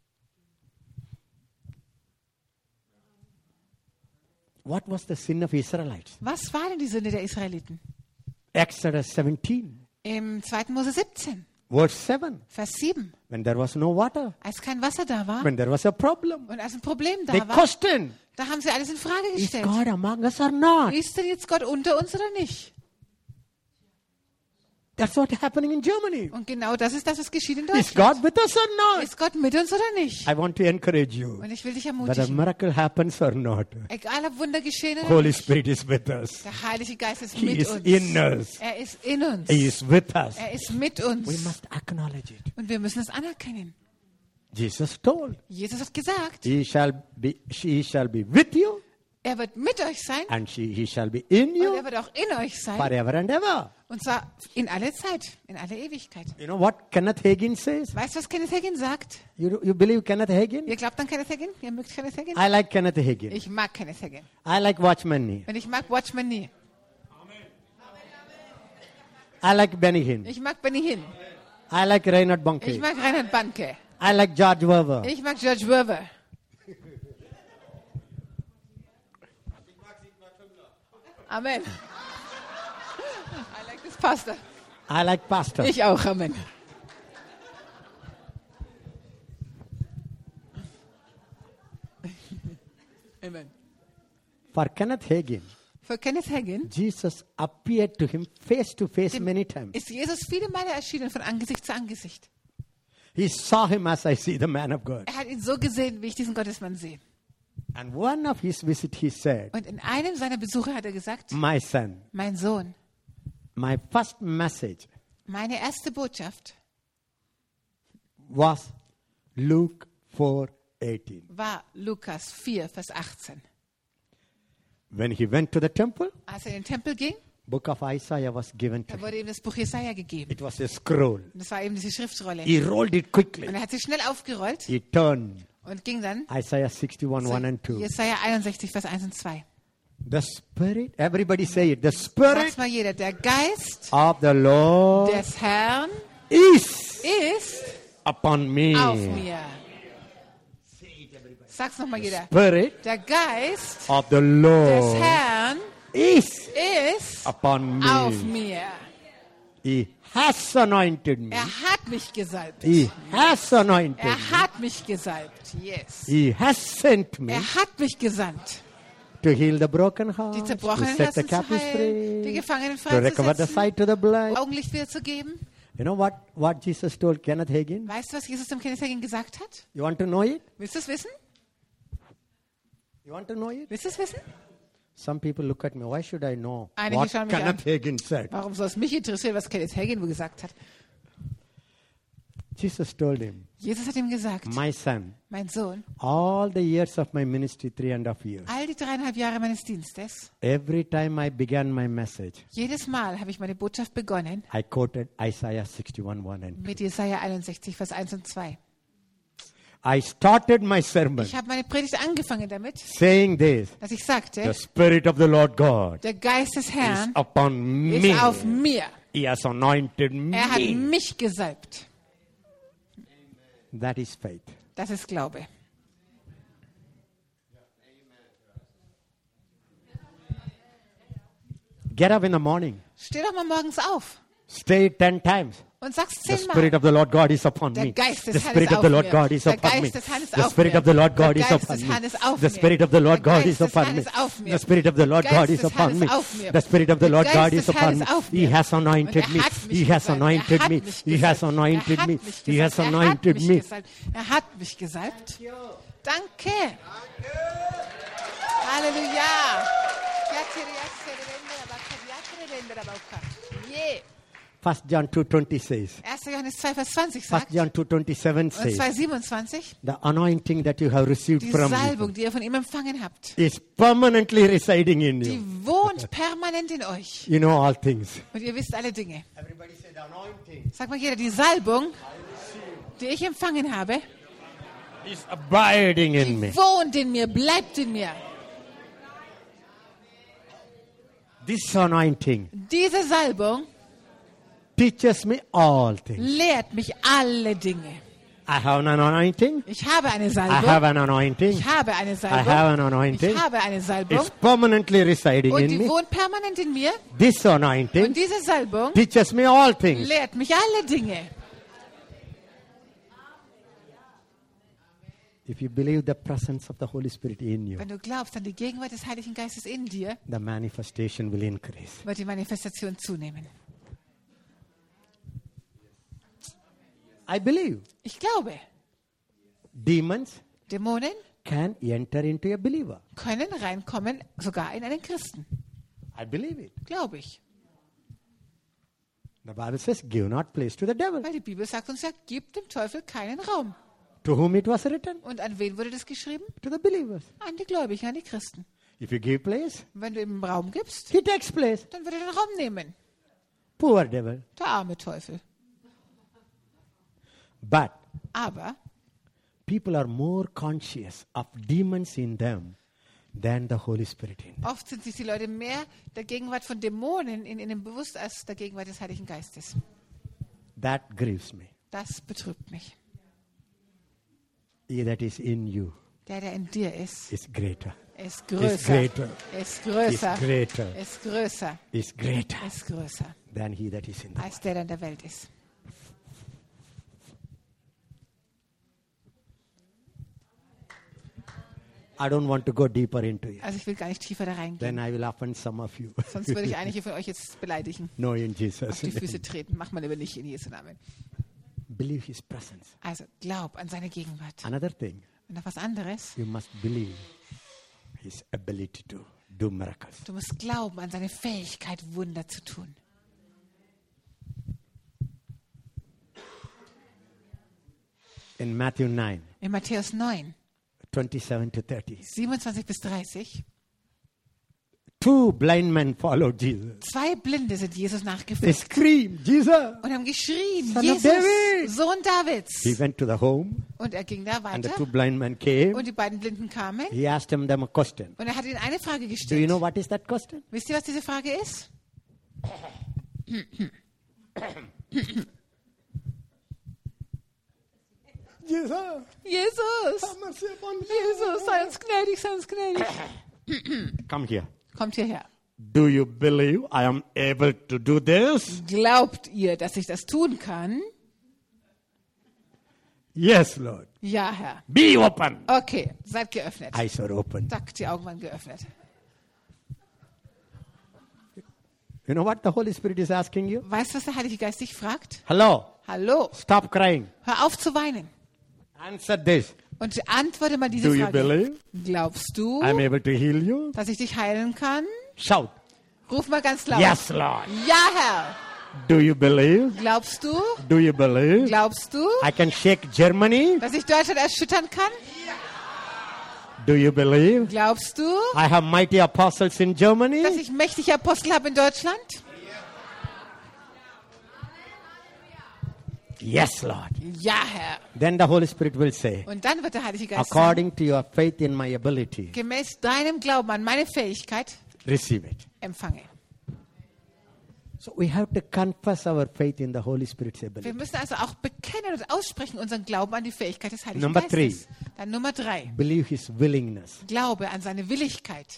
What was the sin of Israelites? Was war denn die Sünde der Israeliten? Exodus 17, Im 2. Mose 17, verse 7. Vers 7, When there was no water, als kein Wasser da war when there was a problem, und als ein Problem they da war, questioned, da haben sie alles in Frage is gestellt. God among us or not? Ist denn jetzt Gott unter uns oder nicht? That's what's happening in Germany. Und genau das ist das, was geschieht in Is Deutschland. God with us or not? Ist Gott mit uns oder nicht? I want to encourage you. Und ich will dich Whether a ermutigen, miracle happens or not, egal ob Wunder geschehen oder Holy nicht, Spirit is with us. der Heilige Geist ist He mit is uns. in us. Er ist in uns. He is with us. Er ist mit We uns. must acknowledge it. Und wir müssen es anerkennen. Jesus told, Jesus hat gesagt, she shall be with you, er wird mit euch sein and he shall be in und you er wird auch in euch sein. forever and ever. Und zwar in alle Zeit, in alle Ewigkeit. You know what Kenneth Hagin says? Weißt du, was Kenneth Hagin sagt? You believe Kenneth Hagin? Ihr glaubt an Kenneth Hagin? Ihr mögt Kenneth Hagin? I like Kenneth Hagin. Ich mag Kenneth Hagin. I like Watchman Nee. Und ich mag Watchman Nee. I like Benny Hinn. Ich mag Benny Hinn. I like Reinhard Ich Bonnke. mag Reinhard Bonnke. I like George Werber. Ich mag George Werber. Amen. I like this pastor. I like Pastor. Ich auch, Amen. Amen. For Kenneth Hagin, Für Kenneth Hagin Jesus appeared to him face to face many times. ist Jesus viele Male erschienen von Angesicht zu Angesicht. He saw him as I see the man of God. Er hat ihn so gesehen, wie ich diesen Gottesmann sehe. And one of his visits he said, Und in einem seiner Besuche hat er gesagt, my son, mein Sohn, my first message meine erste Botschaft was Luke 4:18. war Lukas 4, Vers 18. When he went to the temple, Als er in den Tempel ging, book of Isaiah was given to da him. wurde ihm das Buch Jesaja gegeben. It was a scroll. Und das war eben diese Schriftrolle. He rolled it Und quickly. er hat sie schnell aufgerollt He turned und ging dann Isaiah 61, 1 and 2. Jesaja 61, Vers 1 und 2. The Spirit, everybody say it, the Sag's Spirit mal jeder, der Geist of the Lord des Herrn is ist upon me. auf mir. Sag's nochmal jeder. Spirit Der Geist of the des Lord Herrn is ist upon auf me. mir. He has anointed me. Er hat mich gesalbt. He has anointed me. Er hat mich gesalbt. Yes. He has sent me Er hat mich gesandt, to heal the broken heart, die to zerbrochenen set the Herzen zu captives heilen, die free, Gefangenen to recover the freizusetzen, sight to the blind. Augenlicht wiederzugeben. You know what Jesus told Kenneth Hagin? Weißt du, was Jesus dem Kenneth Hagin gesagt hat? You want to know it? Willst du es wissen? You want to know it? Willst du es wissen? Some people look at me. Why should I know Einige what schauen mich an. Kenneth Hagin said? Warum soll es mich interessieren, was Kenneth Hagin wohl gesagt hat? Jesus told him, Jesus hat ihm gesagt, my son, mein Sohn, all the years of my ministry, 3.5 years, all die 3,5 Jahre meines Dienstes, every time I began my message, jedes Mal habe ich meine Botschaft begonnen I quoted Isaiah 61, 1 and 2. mit Jesaja 61, Vers 1 und 2. I started my sermon Ich habe meine Predigt angefangen damit, saying this. dass ich The sagte, Spirit of the Lord God der Geist des is Herrn upon me. ist auf mir. He has anointed Er hat me. mich gesalbt. That is faith. Das ist Glaube. Get up in the morning. Steh doch mal morgens auf Stay 10 times. und sag's The 10-mal. Spirit of the Lord God is upon Der me. Geist des The Herrn Spirit ist of the auf Lord mir. God is Der upon me. Geist des Herrn ist The auf Spirit mir. of the Lord Der God is Geist upon des me. Herrn ist auf The mir. Spirit of the Lord Der God Geist is des upon Herrn me. ist auf mir. The Spirit of the Lord Der Geist God is des Herrn upon me. ist auf mir. The Spirit of the Der Lord Geist God des is Herrn upon ist me. auf He mir. has anointed Und me. er hat mich He has gesalbt. anointed Er hat me. mich He has gesalbt. anointed Er me. hat mich He has gesalbt. anointed me. Er hat mich gesalbt. Danke. Halleluja. Yeah. 1 John 2:20 says. 1. Johannes 2, Vers 20 1 sagt, John 2:27 und says. 2,27, The anointing that you have received die from me Salbung, die ihr von ihm empfangen habt, is permanently residing in die you. wohnt permanent in euch. You know all things. Und ihr wisst alle Dinge. Everybody say the anointing Sag mal jeder, die Salbung, die ich empfangen habe, is abiding in me. wohnt in mir, bleibt in mir. This anointing Diese Salbung teaches me all things. lehrt mich alle Dinge. I have an anointing. Ich habe eine I have Salbung. an anointing. Ich habe eine I have Salbung. an anointing. Ich habe eine Salbung. It's permanently residing Und in die me. wohnt permanent in mir. This anointing Und diese Salbung teaches me all things. lehrt mich alle Dinge. If you believe the presence of the Holy Spirit in you, Wenn du glaubst an die Gegenwart des Heiligen Geistes in dir, the manifestation will increase. wird die Manifestation zunehmen. I believe Ich glaube, demons Dämonen can enter into a believer. können reinkommen, sogar in einen Christen. I believe it. Glaube ich. The Bible says, give not place to the devil. Weil die Bibel sagt uns ja, gib dem Teufel keinen Raum. To whom it was written? Und an wen wurde das geschrieben? To the believers. An die Gläubigen, an die Christen. If you give place, Wenn du ihm Raum gibst, he takes place. dann wird er den Raum nehmen. Poor devil. Der arme Teufel. But Aber people are more conscious of demons in them than the Holy Spirit in them. oft sind sich die Leute mehr der Gegenwart von Dämonen in ihnen bewusst als der Gegenwart des Heiligen Geistes. That grieves me. Das betrübt mich. He that is in you Der in dir ist, is greater. ist Is größer. greater. Ist Is größer. greater. Ist größer. Is greater Ist größer. than he that is in the Als der in der Welt ist. I don't want to go deeper into it. Also ich will gar nicht tiefer da reingehen. Then I will offend some of you. Sonst würde ich einige von euch jetzt beleidigen. No, in Auf Jesus. die Füße treten. Macht man aber nicht in Jesu Namen. Believe his presence. Also glaub an seine Gegenwart. Another thing, Und noch was anderes. you must believe his ability to do miracles. Du musst glauben an seine Fähigkeit, Wunder zu tun. In Matthew 9, In Matthäus 9, 27 to 30, 27 bis 30. two blind men followed Jesus. 2 Blinde sind Jesus They nachgefolgt screamed, Jesus. und haben geschrien, Son of Jesus, David. Sohn Davids. He went to the home, Und er ging da and the weiter two blind men came. und die beiden Blinden kamen He asked them a question. und er hat ihnen eine Frage Do you gestellt. know what is that question? Wisst ihr, was diese Frage ist? Jesus, Jesus, have mercy upon me. Jesus, sei uns gnädig, sei uns gnädig. Come here. Kommt hierher. Do you believe I am able to do this? Glaubt ihr, dass ich das tun kann? Yes, Lord. Ja, Herr. Be open. Okay, seid geöffnet. Eyes are open. Zack, die Augen waren geöffnet. You know what the Holy Spirit is asking you? Weißt du, was der Heilige Geist dich fragt? Hello. Hallo, Stop crying. hör auf zu weinen. Answer this. Und antworte mal diese Do you Frage. believe Glaubst du, I'm able to heal you? dass ich dich heilen kann? Shout. Ruf mal ganz laut. Yes, Lord. Ja, Herr. Do you believe? Glaubst du? Do you believe? Glaubst du, I can shake Germany? dass ich Deutschland erschüttern kann? Do you believe? Glaubst du, I have mighty apostles in dass Germany? ich mächtige Apostel habe in Deutschland? Yes, Lord. Ja, Herr. Then the Holy Spirit will say, Und dann wird der Heilige Geist sagen, according to your faith in my ability, gemäß deinem Glauben an meine Fähigkeit, receive it. empfange. So we have to confess our faith in the Holy Spirit's Wir ability. müssen also auch bekennen und aussprechen unseren Glauben an die Fähigkeit des Heiligen Number Geistes. Dann Nummer 3. Believe his willingness. Glaube an seine Willigkeit.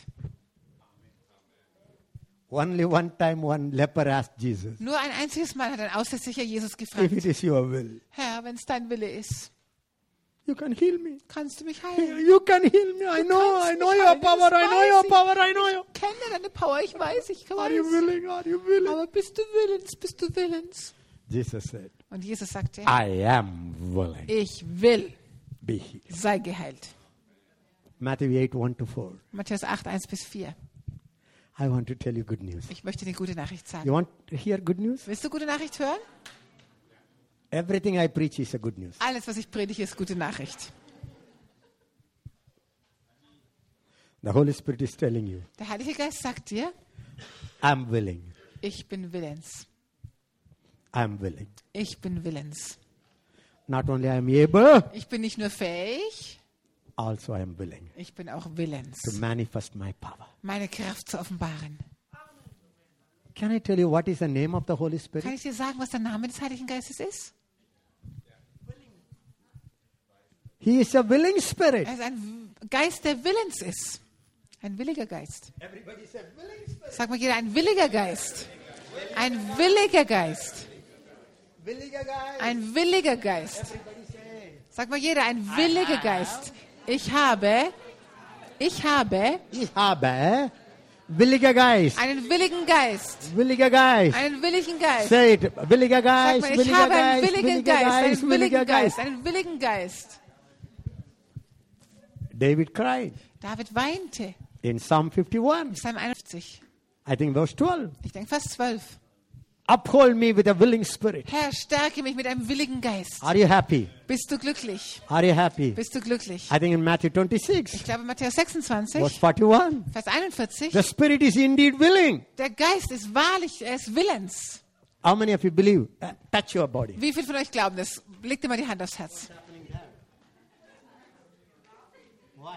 Only one time one leper asked Jesus, Nur ein einziges Mal hat ein Aussätziger Jesus if it gefragt, is your will, Herr, wenn es dein Wille ist, you can heal me. kannst du mich heilen? You can heal me. I know kannst your mich heilen, power. das I know weiß your ich. power. I know your. Ich kenne deine Power, ich weiß, ich Are you weiß. willing? Are you willing? Aber bist du willens, bist du willens? Jesus said, Und Jesus sagte, I am willing. ich will, Be healed. sei geheilt. Matthew 8, 1-4. Matthäus 8, 1-4. I want to tell you good news. Ich möchte dir gute Nachricht sagen. You want to hear good news? Willst du gute Nachricht hören? Everything I preach is a good news. Alles, was ich predige, ist gute Nachricht. The Holy Spirit is telling you, Der Heilige Geist sagt dir, I'm willing. ich bin willens. I'm willing. Ich bin willens. Not only I am able, Ich bin nicht nur fähig, also I am willing ich bin auch willens, to manifest my power. meine Kraft zu offenbaren. Can I tell you what is the name of the Holy Kann Spirit? ich dir sagen, was der Name des Heiligen Geistes ist? He is a willing spirit. Er ist ein Geist, der willens ist. Ein williger Geist. Sag mal jeder, ein williger Geist. Ein williger Geist. Ein williger Geist. Sag mal jeder, ein williger Geist. Ich habe Williger Geist. einen willigen Geist. Williger Geist. Einen willigen Geist. Say it. Williger Sag Geist. mal, ich Williger habe einen Geist. willigen Williger Geist. Geist. Einen Williger willigen Geist. Geist. Einen willigen Geist. David cried David weinte. in Psalm 51. Psalm 51. I think verse 12. Ich denke fast 12. Uphold me with a willing spirit. Herr, stärke mich mit einem willigen Geist. Are you happy? Bist du glücklich? Are you happy? Bist du glücklich? I think in Matthew 26, Ich glaube, Matthäus 26, verse 41. Vers 41. The spirit is indeed willing. Der Geist ist wahrlich, er ist willens. How many of you believe? Touch your body. Wie viele von euch glauben das? Legt dir mal die Hand aufs Herz. Why?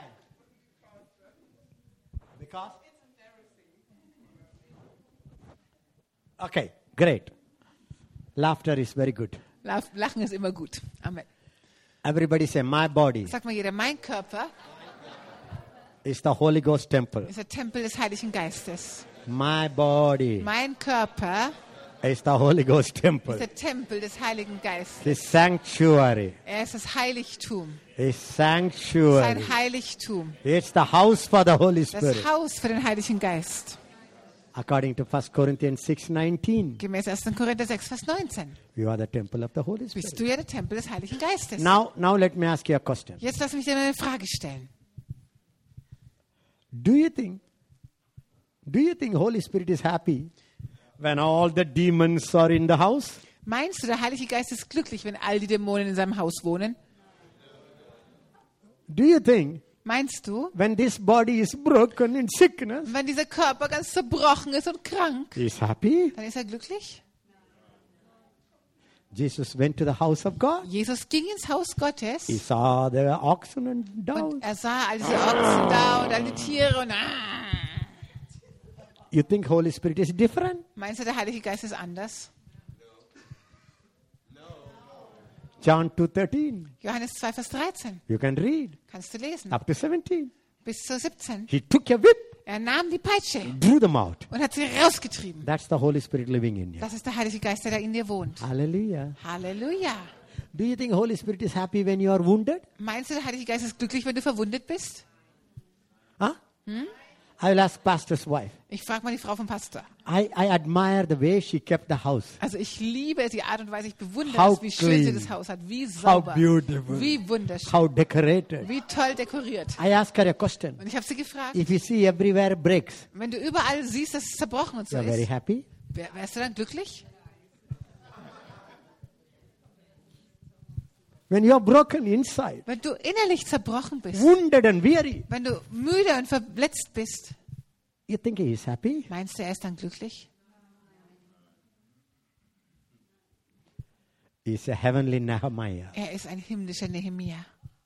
Because? Okay, great. Laughter is very good. Lachen ist immer gut. Amen. Everybody say, my body Sag mal jeder, mein Körper is the Holy Ghost temple. ist der Tempel des Heiligen Geistes. My body Mein Körper is the Holy Ghost ist temple. der Tempel des Heiligen Geistes. The sanctuary Er ist das Heiligtum. is sanctuary. Sein Heiligtum. It's the house for the Holy Das Spirit. Haus für den Heiligen Geist. According to 1 Corinthians 6:19, Gemäß 1. Korinther 6, Vers 19. you are the temple of the Holy Bist Spirit. du ja der Tempel des Heiligen Geistes. Now let me ask you a question. Jetzt lass mich dir eine Frage stellen. Do you think Holy Spirit is happy when all the demons are in the house? Meinst du, der Heilige Geist ist glücklich, wenn all die Dämonen in seinem Haus wohnen? Do you think Meinst du, when this body is broken in sickness, wenn dieser Körper ganz zerbrochen ist und krank, he is happy? dann ist er glücklich? Jesus went to the house of God. Jesus ging ins Haus Gottes He saw the oxen and und doves. er sah all diese Ochsen da und all die Tiere und You think Holy Spirit is different? Meinst du, der Heilige Geist ist anders? John 2:13. Johannes 2, Vers 13. You can read Kannst du lesen. up to 17. Bis zu 17. He took a whip, Er nahm die Peitsche drew them out. und hat sie rausgetrieben. That's the Holy Spirit living in you. Das ist der Heilige Geist, der da in dir wohnt. Hallelujah. Halleluja. Do you think Holy Spirit is happy when you are wounded? Meinst du, der Heilige Geist ist glücklich, wenn du verwundet bist? Huh? I will ask pastor's wife. Ich frage mal die Frau vom Pastor. I admire the way she kept the house. Also ich liebe die Art und Weise, ich bewundere How es, wie schön sie clean. das Haus hat, wie sauber, beautiful. wie wunderschön, How decorated. wie toll dekoriert. I asked her a question. Und ich habe sie gefragt, If you see everywhere breaks, wenn du überall siehst, dass es zerbrochen und so you are very ist, happy? wärst du dann glücklich? When you are broken inside, Wenn du innerlich zerbrochen bist, wounded and weary, wenn du müde und verletzt bist, you think he is happy? meinst du, er ist dann glücklich? He's a heavenly Nehemiah. Er ist ein himmlischer Nehemia.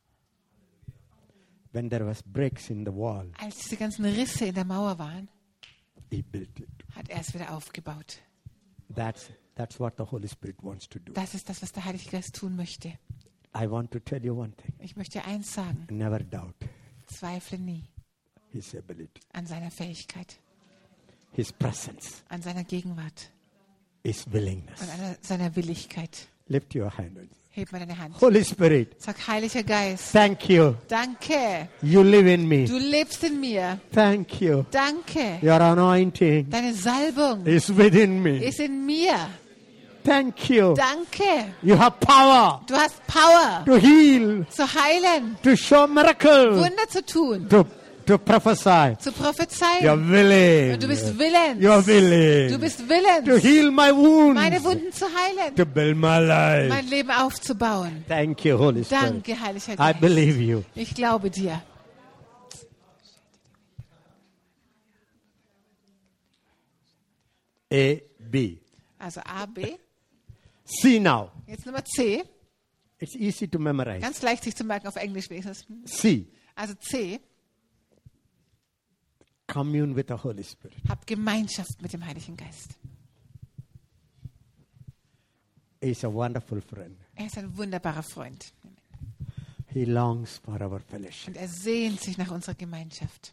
When there was breaks in the wall, Als diese ganzen Risse in der Mauer waren, he built it. hat er es wieder aufgebaut. That's what the Holy Spirit wants to do. Das ist das, was der Heilige Geist tun möchte. I want to tell you one thing. Ich möchte eins sagen. Never doubt Zweifle nie his ability. an seiner Fähigkeit, His presence, an seiner Gegenwart his willingness. und an seiner Willigkeit. Lift your hand. Heb mal deine Hand. Holy Spirit, Sag, Heiliger Geist, thank you. danke. You live in me. Du lebst in mir. Thank you. Danke. Your anointing Deine Salbung is within me. ist in mir. Thank you. Danke. You have power Du hast Power to heal, zu heilen, to show miracles, Wunder zu tun, to prophesy. zu prophezeien. You're willing. Und du bist willens. You're willing Du bist to willens, heal my wounds, meine Wunden zu heilen, to build my life. mein Leben aufzubauen. Thank you, Holy Spirit. Danke, Heiliger I Geist. believe you. Ich glaube dir. A, B. Also A, B. C now. Jetzt Nummer C. It's easy to memorize. Ganz leicht sich zu merken, auf Englisch wenigstens. C. Also C. Commune with the Holy Spirit. Hab Gemeinschaft mit dem Heiligen Geist. He's a wonderful friend. Er ist ein wunderbarer Freund. He longs for our fellowship. Und er sehnt sich nach unserer Gemeinschaft.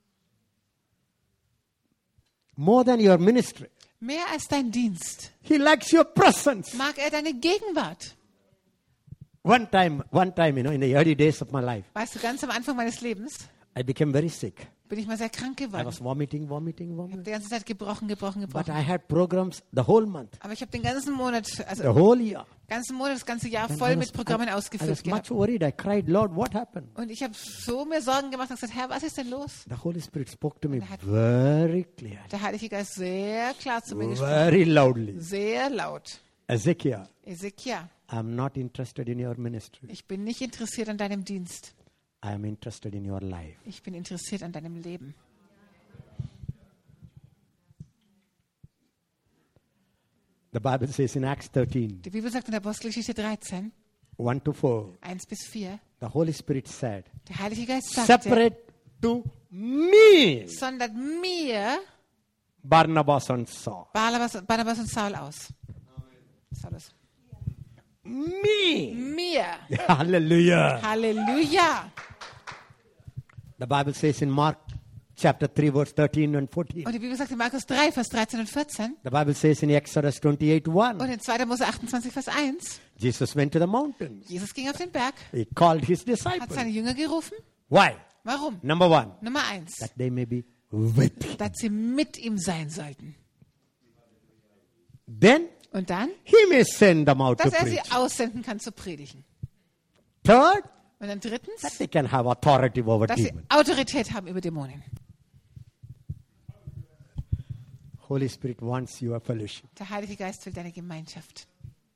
More than your ministry. Mehr als dein Dienst He likes your presence. mag er deine Gegenwart. One time, in the early days of my life, Weißt du, ganz am Anfang meines Lebens I became very sick. bin ich mal sehr krank I geworden. was vomiting. Ich habe die ganze Zeit gebrochen. But I had programs the whole month, Aber ich habe den ganzen Monat, the whole year. das ganze Jahr And voll mit Programmen I ausgefüllt was much gehabt. worried. I cried, Lord, what happened? Und ich habe so mir Sorgen gemacht und gesagt, Herr, was ist denn los? The Holy Spirit spoke to me er hat- very clearly, Der Heilige Geist sehr klar zu mir gesprochen. very loudly. Sehr laut. Ezekiel, Ezekiel, I'm not interested in your ministry. ich bin nicht interessiert an deinem Dienst. I am interested in your life. Ich bin interessiert an deinem Leben. The Bible says in Acts 13, Die Bibel sagt in der Apostelgeschichte 13, 1 to 4, 1 bis 4, the Holy Spirit said, der Heilige Geist sagte, separate to me sondert mir Barnabas and Saul. Barnabas und Saul aus. Saulus. Me. Mir. Hallelujah. Halleluja. The Bible says in Mark chapter 3, verse 13 and 14. Und die Bibel sagt in Markus 3, Vers 13 und 14 The Bible says in Exodus 28, und 1, in 2. Mose 28, Vers 1, Jesus went to the mountains. Jesus ging auf den Berg, He called his hat disciples. seine Jünger gerufen. Why? Warum? Number 1, Nummer 1, that they may be with him. dass sie mit ihm sein sollten. Then Und dann, he may send them out to dass er sie preach. aussenden kann zu predigen. Third, Und dann drittens, that they can have authority over dass sie demons. Autorität haben über Dämonen. Holy Spirit wants your fellowship. Der Heilige Geist will deine Gemeinschaft.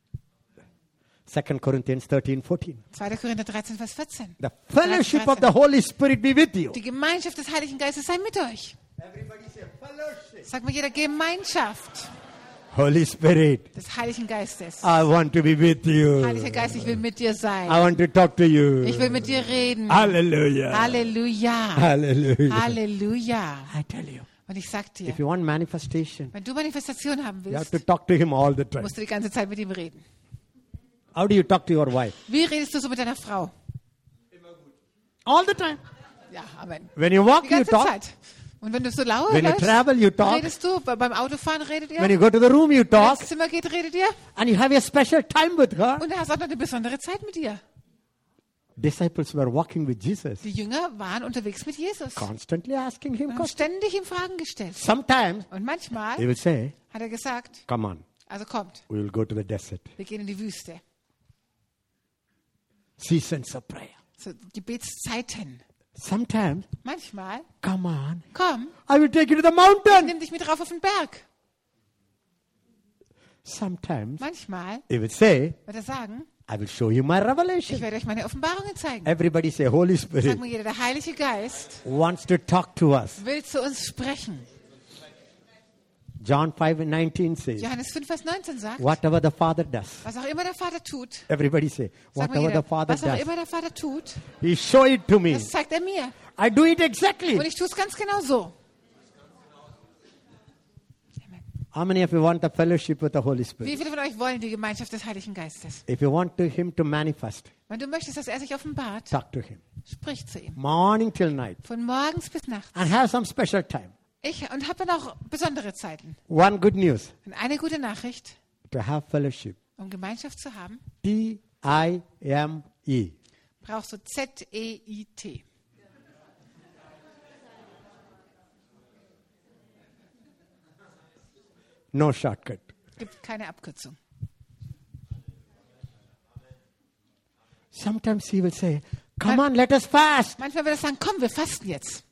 2 Corinthians 13, 14. 2. Korinther 13, Vers 14. The fellowship of the Holy Spirit be with you. Die Gemeinschaft des Heiligen Geistes sei mit euch. Everybody say fellowship. Sag mal jeder, Gemeinschaft Holy Spirit, des Heiligen Geistes. I want to be with you. Heiliger Geist, ich will mit dir I sein. want to talk to you. Ich will mit dir reden. Hallelujah. Halleluja. Hallelujah. Halleluja. I tell you, Und ich sag dir, if you want manifestation, wenn du Manifestation haben you have willst, to talk to him all the time. musst du die ganze Zeit mit ihm reden. How do you talk to your wife? Wie redest du so mit deiner Frau? All the time. Ja, Amen. When you walk, Die you ganze talk. Zeit. Und wenn du so laut When you travel, you talk. redest du. Beim Autofahren redet ihr. When you go to the room, you Wenn du talk. ins Zimmer geht, redet ihr. And you have a special time with her. Und du hast auch noch eine besondere Zeit mit ihr. Disciples were walking with Jesus, Die Jünger waren unterwegs mit Jesus. constantly asking him Und haben questions. ständig ihm Fragen gestellt. Sometimes Und manchmal he will say, hat er gesagt, come on, also kommt, we will go to the desert. wir gehen in die Wüste. Seasons of prayer. So Gebetszeiten. Sometimes, Manchmal, come on, komm, I will take you to the mountain. nimm dich mit rauf auf den Berg. Sometimes Manchmal he will say, wird er sagen, I will show you my ich revelation. werde euch meine Offenbarungen zeigen. Everybody say, Holy Sag Spirit mir jeder, der Heilige Geist wants to talk to us. will zu uns sprechen. John 5:19 says, Johannes 5, Vers 19 sagt, whatever the Father does, was auch immer der Vater tut, everybody say, sag mal whatever jeder, the Father was auch does, immer der Vater tut, He show it to me. das zeigt er mir. I do it Und exactly. ich tue es ganz genau so. How many of you want the fellowship with the Holy Spirit? Wie viele von euch wollen die Gemeinschaft des Heiligen Geistes? If you want Him to manifest, Wenn du möchtest, dass er sich offenbart, talk to Him. sprich zu ihm. Morning till night. Von morgens bis nachts. And have some special time. Und habe dann auch besondere Zeiten. One good news. Und eine gute Nachricht, To have fellowship. um Gemeinschaft zu haben, T-I-M-E. brauchst du Z-E-I-T. No shortcut. Gibt keine Abkürzung. Sometimes He will say, come on, let us fast. Manchmal wird er sagen, komm, wir fasten jetzt.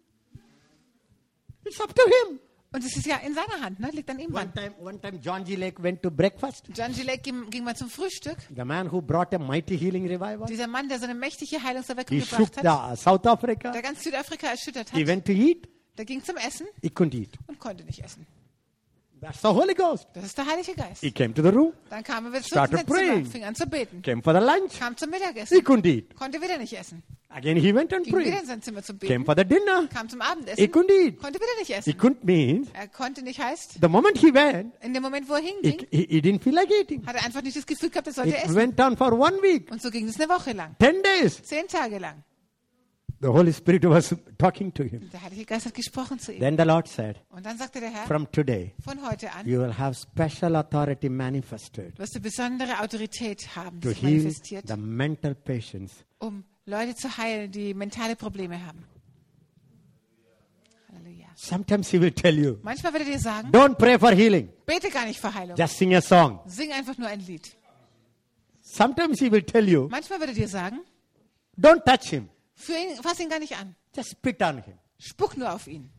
It's up to Him. Und es ist ja in seiner Hand, ne? Liegt an ihm One dran. time John G. Lake went to breakfast. John G. Lake ging mal zum Frühstück. The man who brought a mighty healing revival. Dieser Mann, der so eine mächtige Heilungserweckung He shook gebracht hat, the South Africa. der ganz Südafrika erschüttert He hat, went to eat. der ging zum Essen He couldn't eat. und konnte nicht essen. That's the Holy Ghost. Das ist der Heilige Geist. He came to the room. Dann kam er wieder zurück Started ins Zimmer, praying. fing an zu beten, Came for the lunch. kam zum He Mittagessen, couldn't eat. konnte wieder nicht essen, Again he went and ging wieder prayed. in sein Zimmer zu Came beten, for the dinner. kam zum He Abendessen, couldn't eat. konnte wieder nicht He essen. couldn't mean. Er konnte nicht heißt, The moment he went, in dem Moment, wo er hinging, he didn't feel like eating. hat er einfach nicht das Gefühl gehabt, er sollte It essen. went on for 1 week, Und so ging es eine Woche lang, 10 days. 10 Tage lang. The Holy Spirit was talking to him. Der Heilige Geist hat gesprochen zu ihm. Then the Lord said, Und dann sagte der Herr, from today, von heute an you will have special authority manifested wirst du besondere Autorität haben, die to sich heal manifestiert, the mental patients. um Leute zu heilen, die mentale Probleme haben. Halleluja. Sometimes he will tell you, Manchmal wird er dir sagen, don't pray for healing. bete gar nicht für Heilung, Just sing a song. sing einfach nur ein Lied. Sometimes he will tell you, Manchmal wird er dir sagen, don't touch him. fass ihn gar nicht an, Just spit on him. spuck nur auf ihn.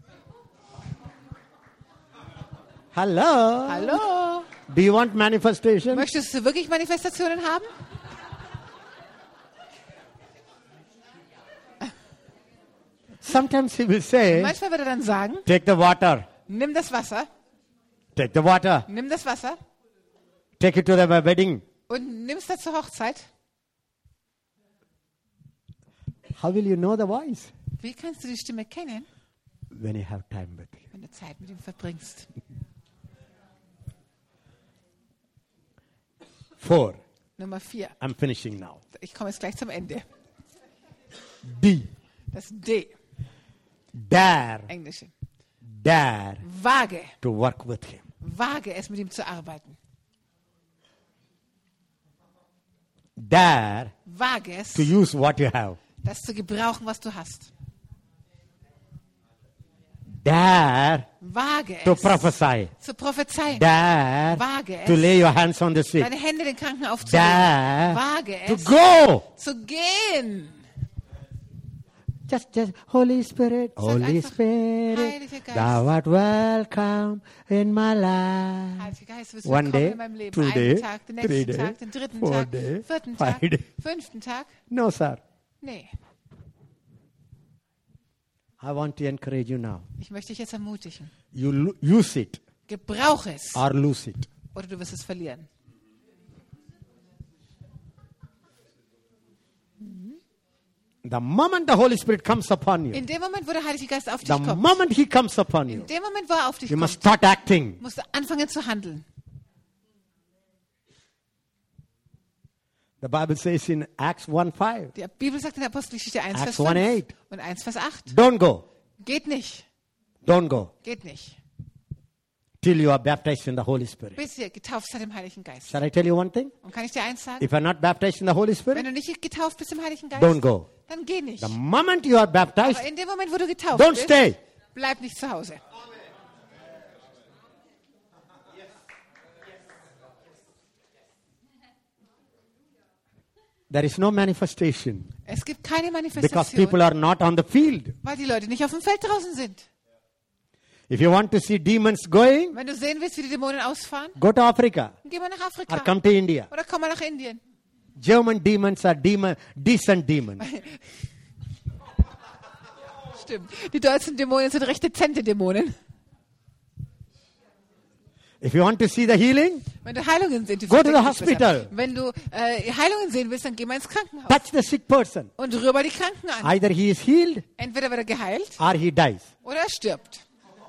Hello. Hallo? Do you want manifestation? Möchtest du wirklich Manifestationen haben? Sometimes he will say, Manchmal wird er dann sagen, take the water. nimm das Wasser, Take the water. nimm das Wasser Take it to the wedding. und nimm es da zur Hochzeit. How will you know the voice? Wie kannst du die Stimme kennen, When you have time with him. wenn du Zeit mit ihm verbringst? 4. Nummer 4. I'm finishing now. Ich komme jetzt gleich zum Ende. D. Das D, Dare. Englische. Dare Wage, to work with him. wage es, mit ihm zu arbeiten. Dare Wage es, to use what you have. das zu gebrauchen, was du hast. Dare Wage to es, prophesy. zu prophezeien. Dare Wage to es, lay your hands on the sick. deine Hände den Kranken aufzulegen. Dare Wage to es, go. zu gehen. Just Holy Spirit, Holy einfach, Spirit, Heiliger Geist. thou art welcome in my life. Heiliger Geist, du bist One willkommen day, in meinem Leben. 2 Einen day, Tag, den 3 nächsten day, Tag, den dritten 4 Tag, day, vierten 5 Tag, day. 5. Tag. No, sir. Nee, I want to encourage you now. ich möchte dich jetzt ermutigen. You use it Gebrauche es or lose it. oder du wirst es verlieren. The moment the Holy Spirit comes upon you, In dem Moment, wo der Heilige Geist auf dich the kommt, moment He comes upon you, in dem Moment, wo er auf dich you must kommt, start acting. musst du anfangen zu handeln. The Bible says in Acts 1:5, Die Bibel sagt in der Apostelgeschichte 1, Acts Vers 5 1:8. und 1, Vers 8. don't go, Geht nicht, don't go geht nicht, till you are baptized in the Holy Spirit. bis ihr getauft seid im Heiligen Geist. Shall I tell you one thing? Und kann ich dir eins sagen? If you're not baptized in the Holy Wenn Spirit, du nicht getauft bist im Heiligen Geist, don't go. dann geh nicht. The moment you are baptized, Aber in dem Moment, wo du getauft don't bist, stay. bleib nicht zu Hause. There is no manifestation Es gibt keine because Manifestation, people are not on the field. weil die Leute nicht auf dem Feld draußen sind. If you want to see demons going, Wenn du sehen willst, wie die Dämonen ausfahren, go to Africa dann geh mal nach or Afrika come to India. oder komm mal nach Indien. German demons are decent demons. Stimmt. Die deutschen Dämonen sind recht dezente Dämonen. If you want to see the healing, Wenn du Heilungen sehen willst, Go to the hospital. Wenn du Heilungen sehen willst, dann geh mal ins Krankenhaus touch the sick person. und rühr mal die Kranken an. Either he is healed Entweder wird er geheilt or he dies. oder er stirbt.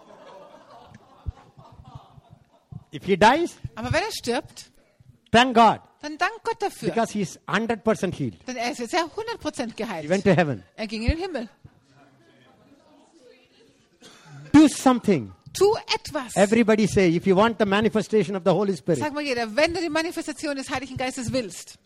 If he dies, Aber wenn er stirbt, thank God, dann dank Gott dafür. because he is 100% healed. Denn er ist jetzt ja 100% He geheilt. went to heaven. Er ging in den Himmel. Do something. Tu etwas. Everybody say, if you want the manifestation of the Holy Spirit, Sag mal jeder, wenn du die Manifestation des Heiligen Geistes willst,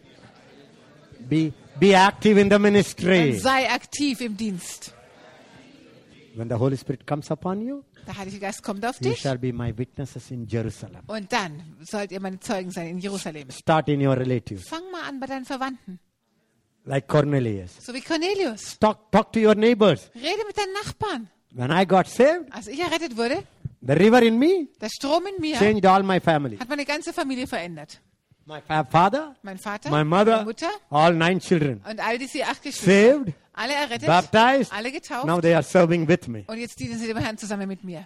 be active in the dann ministry. sei aktiv im Dienst. When the Holy Spirit comes upon you, Der Heilige Geist kommt auf you dich shall be my witnesses in Jerusalem. und dann sollt ihr meine Zeugen sein in Jerusalem. Start in your relatives, Fang mal an bei deinen Verwandten, like Cornelius. so wie Cornelius. Talk to your neighbors. Rede mit deinen Nachbarn. When I got saved, Als ich errettet wurde, the river in me der Strom in mir changed all my family. hat meine ganze Familie verändert. My father, Mein Vater, my meine mother, Mutter all 9 children. und all diese 8 Geschwister. Saved, Alle errettet, baptized. alle getauft Now they are serving with me. und jetzt dienen sie dem Herrn zusammen mit mir.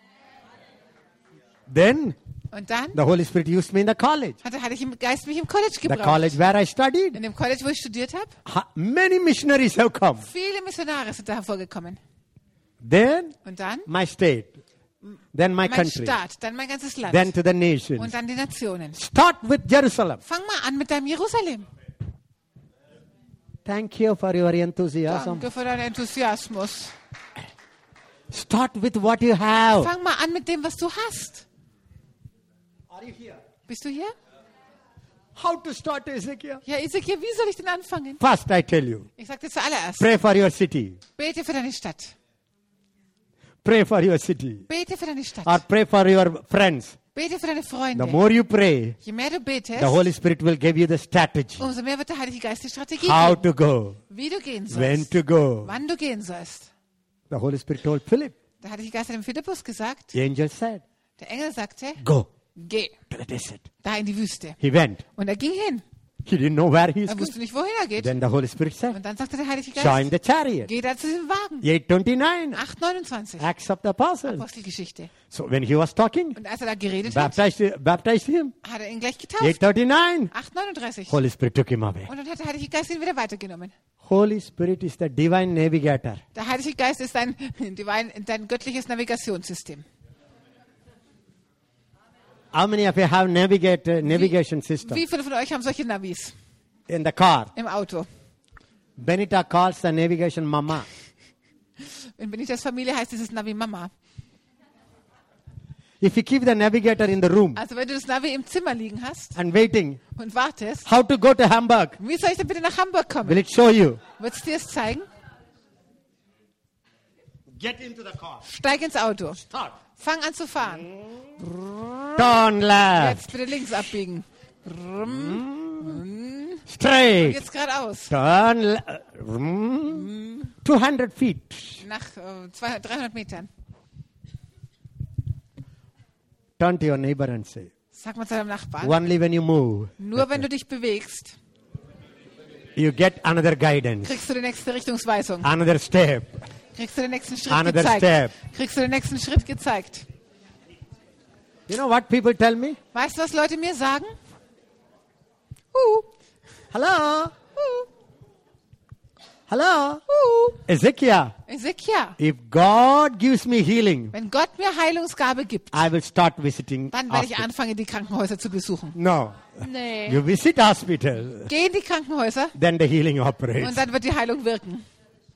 Then Und dann the Holy Spirit used me in the college. hat der Heilige Geist mich im College The gebraucht. college where I studied. In dem College, wo ich studiert habe, Many missionaries have come. viele Missionare sind da hervorgekommen. Then Und dann my state. Then my mein country. Staat, dann mein ganzes Land Then to the nations. und dann die Nationen. Start with Jerusalem. Fang mal an mit deinem Jerusalem. Thank you for your enthusiasm. Danke für deinen Enthusiasmus. Start with what you have. Fang mal an mit dem, was du hast. Are you here? Bist du hier? How to start, Ezekiel? Ja, Ezekiel, wie soll ich denn anfangen? First, I tell you, Ich sage dir zuallererst, pray for your city. bete für deine Stadt. Pray for your city. Bete für deine Stadt. Or pray for your friends. Bete für deine The Freunde. more you pray, Je mehr du betest, the Holy Spirit will give you the strategy. umso mehr wird der Heilige Geist die Strategie How geben, to go, wie du gehen when sollst, to go. wann du gehen sollst. The Holy Spirit told Philip. Der Heilige Geist hat dem Philippus gesagt, The angel said, der Engel sagte, go geh to the desert. da in die Wüste. He went. Und er ging hin. He didn't know where he is Er going. wusste nicht, wohin er geht. Then the Holy Spirit said, Und dann sagte der Heilige join Geist, the chariot. geh da zu diesem Wagen. 8:29, 8,29. Acts of the Apostles. Apostelgeschichte. So when he was talking, Und als er da geredet hat, baptized him. hat er ihn gleich getauft. 8:39, 8,39. Holy Spirit took him away. Und dann hat der Heilige Geist ihn wieder weitergenommen. Holy Spirit is the divine navigator. Der Heilige Geist ist dein göttliches Navigationssystem. How many of you have navigation system Wie viele von euch haben solche Navis in the car? im Auto? Benita calls the navigation mama. In Benitas Familie heißt dieses Navi Mama. If you keep the navigator in the room Also wenn du das Navi im Zimmer liegen hast and waiting, und wartest, how to go to Hamburg? wie soll ich denn bitte nach Hamburg Will kommen? it show you? Wird es dir es zeigen? Get into the car. Steig ins Auto. Start. Fang an zu fahren. Turn left. Jetzt bitte links abbiegen. Straight. Jetzt geradeaus. Turn 200 feet. Nach 300 Metern. Turn to your neighbor and say, Sag mal zu deinem Nachbarn. only when you move, Nur wenn du dich bewegst, you get another guidance, kriegst du die nächste Richtungsweisung. another step. Kriegst du den nächsten Schritt Another gezeigt. step. Kriegst du den nächsten Schritt gezeigt. You know what people tell me? Weißt du, was Leute mir sagen? Hello? Hello? Ezekiel, Ezekiel, if God gives me healing, wenn Gott mir Heilungsgabe gibt, I will start visiting dann werde ich hospital. anfangen, die Krankenhäuser zu besuchen. No. Nee. You visit hospital, Geh in die Krankenhäuser then the healing und operates. dann wird die Heilung wirken.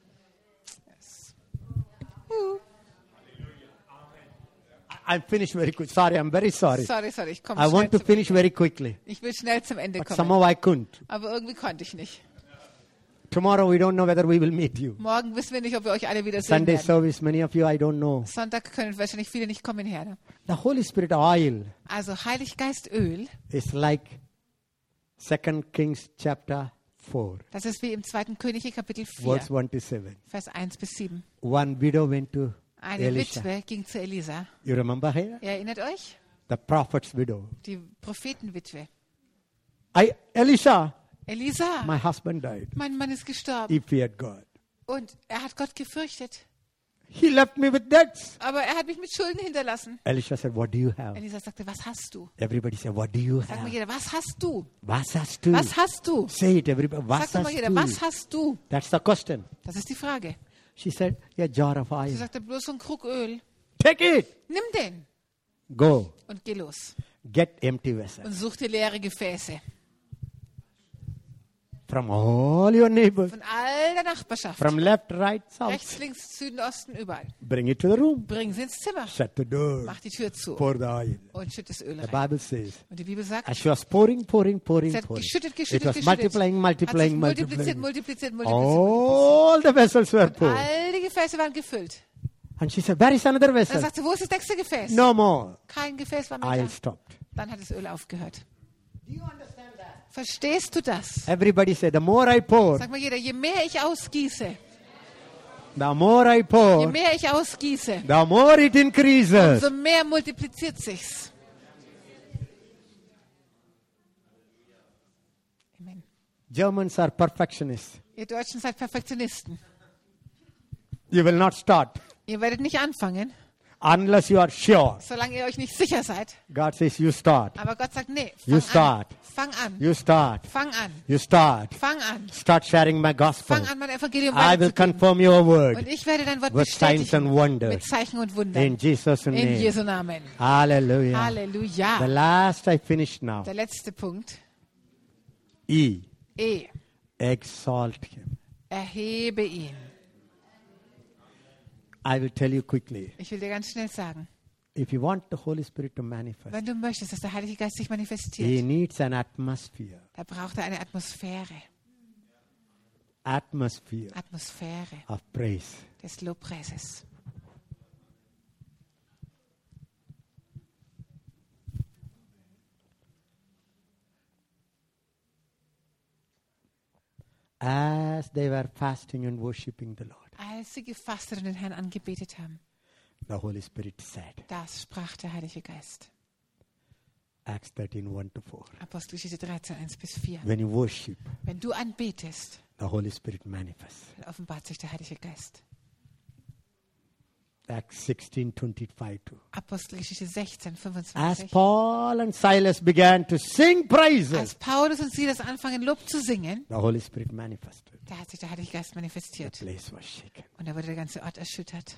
I'm finished very quick. Sorry, I'm very sorry. Sorry, ich komme I want schnell to finish very quickly. Ich will schnell zum Ende But kommen. somehow I couldn't. Aber irgendwie konnte ich nicht. Tomorrow we don't know whether we will meet you. Morgen wissen wir nicht, ob wir euch alle wieder sehen Sunday werden. service, many of you I don't know. Sonntag können wahrscheinlich viele nicht kommen her. The Holy Spirit oil Also Heiliggeistöl, is like 2 Kings chapter 4, das ist wie im 2. Könige Kapitel 4, verse 1 to 7. Vers 1 bis 7. One widow went to Eine Elisha. Witwe ging zu Elisa. You remember her? Ihr erinnert euch? The prophet's widow. Die Prophetenwitwe. Elisha, Elisa, my husband died. mein Mann ist gestorben. He feared God. Und er hat Gott gefürchtet. He left me with debts. Aber er hat mich mit Schulden hinterlassen. Elisha said, what do you have? Elisa sagte, was hast du? Everybody said, what do you Sag mal have? jeder, was hast du? Was hast du? Was hast du? Say it, everybody. Sag Was doch mal hast jeder, du? was hast du? That's the question. Das ist die Frage. She said, a jar of Sie oil. sagte, bloß so ein Krug Öl. Take it. Nimm den Go. und geh los. Get empty vessels. Und such dir leere Gefäße. From all your neighbors. Von all der Nachbarschaft. From left, right, south. Rechts, links, Süden, Osten, überall. Bring it to the room. Bring sie ins Zimmer. Shut the door. Mach die Tür zu. Pour the oil. Und schütt das Öl The rein. Bible says, Und die Bibel sagt, as she was pouring, pouring, pouring, sie hat pouring, geschüttet, it geschüttet, was geschüttet. multiplying, Hat sich multiplying, multipliziert, multiplying. multipliziert, multipliziert. All the vessels were full. All die Gefäße waren gefüllt. And she said, where is another Dann vessel? sagt sie, wo ist das nächste Gefäß? No more. Kein Gefäß war mehr Oil da. stopped. Dann hat das Öl aufgehört. Verstehst du das? Everybody said, the more I pour, Sag mal jeder, je mehr ich ausgieße, the more I je pour, mehr ich ausgieße, the more it increases. umso mehr multipliziert sich's. Amen. Germans are perfectionists. Ihr Deutschen seid Perfektionisten. You will not start Ihr werdet nicht anfangen, unless you are sure. solange ihr euch nicht sicher seid. God says, you start. Aber Gott sagt, nee, You fang an. start. Fang an. You start. Fang an. You start. Fang an. Start sharing my gospel. Fang an, mein Evangelium I will weiterzugeben. confirm your word Und ich werde dein Wort with signs and bestätigen wonders. mit Zeichen und Wundern. In Jesus' In name. Jesu Namen. Hallelujah. The Halleluja. last I finished now. Der letzte Punkt. E. Exalt him. Erhebe ihn. I will tell you quickly. Ich will dir ganz schnell sagen, If you want the Holy Spirit to manifest, wenn du möchtest, dass der Heilige Geist sich he manifestiert, needs an atmosphere. da braucht er eine Atmosphäre. Atmosphere Atmosphäre of praise. des Lobpreises. As they were fasting and worshiping the Lord, Als sie gefastet und den Herrn angebetet haben, the Holy Spirit said, das sprach der Heilige Geist. Acts 13, 1-4. Apostelgeschichte 13, 1-4. When you worship, Wenn du anbetest, the Holy Spirit manifests. dann offenbart sich der Heilige Geist. Acts 16, 25. Apostelgeschichte 16, As 25. Paul and Silas began to sing Als praises, Paulus und Silas anfangen, Lob zu singen, the Holy Spirit manifested. da hat sich der Heilige Geist The manifestiert. place was shaken. Und da wurde der ganze Ort erschüttert.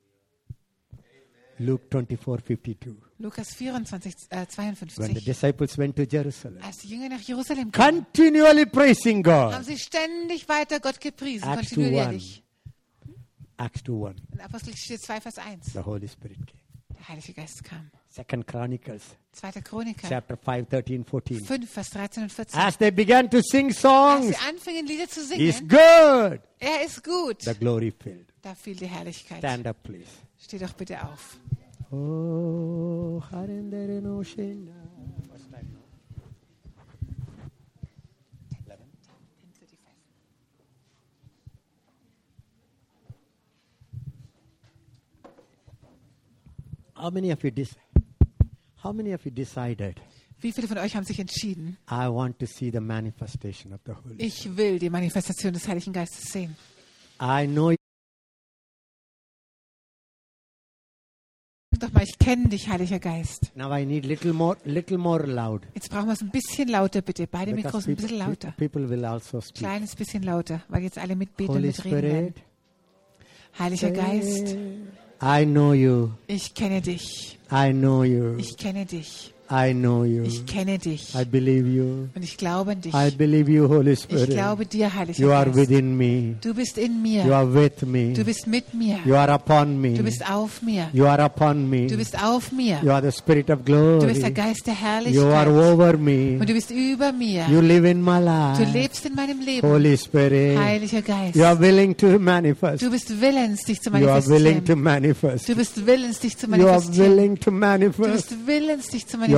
Luke 24, 52. Lukas 24, When the 52. disciples went to Jerusalem, Als die Jünger nach Jerusalem kamen, continually praising haben God. sie ständig weiter Gott gepriesen, Acts kontinuierlich. 2:1. Acts 2:1. In Apostelgeschichte 2, Vers 1. The Holy Spirit came. Der Heilige Geist kam. 2 Chronicles, 2. Chroniker chapter 5, 13, 14. 5, Vers 13 und 14. As they began to sing Als songs, sie anfingen, Lieder zu He's singen, good. er ist gut. The glory filled. Da fiel die Herrlichkeit. Stand up, please. Steh doch bitte auf. Oh, Harendere no Shenda. First time. How many of you decided, Wie viele von euch haben sich entschieden, I want to see the manifestation of the Holy Spirit? ich will die Manifestation des Heiligen Geistes sehen? I know Sag doch mal, ich kenne dich, Heiliger Geist. now I need little more loud. Jetzt brauchen wir es ein bisschen lauter, bitte. Beide Because Mikros ein bisschen lauter. people will also speak. Kleines bisschen lauter, weil jetzt alle mitbeten und Holy mitreden werden. Spirit, Heiliger Geist, I know you. ich kenne dich. I know you. Ich kenne dich. I know you. Ich kenne dich. I believe you. Und ich glaube an dich. I believe you, Holy Ich Spirit. glaube dir, Heiliger You are Geist. within me. Du bist in You mir. are with me. Du bist mit mir. You are upon me. Du bist auf mir. You are upon me. Du bist auf mir. You are the Spirit of Du bist der glory. Geist der You are Herrlichkeit. over me. Und du bist über mir. You live in my Du life. lebst in meinem Leben. Holy Spirit. Heiliger Geist. You are willing to manifest. Du bist willens, dich zu You are willing to manifestieren. manifest. Du bist willens, dich zu You are manifestieren. willing to Du manifest. bist willens, dich zu You are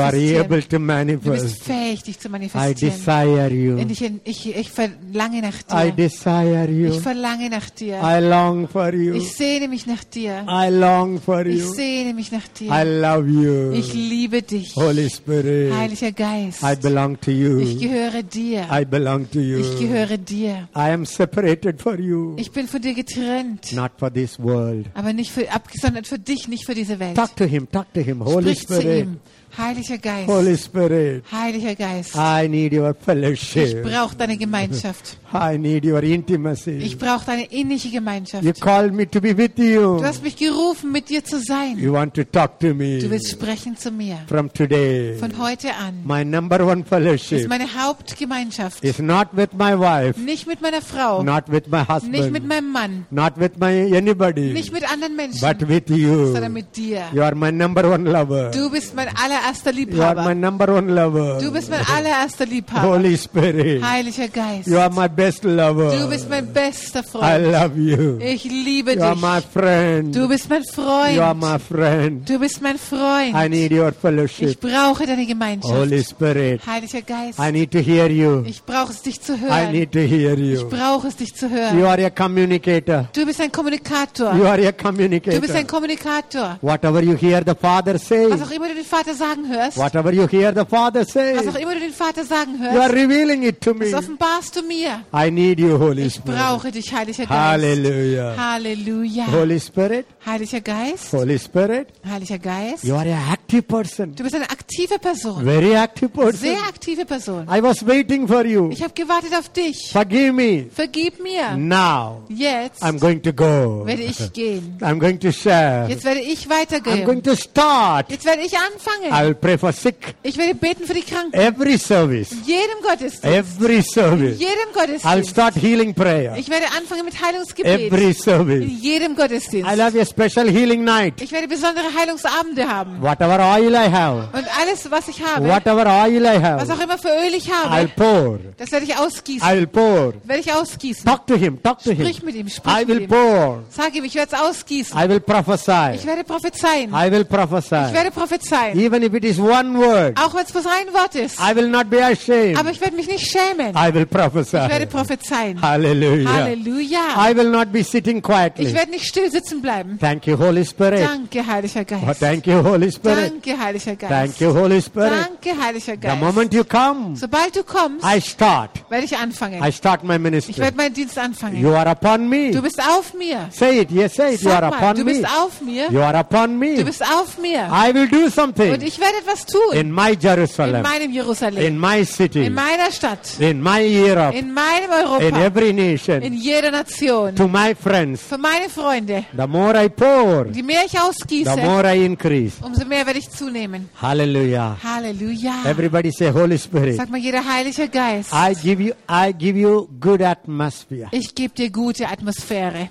are able to Du bist manifest. fähig, dich zu I manifestieren. desire you. Und ich verlange nach I dir. desire you. Ich verlange nach dir. I long for you. Ich sehne mich nach dir. I long for Ich you. sehne mich nach I dir. love you. Ich liebe dich. Holy Spirit, Heiliger Geist. I belong to Ich you. gehöre dir. I belong to you. Ich gehöre dir. I am separated for you, Ich bin von dir getrennt. not for this world. Aber nicht sondern für dich, nicht für diese Welt. Talk to him, Holy Sprich zu Spirit, ihm. Heiliger Geist. Holy Spirit. Heiliger Geist. I need your Ich fellowship. brauche deine Gemeinschaft. I need your intimacy. Ich brauche deine innige Gemeinschaft. You called me to be with you. Du hast mich gerufen, mit dir zu sein. You want to talk to Du me. willst sprechen zu mir. From today, Von heute an my number one ist fellowship meine Hauptgemeinschaft is not with my wife, nicht mit meiner Frau, not with my nicht mit husband, meinem Mann, not with my anybody, nicht mit anderen Menschen, but with you. sondern mit dir. You are my number one lover. Du bist mein allererster You are Liebhaber. my number one lover. Du bist mein allererster Liebhaber. Holy Spirit, Heiliger Geist. you are my best lover. Du bist mein bester I Freund. love you. Ich liebe You are my dich. friend. Du bist mein You are Freund. my friend. Du bist mein I Freund. need your Ich fellowship. brauche deine Holy Gemeinschaft. Spirit, Heiliger Geist. I need to hear you. Ich brauche es, dich zu I hören. need to hear Ich you. brauche es, dich zu You hören. are a communicator. Du bist ein Kommunikator. You are a Du bist ein communicator. Kommunikator. Whatever you hear the Father say, Was auch immer du den Vater sagen hörst, whatever you hear the Father say, was auch immer du den Vater sagen you are hörst, revealing it to me. das offenbarst du mir. I need you, Holy Ich Spirit. brauche dich, Heiliger Geist. Hallelujah. Halleluja. Holy Spirit, Heiliger Geist. Holy Spirit, Heiliger Geist. you are an active person. Du bist eine aktive Person. Very active person. Sehr aktive Person. I was waiting for you. Ich habe gewartet auf dich. Forgive me. Vergib mir. Now, Jetzt I'm going to go. werde ich gehen. I'm going to share. Jetzt werde ich I'm weitergehen. going to start. Jetzt werde ich I anfangen. will pray for sick. Ich werde beten für die Kranken. Every service. In jedem Gottesdienst. Every In service. jedem I'll Gottesdienst. start healing prayer. Ich werde anfangen mit Heilungsgebet. Every service. In jedem Gottesdienst. I'll have a special healing night. Ich werde besondere Heilungsabende haben. Whatever oil I have, Und alles, was ich habe, whatever oil I was have, auch immer für Öl ich I'll habe, pour. das werde ich ausgießen. I'll pour. Werde ich ausgießen. Talk to him. Talk to him. Sprich mit ihm, I sprich mit will ihm. pour. Sag ihm, ich werde es ausgießen. I will prophesy. Ich werde prophezeien. I will Ich prophesy. werde prophezeien. Even if it is one word, Auch wenn es bloß ein Wort ist. I will not be ashamed. Aber ich werde mich nicht schämen. I will prophesy. Ich werde prophezeien. Hallelujah. Halleluja. I will not be sitting Ich quietly. werde nicht still sitzen bleiben. Thank you, Holy Spirit. Danke, Heiliger Oh, Geist. thank you, Holy Spirit. Danke, Heiliger Thank Geist. you, Holy Spirit. Danke, Heiliger The Geist. moment you come, Sobald du kommst, I start. werde ich anfangen. I start my Ich ministry. werde meinen Dienst anfangen. You are upon me. Du bist auf mir. Say it. Yes, say it. You Sag are mal, upon du me. bist auf mir. You are upon Du me. bist auf mir. I will do Und something ich werde etwas tun. in my In Jerusalem, meinem Jerusalem. in my city, In meiner Stadt. in my Europe, In meinem in Europa. every In nation, jeder Nation. to my friends. Für meine Freunde. The more I pour, Je mehr ich the ausgieße, more I increase. umso mehr werde ich zunehmen. Hallelujah. Halleluja. Everybody say, Holy Spirit. Sag mal jeder Heilige Geist. I give you good atmosphere. Ich gebe dir gute Atmosphäre.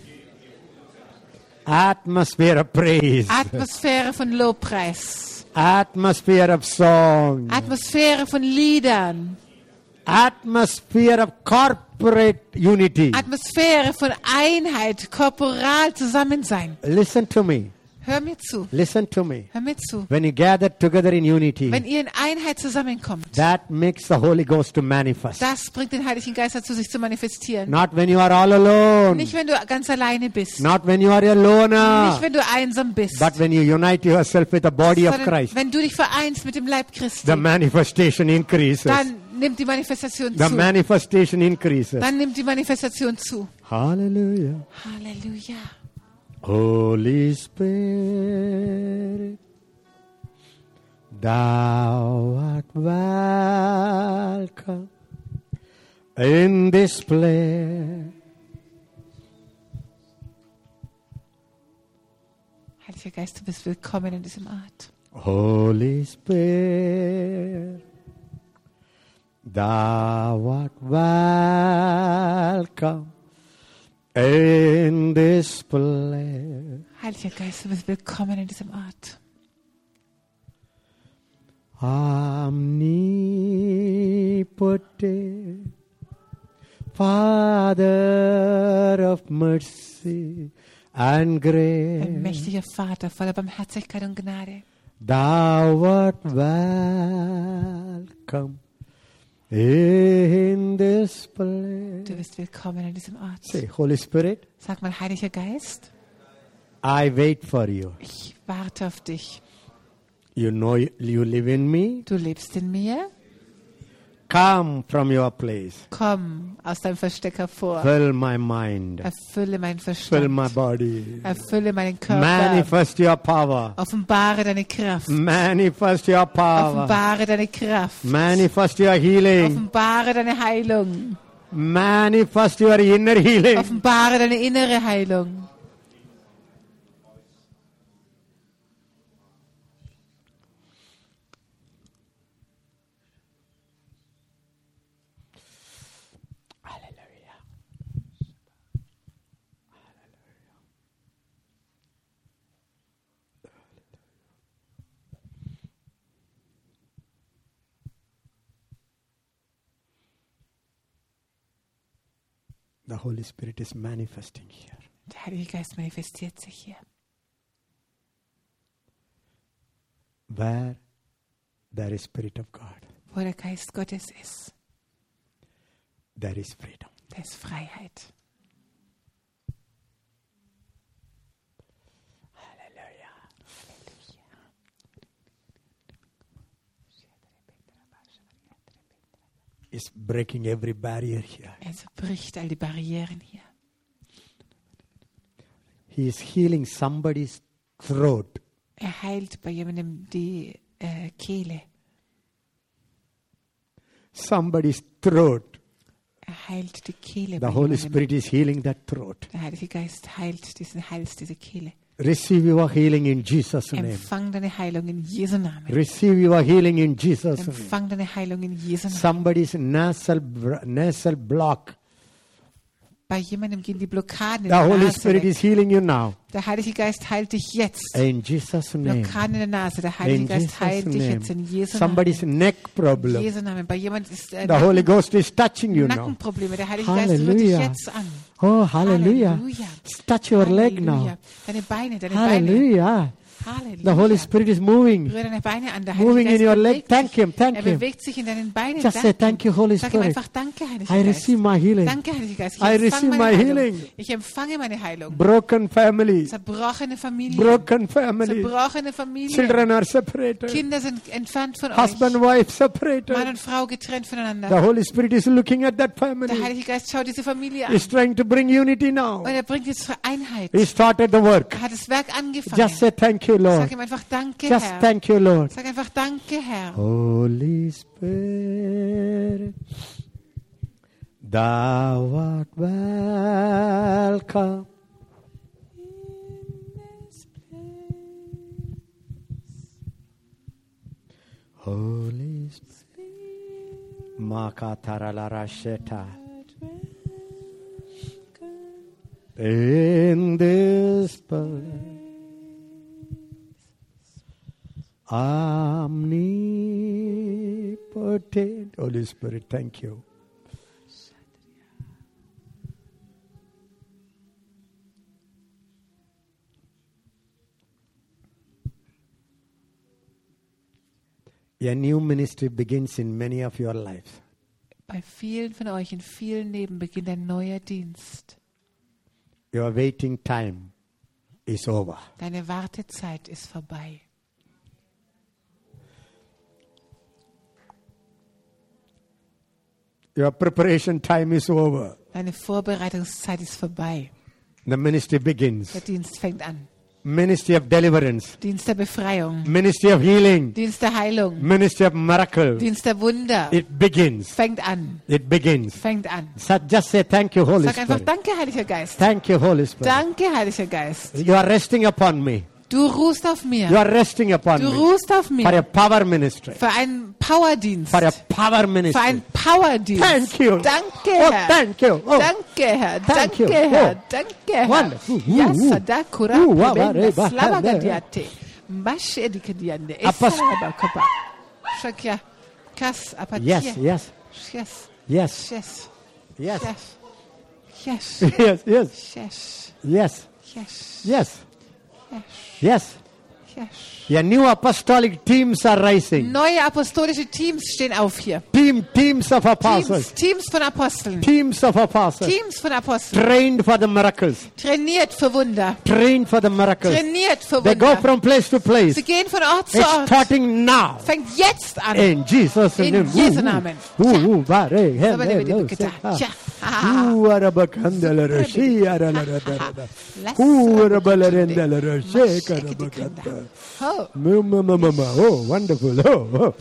Atmosphere of praise. Atmosphäre von Lobpreis. Atmosphere of song. Atmosphäre von Liedern. Atmosphere of corporate unity. Atmosphäre von Einheit, korporal Zusammensein. Listen to me. Hör mir zu. Listen to me. Hör mir zu. When you gather together in unity, Wenn ihr in Einheit zusammenkommt, that makes the Holy Ghost to manifest. das bringt den Heiligen Geist dazu, sich zu manifestieren. Not when you are all alone. Nicht, wenn du ganz alleine bist. Not when you are a loner. Nicht, wenn du einsam bist. But when you unite yourself with the body of Sondern Christ, wenn du dich vereinst mit dem Leib Christi, the manifestation increases. dann nimmt die Manifestation The zu. manifestation increases. Dann nimmt die Manifestation zu. Hallelujah. Halleluja. Holy Spirit, thou art welcome in this place. Heiliger Geist, du bist willkommen in diesem Ort. Holy Spirit, thou art welcome in this place. Heiliger Geist, du bist willkommen in diesem Ort. Omnipotent Father of mercy and Ein grace, mächtiger Vater voller Barmherzigkeit und Gnade. Thou art welcome in this place. Du bist willkommen an diesem Ort. Say, Holy Spirit, Sag mal, Heiliger Geist, I wait for you. ich warte auf dich. You know you live in me. Du lebst in mir. Come from your place. Komm aus deinem Versteck hervor. Fill my mind. Erfülle meinen Fill my Verstand. body. Erfülle meinen Körper. Manifest your power. Offenbare deine Kraft. Manifest your power. Offenbare deine Kraft. Manifest your healing. Offenbare deine Heilung. Manifest your inner healing. Offenbare deine innere Heilung. The Holy Spirit is manifesting here. Der Heilige Geist manifestiert sich hier. Where there is Spirit of God, Wo der Geist Gottes ist, there is freedom. da ist Freiheit. Hallelujah. It's breaking every barrier here. Er bricht all die Barrieren hier. He is healing somebody's throat. Er heilt bei jemandem die Kehle. Somebody's throat. Er heilt die Kehle The bei Holy jemandem. Spirit is healing that throat. Der Heilige Geist heilt diesen Hals, diese Kehle. Receive your healing in Jesus' name. Empfang deine Heilung in Jesu Namen. Receive your healing in Jesus' name. Empfang deine Heilung in Jesu Namen. Somebody's nasal block. Bei jemandem gehen die Blockaden in The der Holy Nase Spirit weg. is healing you now. Der Heilige Geist heilt dich jetzt. In Jesus' name. Blockaden in der Nase. Der Heilige In Geist Jesus' heilt dich name. jetzt in Jesu Somebody's Namen. neck problem. Jesu Namen. Bei jemand ist The Holy Ghost is touching you now. Nackenprobleme. Der Heilige Geist rührt dich Hallelujah. jetzt an. Oh, hallelujah. Halleluja. Touch your leg now. Halleluja. Deine Beine, deine Beine. Hallelujah. Halleluja. The Holy Spirit is moving. Rühre deine Beine an. Der Moving Heilige in your Geist leg. bewegt Thank sich. Him. Thank Er Him. bewegt sich in deinen Beinen. Just say thank you, Holy Sag ihm Spirit. einfach Danke, Heiliger I Geist. receive my healing. Danke, Heiliger Geist. Ich I empfange receive meine my Heilung. healing. Ich empfange meine Heilung. Broken family. Zerbrochene Familie. Broken family. Zerbrochene Familie. Children are separated. Kinder sind entfernt von Husband, euch. wife Mann separated. und Frau getrennt The voneinander. Holy Spirit is looking at that Der family. Heilige Geist schaut diese Familie an. He's trying to bring unity now. Und er bringt jetzt Einheit. He started the work. Er hat das Werk angefangen. Just say thank you, Sag Lord. ihm einfach Danke, Just Herr. thank you, Lord. Sag einfach Danke, Herr. Holy Spirit, thou art welcome. Holy Spirit, Makataralarasheta. In this place, omnipotent. Holy Spirit, thank you. A new ministry begins in many of your lives. Bei vielen von euch in vielen Leben beginnt ein neuer Dienst. Your waiting time is over. Deine Wartezeit ist vorbei. Your preparation time is over. Deine Vorbereitungszeit ist vorbei. The ministry begins. Der Dienst fängt an. Ministry of deliverance. Dienst der Befreiung. Ministry of healing. Dienst der Heilung. Ministry of miracle. Dienst der Wunder. It begins. Fängt an. It begins. Fängt an. So just say thank you, Holy Sag einfach Spirit. Danke, Heiliger Geist. Thank you, Holy Spirit. Danke, Heiliger Geist. You are resting upon me. Du ruhst auf You mir. are resting upon Du me. ruhst auf For a mir. power ministry. Für einen Powerdienst. For a power Für ministry. einen Powerdienst. Thank you. Danke, Oh, Herr. thank you. Oh, Danke, Herr. Thank you. Danke, Herr. Oh. Danke, Herr. Wonderful. Yasa da kura Wow, prebenda wow, slava wow. gadiate. Mbashe edikadiande. Apas- Esaba kapa. Shakya. Kas apatia. yes, yes, Yes. yes, Yes. yes, Yes. Yes. yes, yes, Yes. yes, Yes. yes, Yes. yes, Ja. Yeah, new apostolic teams are rising. Neue apostolische Teams stehen auf hier. Teams of apostles. Teams von Aposteln. Teams of apostles. Teams von Aposteln. Trained for the miracles. Trainiert für Wunder. Trained for the miracles. Trainiert für They go Wunder. from place to place. Sie gehen von Ort zu It's Ort. starting now. Fängt jetzt an. In Jesus' In name. Jesu Namen. Bare, Aber die wird getan. Tja. Oh. Oh, wonderful. Oh.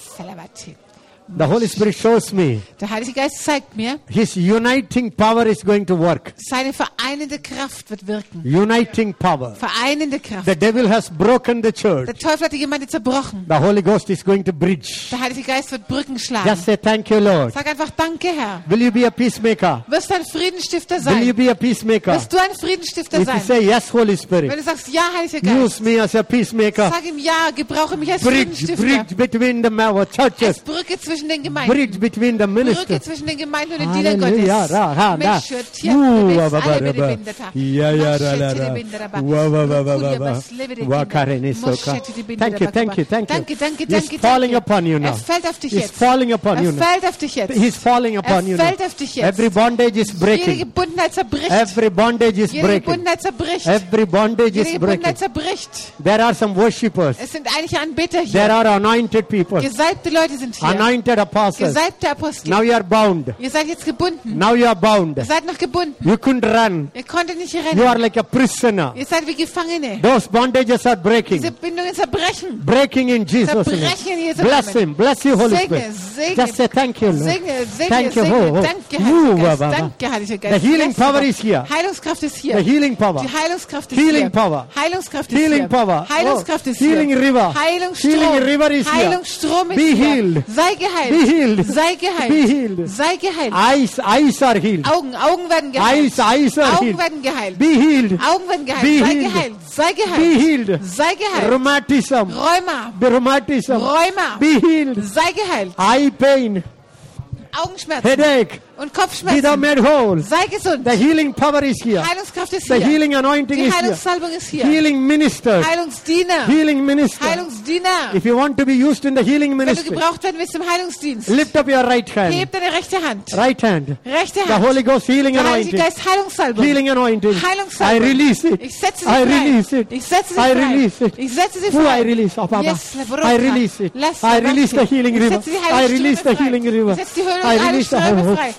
The Holy Spirit shows me Der Heilige Geist zeigt mir, His uniting power is going to work. seine vereinende Kraft wird wirken. Uniting power. Vereinende Kraft. The devil has broken the church. Der Teufel hat die Gemeinde zerbrochen. The Holy Ghost is going to bridge. Der Heilige Geist wird Brücken schlagen. Just say thank you, Lord. Sag einfach Danke, Herr. Will you be a peacemaker? Wirst du ein Friedenstifter Will you sein? be a peacemaker? Wirst du ein Friedenstifter If you sein? say yes, Holy Wenn Spirit, du sagst, ja, Heiliger use Geist, me as a peacemaker. sag ihm ja, gebrauche mich als Bridge Friedenstifter. between our Als churches. Brücke zwischen den Gemeinden. Bridge between the Brücke ministers. zwischen den Gemeinden und den Dienern Hallelujah. Gottes. Ra, ha, na. Mensch, Tier, Bebes, alle Bedebindeta. Yeah, yeah, ra, ra, Maschete, ra. Bindera, Wa, wa, wa, wa, wa, Kudia, wa. Bas, Lebede, Wa, Kinder. Karen, so Moschete, die Bindera, Thank you, thank you, thank you. Danke, danke, He's danke, falling danke. upon you now. Fällt auf dich He's jetzt. falling upon you now. Fällt auf dich jetzt. He's falling upon you now. Fällt auf dich jetzt. Every bondage is Jede breaking. Gebundenheit zerbricht. Every bondage is Jede breaking. Gebundenheit zerbricht. Every bondage Jede is Gebundenheit breaking. zerbricht. There are some worshippers. Es sind einige Anbeter There hier. are anointed people. Gesalbte Leute sind hier. Anointed apostles. Gesalbte Apostel. Now you are bound. Ihr seid jetzt gebunden. Now you are bound. Ihr seid noch gebunden. You couldn't run. Ihr konntet nicht You rennen. are like a prisoner. Ihr seid wie Gefangene. Those bondages are Diese breaking. Bindungen zerbrechen. Breaking in Jesus' name. Zerbrechen in Jesu Bless Namen. him. Bless you, Holy Segne, Spirit. segne. Just say thank you, Lord. Segne, segne, Thank you. segne. Oh, oh. Danke, Ooh, Heiliger Geist. Baba. Danke, Heiliger Geist. The healing Bless power you. is here. Heilungskraft ist hier. The healing power. Die Heilungskraft ist Healing hier. power. Heilungskraft ist Healing hier. power. Heilungskraft Oh, ist hier. healing river. Heilungsstrom. Healing river is here. Heilungsstrom ist Be hier. healed. Sei geheilt. Be healed. Sei geheilt. Be healed. Sei geheilt. Eyes are healed. Augen werden geheilt. Eyes are Augen healed. werden geheilt. Be healed. Augen werden geheilt. Be Sei healed. geheilt. Sei Be geheilt. healed. Sei geheilt. Rheumatism. Rheuma. Be rheumatism. Rheuma. Be healed. Sei geheilt. Eye pain. Augenschmerzen Headache. und Be thou Kopfschmerzen. made whole. Sei gesund. The healing power is here. Heilungskraft ist The hier. healing anointing Die is here. Heilungssalbung ist hier. Healing ministers. Heilungsdiener. Healing minister. Heilungsdiener. If you want to be used in the healing Wenn du ministry, gebraucht werden willst im Heilungsdienst, lift up your right hand. heb deine rechte Hand. Right hand. Rechte The Hand. Holy Ghost healing Der Heilige anointing. Geist Heilungssalbung. Healing anointing. I Heilungssalbung. release it. Ich setze sie I frei. release it. Ich setze sie I frei. release it. Ich setze sie Oh, frei. I release. Oh, Baba. Yes, Labroka. I release it. Lass I release the Labroka. healing Ich river. setze die I release the Heilungsströme frei. healing river. Ich setze die I release the Heilungsströme frei.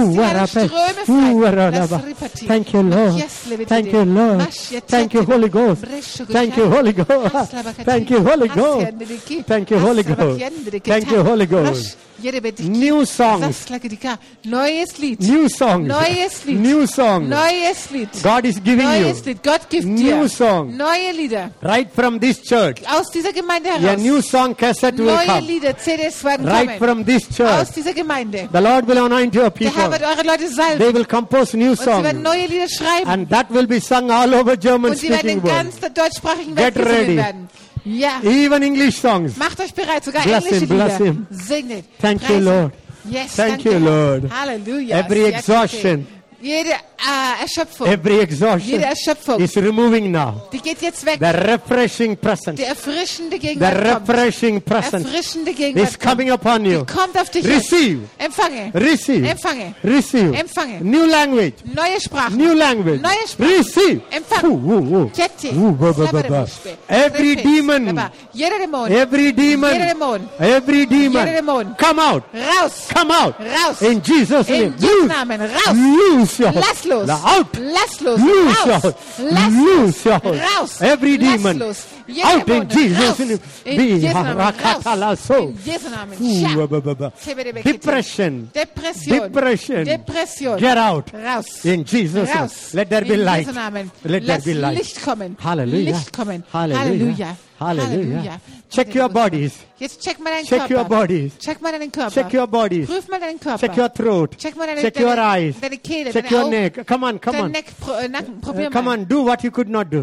Thank you, Lord. Thank you, Lord. Thank you, Holy Ghost. Thank you, Holy Ghost. Thank you, Holy Ghost. Thank you, Holy Ghost. Thank you, Holy Ghost. New songs. Neues Lied. New songs. Neues Lied. New songs. Neues Lied. God is giving Neues you Lied. Gott gibt new dir song neue Lieder. right from this church. Aus dieser Gemeinde A heraus. new song cassette will Neue come Lieder, CDs werden right kommen. from this Aus church. dieser Gemeinde. The Lord will anoint your Der Herr people. wird eure Leute salben. They will compose new Und sie werden songs. neue Lieder schreiben. And that will be sung all over German Und sie werden speaking in world. ganz der deutschsprachigen Get Welt gesungen ready. werden. Ja. Even English songs. Macht euch bereit, sogar Bless englische him, bless Lieder. him. Segnet. Thank you, preist ihn. Lord. Yes, Thank danke, you, Herr. Lord. Halleluja. Every Sehr exhaustion. gut. Jede Erschöpfung. Every exhaustion Jede Erschöpfung. is removing now. Die geht jetzt weg. The refreshing presence. Die erfrischende The Gegenwart kommt. refreshing presence Erfrischende is Gegenwart coming upon kommt. you. Die kommt auf dich jetzt. Receive. Empfange. Receive. Empfange. Receive. Empfange. New language. Neue Sprachen. New language. Neue Sprachen. Receive. Empfange. Kette. Every demon. Jeder Dämon. Every Jeder demon. Dämon. Every Jeder demon. Dämon. Come out. Raus. Come out. Raus. In Jesus' name. In Jesu Namen. Raus. Loose your Lass los. Out. Lass los. Loose your Raus. Lass Loose your Raus. Every Lass demon. los. Jeder Out Dämon. in Jesus' Raus. name. In Be Jesu Namen. rakatala Raus. so. In Jesu Namen. Scha. Depression. Depression. Depression. Depression. Get out. Raus. In Jesus' name. Raus. Let there be In light. Jesu Namen. Let there Lass be light. Licht kommen. Hallelujah. Licht kommen. Hallelujah. Halleluja. Hallelujah. Check your bodies. Jetzt check mal deinen Check Körper. your bodies. Check mal deinen Körper. Check your bodies. Prüf mal deinen Körper. Check your throat. Check mal deine, Check your eyes. deine Kehle, Check deine your Augen, neck. Come on, come deinen on. Nacken. Probier Come mal. on, do what you could not do.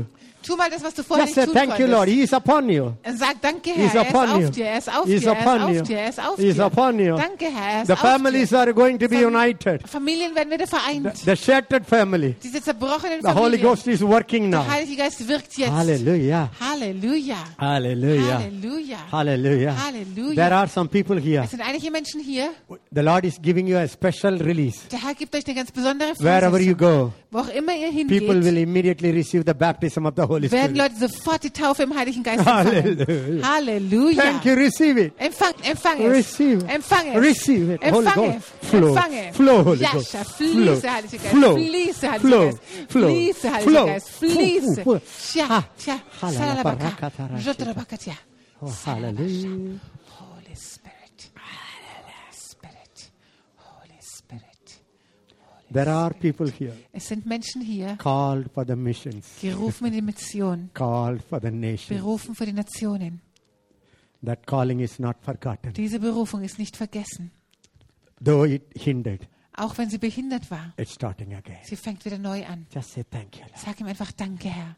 Tu mal das, was du vorher Just nicht say, tun thank you, Lord. konntest. He is upon you. Und sag, danke He is Herr, er ist upon you. auf dir, er ist auf He is dir, er ist upon auf you. dir, er ist auf He is dir. upon you. Danke Herr, er ist The auf dir. families are going to be united. Familien werden wieder vereint. The shattered family. Diese zerbrochenen The Holy Familien. Ghost is working now. Der Heilige Geist wirkt jetzt. Hallelujah. Halleluja. Hallelujah. Halleluja. Hallelujah. Halleluja. There are some people here. Es sind einige Menschen hier. The Lord is giving you a special release. Der Herr gibt euch eine ganz besondere Wherever you Freisetzung. go, Wo auch immer ihr people hingeht, will immediately receive the baptism of the Holy werden Spirit. Leute sofort die Taufe im Heiligen Geist empfangen. Hallelujah. Halleluja. Thank you. Receive it. Empfang es. Receive it. Empfang es. Receive it. Holy Empfange. Ghost. Flow. Empfange. Flow, Holy Ja, Ghost. fließe, Heiliger Geist. Flow. Fließe, Heiliger Flow. Geist. Flow. Fließe, Heiliger Flow. Geist. Fließe. Flow. Tja, tja. Halala, Salalabaka. barakatara, Jodrabakatia. Oh, hallelujah. Holy Spirit. Spirit. Holy Spirit. There are people here Es sind Menschen hier, called for the missions, gerufen in die Mission, called for the nation. berufen für die Nationen. That calling is not forgotten, Diese Berufung ist nicht vergessen. though it hindered. Auch wenn sie behindert war. It's starting again. Sie fängt wieder neu an. Just say thank you, Lord. Sag ihm einfach Danke, Herr.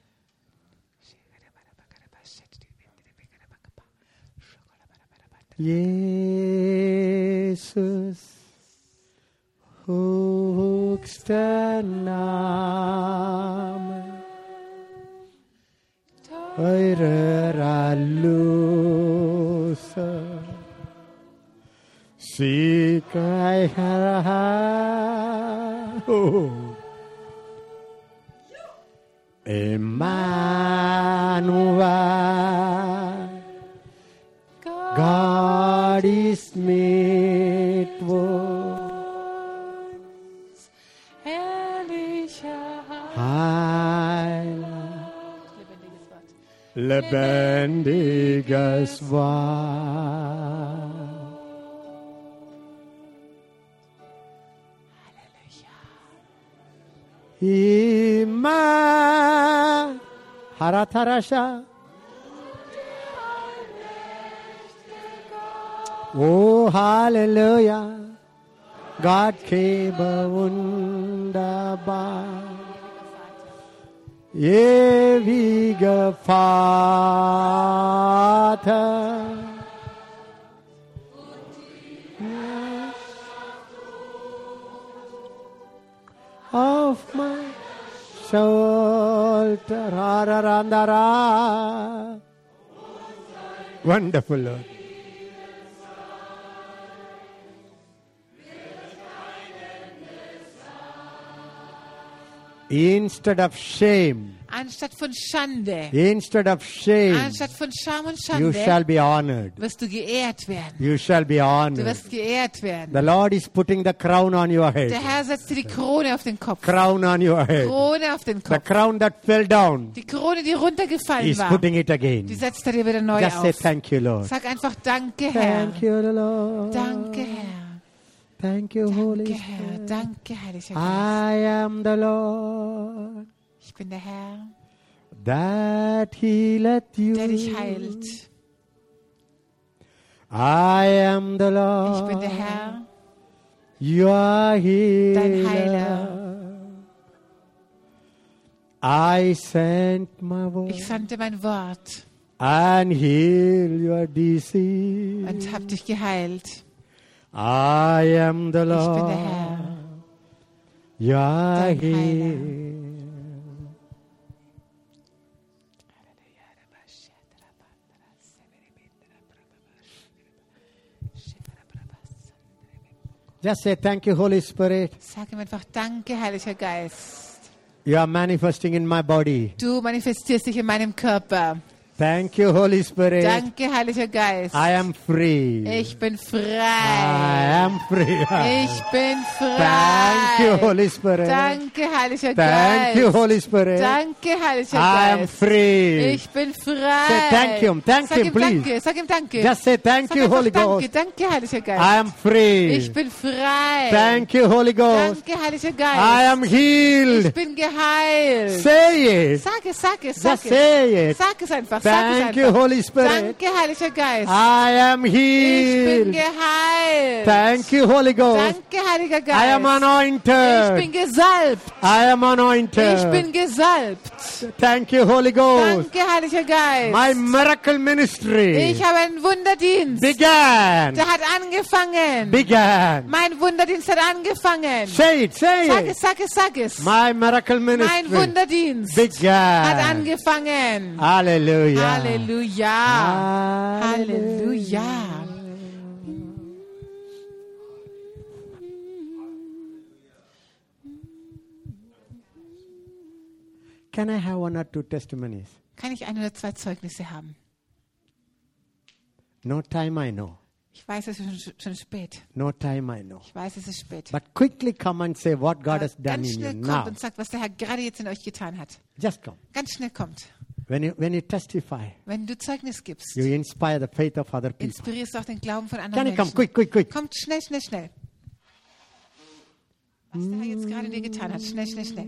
Jesus, höchster Name, eurer Erlöser, siegreicher Herr, Emmanuel, God is made us, Herrlicher Heil, lebendiges lebendiges Wort. Wort. Ima Haratarasha. Oh, Hallelujah. Gott gebe wunderbar. Ewiger Vater. Auf mein Schulter. Rararandara. Wonderful, Lord. Instead of shame, Anstatt von Schande, instead of shame, anstatt von Scham und you Schande, shall be honored. wirst du geehrt werden. You shall be Du honored. wirst geehrt werden. The Lord is putting the crown on your head. Der Herr setzt dir die Krone auf den Kopf. Crown on your head. Krone auf den The Kopf. crown that fell down, Die Krone, die runtergefallen He's war, putting it again. die setzt er dir wieder neu Just say auf. thank you, Lord. Sag einfach Danke, Herr. Thank you, Lord. Danke, Herr. Thank you, Holy Danke, Herr. Spirit. Danke, Heiliger Geist. I am the Lord Ich bin der Herr, that healeth you. der dich heilt. I am the Ich Lord, bin der Herr, your healer. dein Heiler. I sent my word Ich sandte mein Wort and heal your disease. und hab dich geheilt. I am the Ich bin der Lord, Herr, your dein healer. Just say thank you, Holy Spirit. Sag ihm einfach Danke, Heiliger Geist. You are manifesting in my body. Du manifestierst dich in meinem Körper. Thank you, Holy Spirit. Danke, Heiliger Geist. I am free. Ich bin I frei. am free. Ich bin frei. Thank you, Holy Spirit. Danke, Heiliger Thank you, Geist. Holy Spirit. Danke, Heiliger I am Geist. free. Ich bin frei. Say thank him. Thank Sag him, ihm please. Danke. Sag ihm Danke. Just say thank Sag you, einfach Holy Danke. Ghost. Danke, Heiliger Geist. I am free. Ich bin frei. Thank you, Holy Ghost. Danke, Heiliger Geist. I am Ich healed. bin geheilt. Say it. Sag es, sag es, Just sag say es. it. Sag es einfach, Thank you, Holy Spirit. Danke, Heiliger Geist. I am Ich bin healed. geheilt. Thank you, Holy Ghost. Danke, Heiliger I am Geist. Ich anointed. bin gesalbt. I am Ich anointed. bin gesalbt. Thank you, Holy Ghost. Danke, Heiliger Geist. My miracle ministry Ich habe einen Wunderdienst. began. Der hat angefangen. Began. Mein Wunderdienst hat angefangen. Say it, say Sag it. es, sag es, sag es. My miracle Mein ministry Wunderdienst began. hat angefangen. Hallelujah. Halleluja. Halleluja. Can I have one or two testimonies? Kann ich ein oder zwei Zeugnisse haben? No time, I know. Ich weiß, es ist schon spät. No time, I know. Ich weiß, es ist spät. But quickly come and say what God Aber has done ganz in you schnell kommt now. und sagt, was der Herr gerade jetzt in euch getan hat. Just come. Ganz schnell kommt. When you testify, Wenn du Zeugnis gibst, you inspire the faith of other people. inspirierst du auch den Glauben von Can anderen you come? Menschen. Quick, quick, quick. Kommt schnell, schnell, schnell. Was der Herr jetzt gerade dir getan hat. Schnell, schnell, schnell.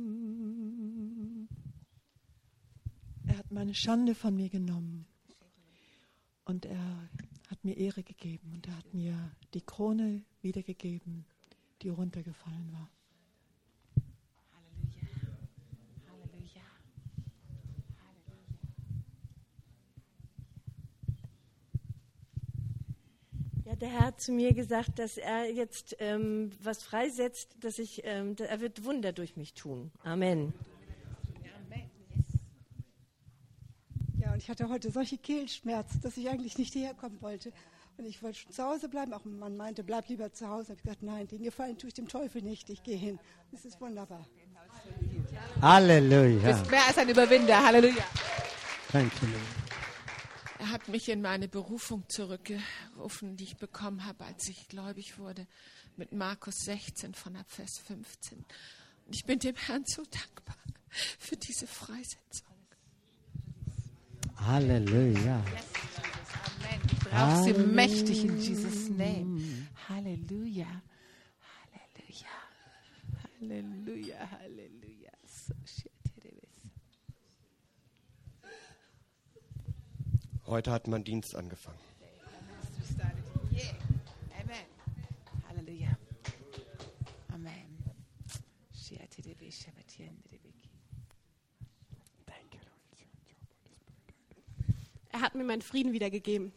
Er hat meine Schande von mir genommen und er hat mir Ehre gegeben und er hat mir die Krone wiedergegeben, die runtergefallen war. Halleluja. Halleluja. Ja, der Herr hat zu mir gesagt, dass er jetzt was freisetzt, dass er wird Wunder durch mich tun. Amen. Ja, und ich hatte heute solche Kehlschmerzen, dass ich eigentlich nicht hierher kommen wollte. Und ich wollte schon zu Hause bleiben. Auch mein Mann meinte, bleib lieber zu Hause. Ich habe gesagt, nein, den Gefallen tue ich dem Teufel nicht. Ich gehe hin. Das ist wunderbar. Du Hallelujah. bist mehr als ein Überwinder. Halleluja. Thank you, Lord. Er hat mich in meine Berufung zurückgerufen, die ich bekommen habe, als ich gläubig wurde, mit Markus 16 von ab Vers 15. Und ich bin dem Herrn so dankbar für diese Freisetzung. Hallelujah. Amen. Ich brauche sie mächtig in Jesus' name. Halleluja. Halleluja. Halleluja. Halleluja. So shit. Heute hat mein Dienst angefangen. Yeah. Amen. Halleluja. Amen. Thank you, Lord. Er hat mir meinen Frieden wiedergegeben.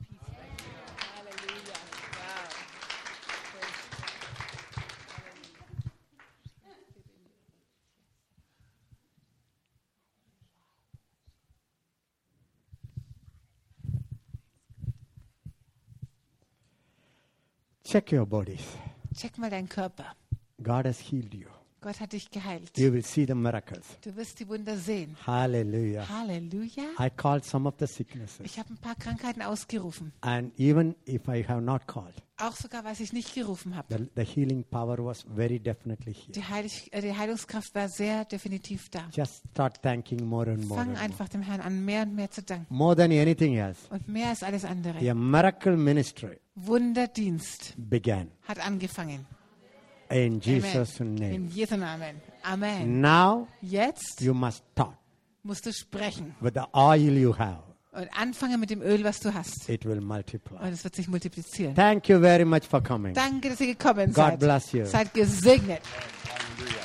Check your bodies. Check mal deinen Körper. God has healed you. Gott hat dich geheilt. You will see the miracles. Du wirst die Wunder sehen. Hallelujah. Halleluja. I called some of the sicknesses. Ich habe ein paar Krankheiten ausgerufen. And even if I have not called, Auch sogar, was ich nicht gerufen habe. the healing power was very definitely here. Die Heilungskraft war sehr definitiv da. Just start thanking more and more. Fang And more. einfach dem Herrn an, mehr und mehr zu danken. More than anything else, Und mehr als alles andere. your miracle ministry Wunderdienst began. hat angefangen. In Jesus' In name. Jesu Namen. Amen. Now Jetzt you must start musst du sprechen with the oil you have. und anfangen mit dem Öl, was du hast. It will multiply. Und es wird sich multiplizieren. Thank you very much for coming. Danke, dass ihr gekommen God seid. bless you. Seid gesegnet. Halleluja.